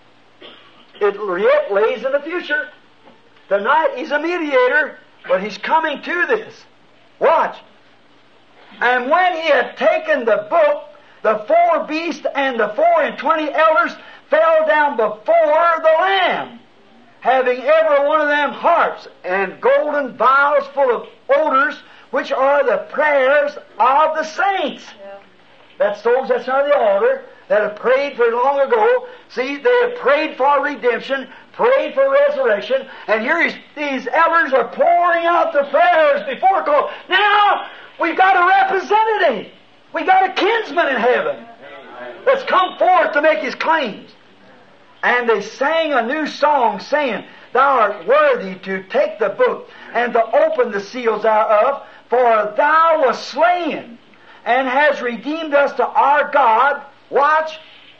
it yet lays in the future. Tonight he's a mediator, but he's coming to this. Watch. And when he had taken the book, the four beasts and the four and twenty elders fell down before the Lamb, having every one of them harps and golden vials full of odors, which are the prayers of the saints. Yeah. That's those that's on the altar that have prayed for it long ago. See, they have prayed for redemption, prayed for resurrection, and here is, these elders are pouring out the prayers before God. Now, we've got a representative. We've got a kinsman in heaven that's come forth to make his claims. And they sang a new song, saying, Thou art worthy to take the book and to open the seals thereof, for Thou wast slain and hast redeemed us to our God. Watch.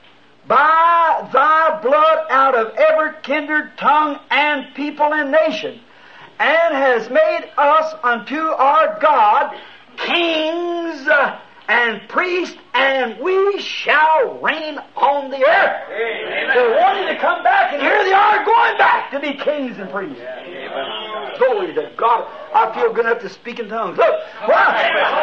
By Thy blood out of every kindred, tongue, and people and nation, and has made us unto our God kings and priests, and we shall reign on the earth. Amen. They're wanting to come back, and here they are going back to be kings and priests. Amen. Glory to God. I feel good enough to speak in tongues. Look, wow.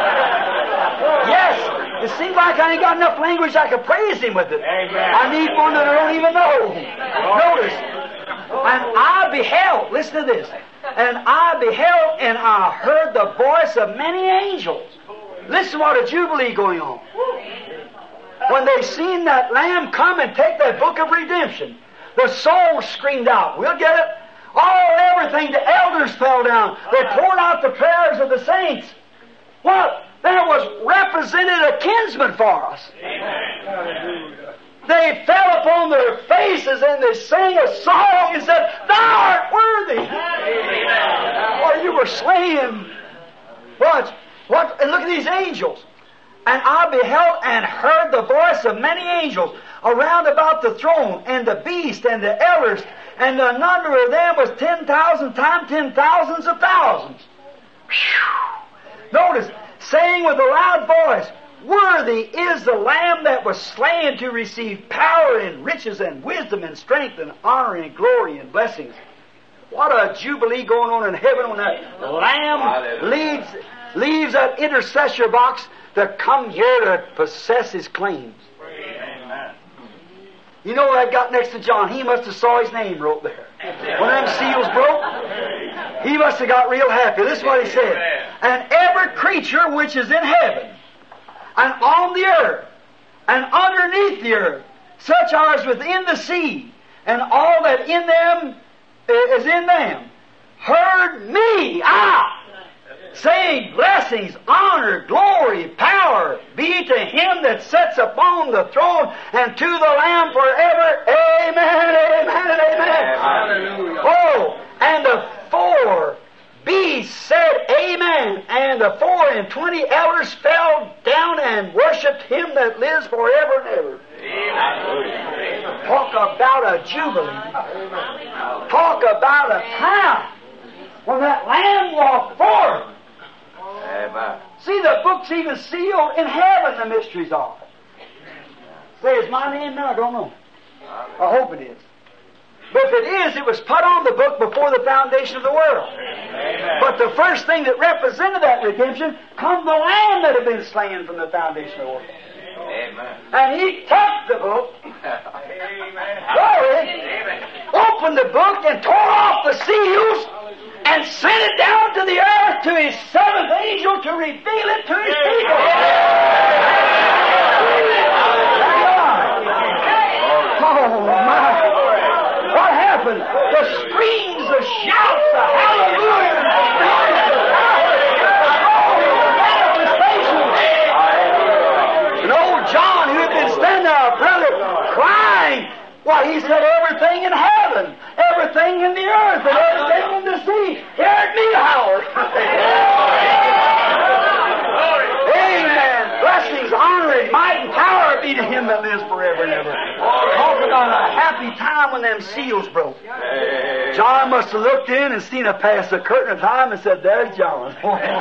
Yes, it seems like I ain't got enough language I can praise Him with it. Amen. I need one that I don't even know. Notice. And I beheld, listen to this, and I beheld and I heard the voice of many angels. Listen what a jubilee going on. When they seen that Lamb come and take that book of redemption, the souls screamed out, we'll get it. All, everything, the elders fell down. They poured out the prayers of the saints. What? There was represented a kinsman for us. Amen. They fell upon their faces and they sang a song and said, Thou art worthy. Amen. Or you were slain. Watch. What? And look at these angels. And I beheld and heard the voice of many angels around about the throne, and the beast, and the elders, and the number of them was ten thousand times ten thousands of thousands. Whew. Notice, saying with a loud voice, Worthy is the Lamb that was slain to receive power and riches and wisdom and strength and honor and glory and blessings. What a jubilee going on in heaven when that Lamb leads, leaves that intercessor box to come here to possess his claims. Amen. You know what I got next to John? He must have saw his name wrote there. When them seals broke, he must have got real happy. This is what he said. And every creature which is in heaven, and on the earth, and underneath the earth, such are as within the sea, and all that in them is in them, heard me, I, saying, blessings, honor, glory, power be to Him that sits upon the throne and to the Lamb forever. Amen, amen, and amen. Hallelujah. Oh, and the four beasts said, Amen, and the four and twenty elders fell down and worshipped Him that lives forever and ever. Amen. Talk about a jubilee. Talk about a time when that Lamb walked forth. Amen. See, the book's even sealed in heaven, the mysteries are. Say, is my name there? I don't know. I hope it is. But if it is, it was put on the book before the foundation of the world. Amen. But the first thing that represented that redemption come the Lamb that had been slain from the foundation of the world. Amen. And He took the book, Amen. glory, Amen. opened the book and tore off the seals and sent it down to the earth to His seventh angel to reveal it to His people. Oh my! What happened? The screams, the shouts, the hallelujah, the manifestations. And old John, who had been standing there, our brother, crying. Why, he said everything in heaven, everything in the earth, and everything in the sea heard me holler. Amen. Blessings, honor, and might, and power be to Him that lives forever and ever. Talk about a happy time when them seals broke. John must have looked in and seen a past the curtain of time and said, there's John.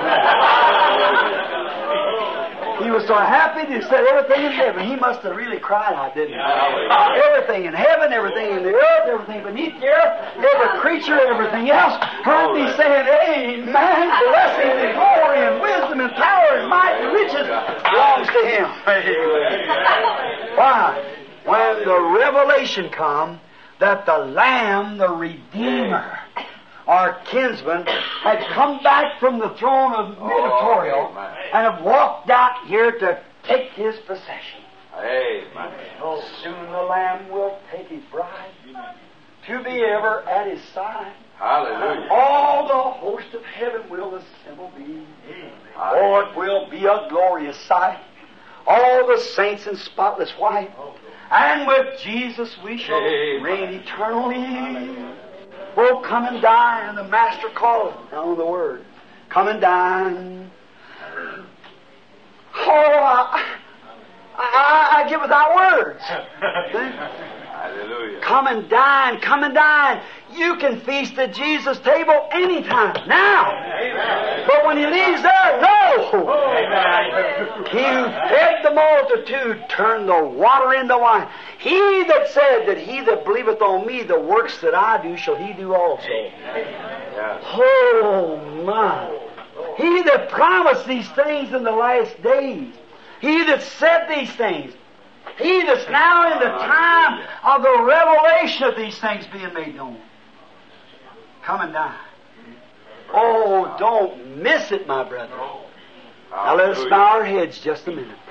He was so happy he said everything in heaven. He must have really cried out, didn't he? Everything in heaven, everything in the earth, everything beneath the earth, every creature, everything else heard me saying, Amen. Blessing and glory and wisdom and power and might and riches belongs to Him. Amen. Why? When the revelation come that the Lamb, the Redeemer, our kinsman, had come back from the throne of Meditorial and have walked out here to take His possession. Amen. Oh, soon the Lamb will take His bride to be ever at His side. Hallelujah. All the host of heaven will assemble be. Oh, it will be a glorious sight. All the saints in spotless white. And with Jesus we shall Amen. reign eternally. Oh, come and dine, the Master calleth. Now the word. Come and dine. Oh, I, I, I get without words. Hallelujah. Come and dine, come and dine. You can feast at Jesus' table anytime, now. Amen. But when He leaves there, no. Amen. He who fed the multitude turned the water into wine. He that said that he that believeth on me, the works that I do shall he do also. Yes. Oh my. He that promised these things in the last days. He that said these things. He that's now in the time of the revelation of these things being made known. Come and dine. Oh, don't miss it, my brother. Now let us bow our heads just a minute.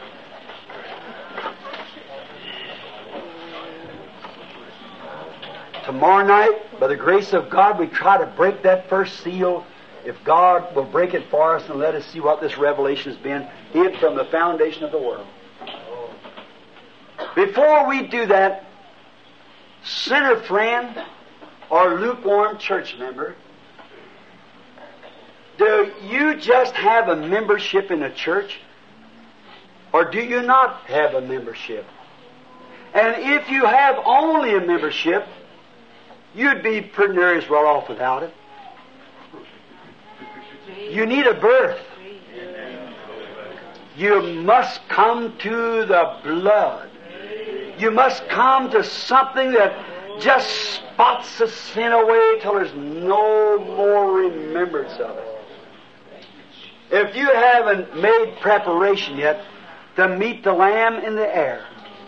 Tomorrow night, by the grace of God, we try to break that first seal. If God will break it for us and let us see what this revelation has been hid from the foundation of the world. Before we do that, sinner friend or lukewarm church member, do you just have a membership in a church? Or do you not have a membership? And if you have only a membership, you'd be pretty near as well off without it. You need a birth. You must come to the blood. You must come to something that just spots the sin away till there's no more remembrance of it. If you haven't made preparation yet to meet the Lamb in the air,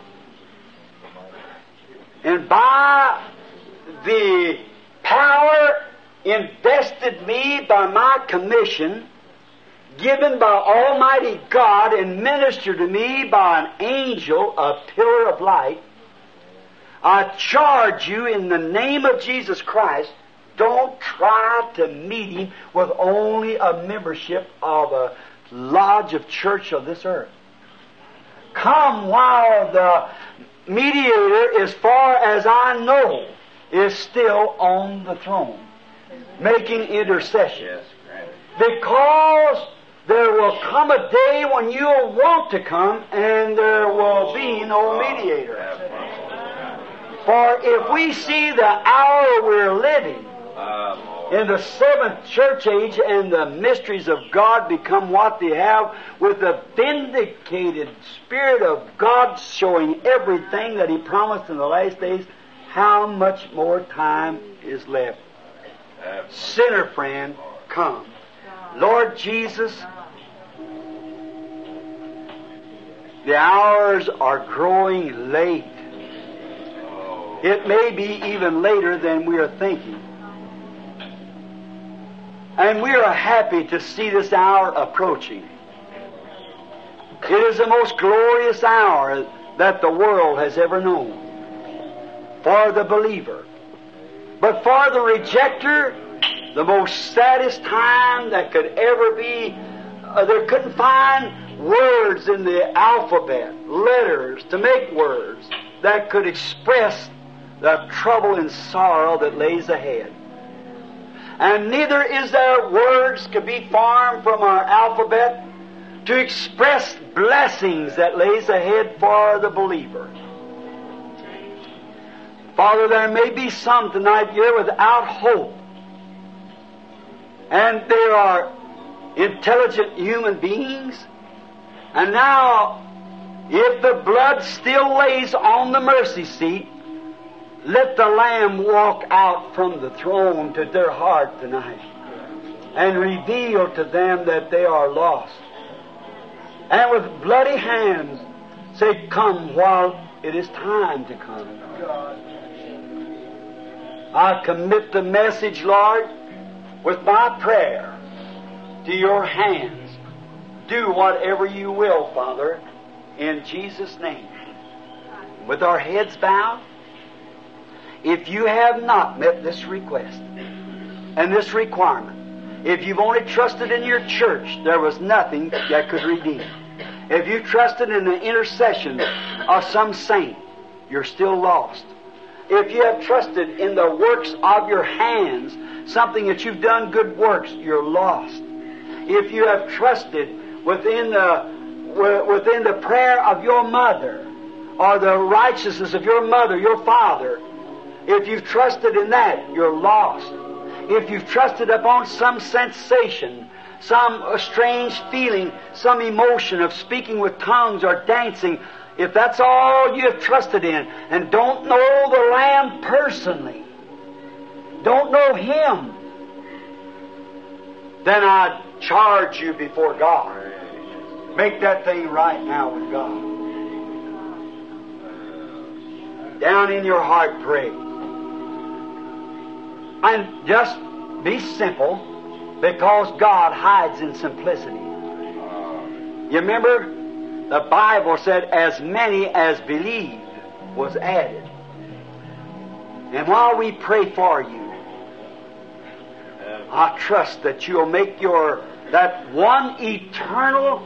and by the power invested me by my commission given by Almighty God and ministered to me by an angel, a pillar of light, I charge you in the name of Jesus Christ, don't try to meet Him with only a membership of a lodge of church of this earth. Come while the mediator, as far as I know, is still on the throne, making intercession. Yes, because there will come a day when you'll want to come and there will be no mediator. For if we see the hour we're living, in the seventh church age, and the mysteries of God become what they have, with the vindicated Spirit of God showing everything that He promised in the last days, how much more time is left? Sinner friend, come. Lord Jesus, the hours are growing late. It may be even later than we are thinking. And we are happy to see this hour approaching. It is the most glorious hour that the world has ever known for the believer. But for the rejecter, the most saddest time that could ever be, uh, they couldn't find words in the alphabet, letters to make words that could express the trouble and sorrow that lays ahead. And neither is there words could be formed from our alphabet to express blessings that lays ahead for the believer. Father, there may be some tonight here without hope. And they are intelligent human beings. And now, if the blood still lays on the mercy seat, let the Lamb walk out from the throne to their heart tonight and reveal to them that they are lost. And with bloody hands say, come while it is time to come. I commit the message, Lord, with my prayer to your hands. Do whatever you will, Father, in Jesus' name. With our heads bowed, if you have not met this request and this requirement, if you've only trusted in your church, there was nothing that could redeem. If you trusted in the intercession of some saint, you're still lost. If you have trusted in the works of your hands, something that you've done good works, you're lost. If you have trusted within the within the prayer of your mother, or the righteousness of your mother, your father, if you've trusted in that, you're lost. If you've trusted upon some sensation, some strange feeling, some emotion of speaking with tongues or dancing, if that's all you have trusted in, and don't know the Lamb personally, don't know Him, then I charge you before God. Make that thing right now with God. Down in your heart, pray. And just be simple, because God hides in simplicity. You remember, the Bible said, as many as believed was added. And while we pray for you, I trust that you'll make your, that one eternal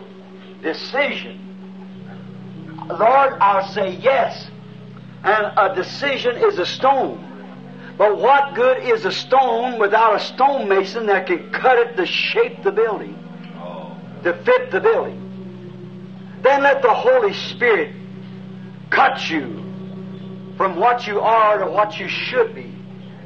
decision. Lord, I'll say yes. And a decision is a stone. But what good is a stone without a stonemason that can cut it to shape the building, to fit the building? Then let the Holy Spirit cut you from what you are to what you should be.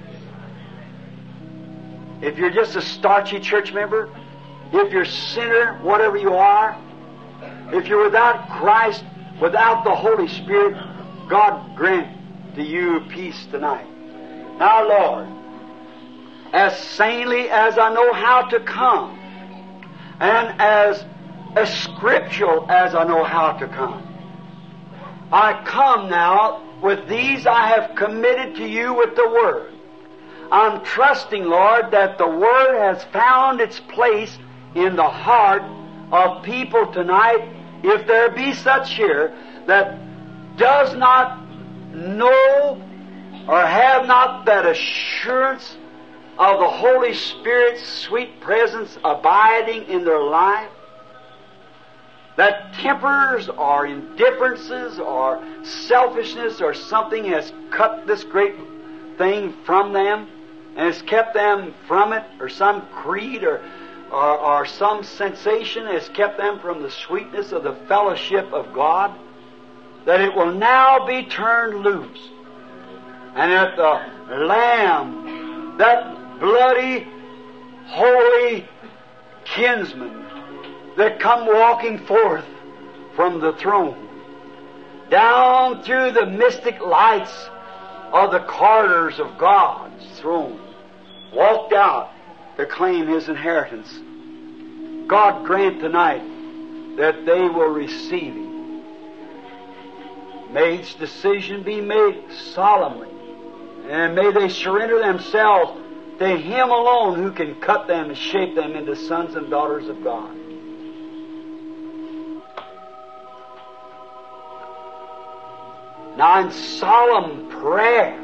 If you're just a starchy church member, if you're a sinner, whatever you are, if you're without Christ, without the Holy Spirit, God grant to you peace tonight. Now, Lord, as sanely as I know how to come, and as, as scriptural as I know how to come, I come now with these I have committed to you with the Word. I'm trusting, Lord, that the Word has found its place in the heart of people tonight, if there be such here, that does not know or have not that assurance of the Holy Spirit's sweet presence abiding in their life, that tempers or indifferences or selfishness or something has cut this great thing from them and has kept them from it, or some creed or, or, or some sensation has kept them from the sweetness of the fellowship of God, that it will now be turned loose, and that the Lamb, that bloody, holy kinsman that come walking forth from the throne, down through the mystic lights of the corridors of God's throne, walked out to claim His inheritance. God grant tonight that they will receive Him. May each decision be made solemnly, and may they surrender themselves to Him alone who can cut them and shape them into sons and daughters of God. Now in solemn prayer,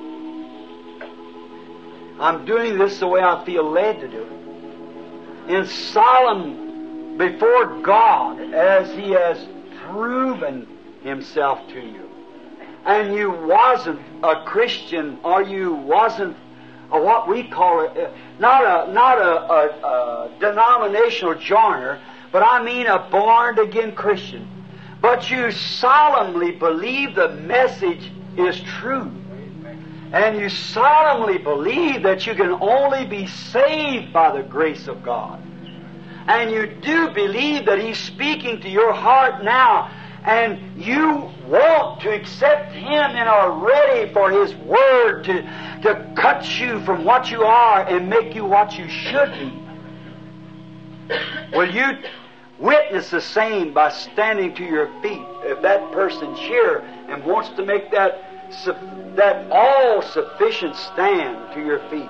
I'm doing this the way I feel led to do it. In solemn before God, as He has proven Himself to you. And you wasn't a Christian, or you wasn't a, what we call it, not a not a, a, a denominational joiner, but I mean a born-again Christian. But you solemnly believe the message is true. And you solemnly believe that you can only be saved by the grace of God. And you do believe that He's speaking to your heart now, and you want to accept Him and are ready for His Word to, to cut you from what you are and make you what you should be. Will you witness the same by standing to your feet? If that person's here and wants to make that that all-sufficient stand to your feet.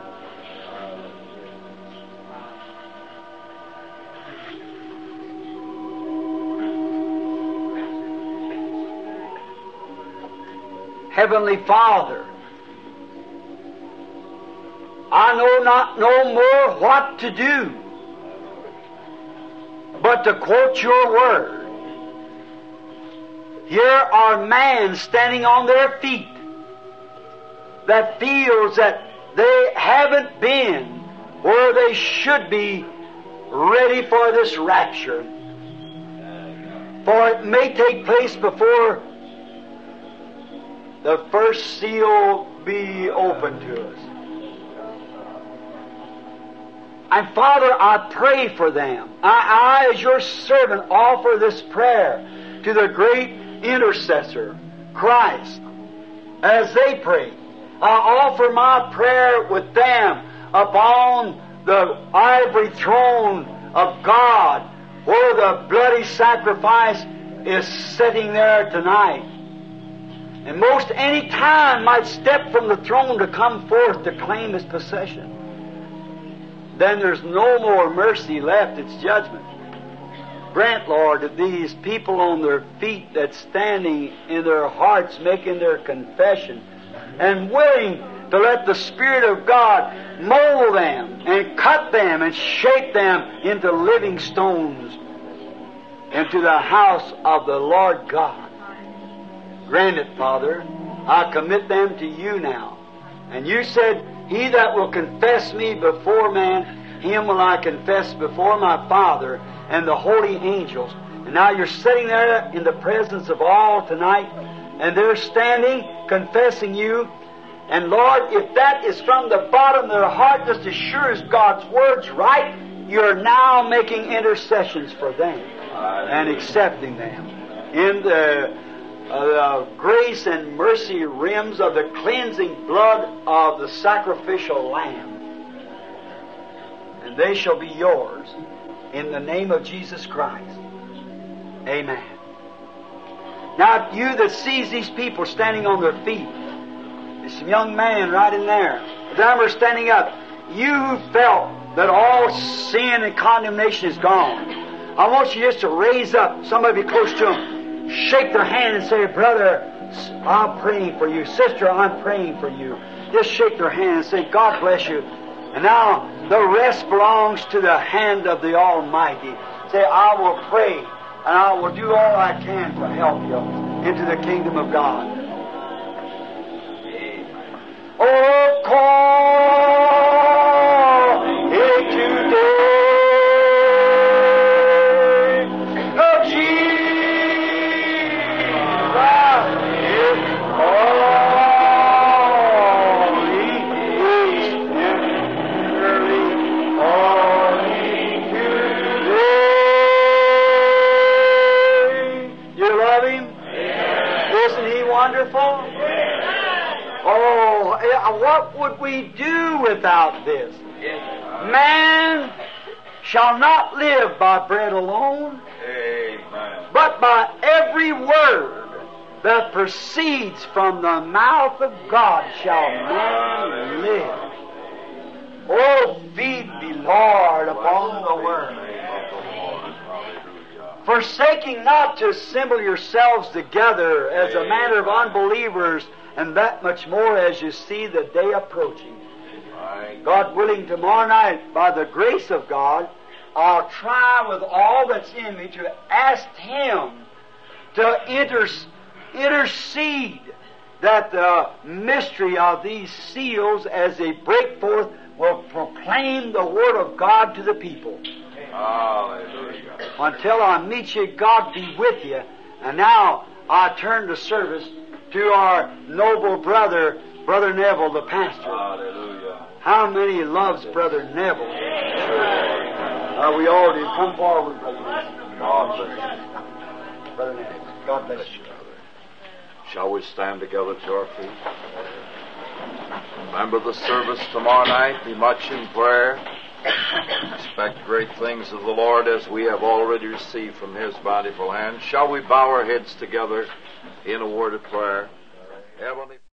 Heavenly Father, I know not no more what to do but to quote your word. Here are men standing on their feet that feels that they haven't been where they should be ready for this rapture. For it may take place before the first seal be opened to us. And Father, I pray for them. I, I, as your servant, offer this prayer to the great intercessor, Christ, as they pray. I offer my prayer with them upon the ivory throne of God, where the bloody sacrifice is sitting there tonight. And most any time might step from the throne to come forth to claim His possession. Then there's no more mercy left, it's judgment. Grant, Lord, that these people on their feet that's standing in their hearts making their confession and willing to let the Spirit of God mold them and cut them and shape them into living stones into the house of the Lord God. Grant it, Father. I commit them to you now. And you said, He that will confess me before man, him will I confess before my Father and the holy angels. And now you're sitting there in the presence of all tonight, and they're standing, confessing you. And Lord, if that is from the bottom of their heart, just as sure as God's Word's right, you're now making intercessions for them and accepting them in the uh, grace and mercy rims of the cleansing blood of the sacrificial lamb. And they shall be yours in the name of Jesus Christ. Amen. Now, you that sees these people standing on their feet, there's some young man right in there. Them are standing up. You felt that all sin and condemnation is gone. I want you just to raise up, somebody be close to them, shake their hand and say, brother, I'm praying for you. Sister, I'm praying for you. Just shake their hand and say, God bless you. And now the rest belongs to the hand of the Almighty. Say, I will pray and I will do all I can to help you into the kingdom of God. Oh, call it today. Oh, Jesus is calling. He's tenderly calling today. You love Him? Isn't He wonderful? Oh, what would we do without this? Man shall not live by bread alone, Amen. but by every word that proceeds from the mouth of God shall man live. Oh, feed me, Lord, upon the word. Forsaking not to assemble yourselves together as a manner of unbelievers, and that much more as you see the day approaching. God willing, tomorrow night, by the grace of God, I'll try with all that's in me to ask Him to inter- intercede that the mystery of these seals, as they break forth, will proclaim the Word of God to the people. Hallelujah. Until I meet you, God be with you. And now I turn the service to our noble brother, Brother Neville, the pastor. Hallelujah. How many loves Brother Neville? Uh, we all do. Come forward, Brother Neville. God bless you. Brother Neville. God bless you. Shall we stand together to our feet? Remember the service tomorrow night. Be much in prayer. Expect great things of the Lord as we have already received from His bountiful hand. Shall we bow our heads together in a word of prayer? Heavenly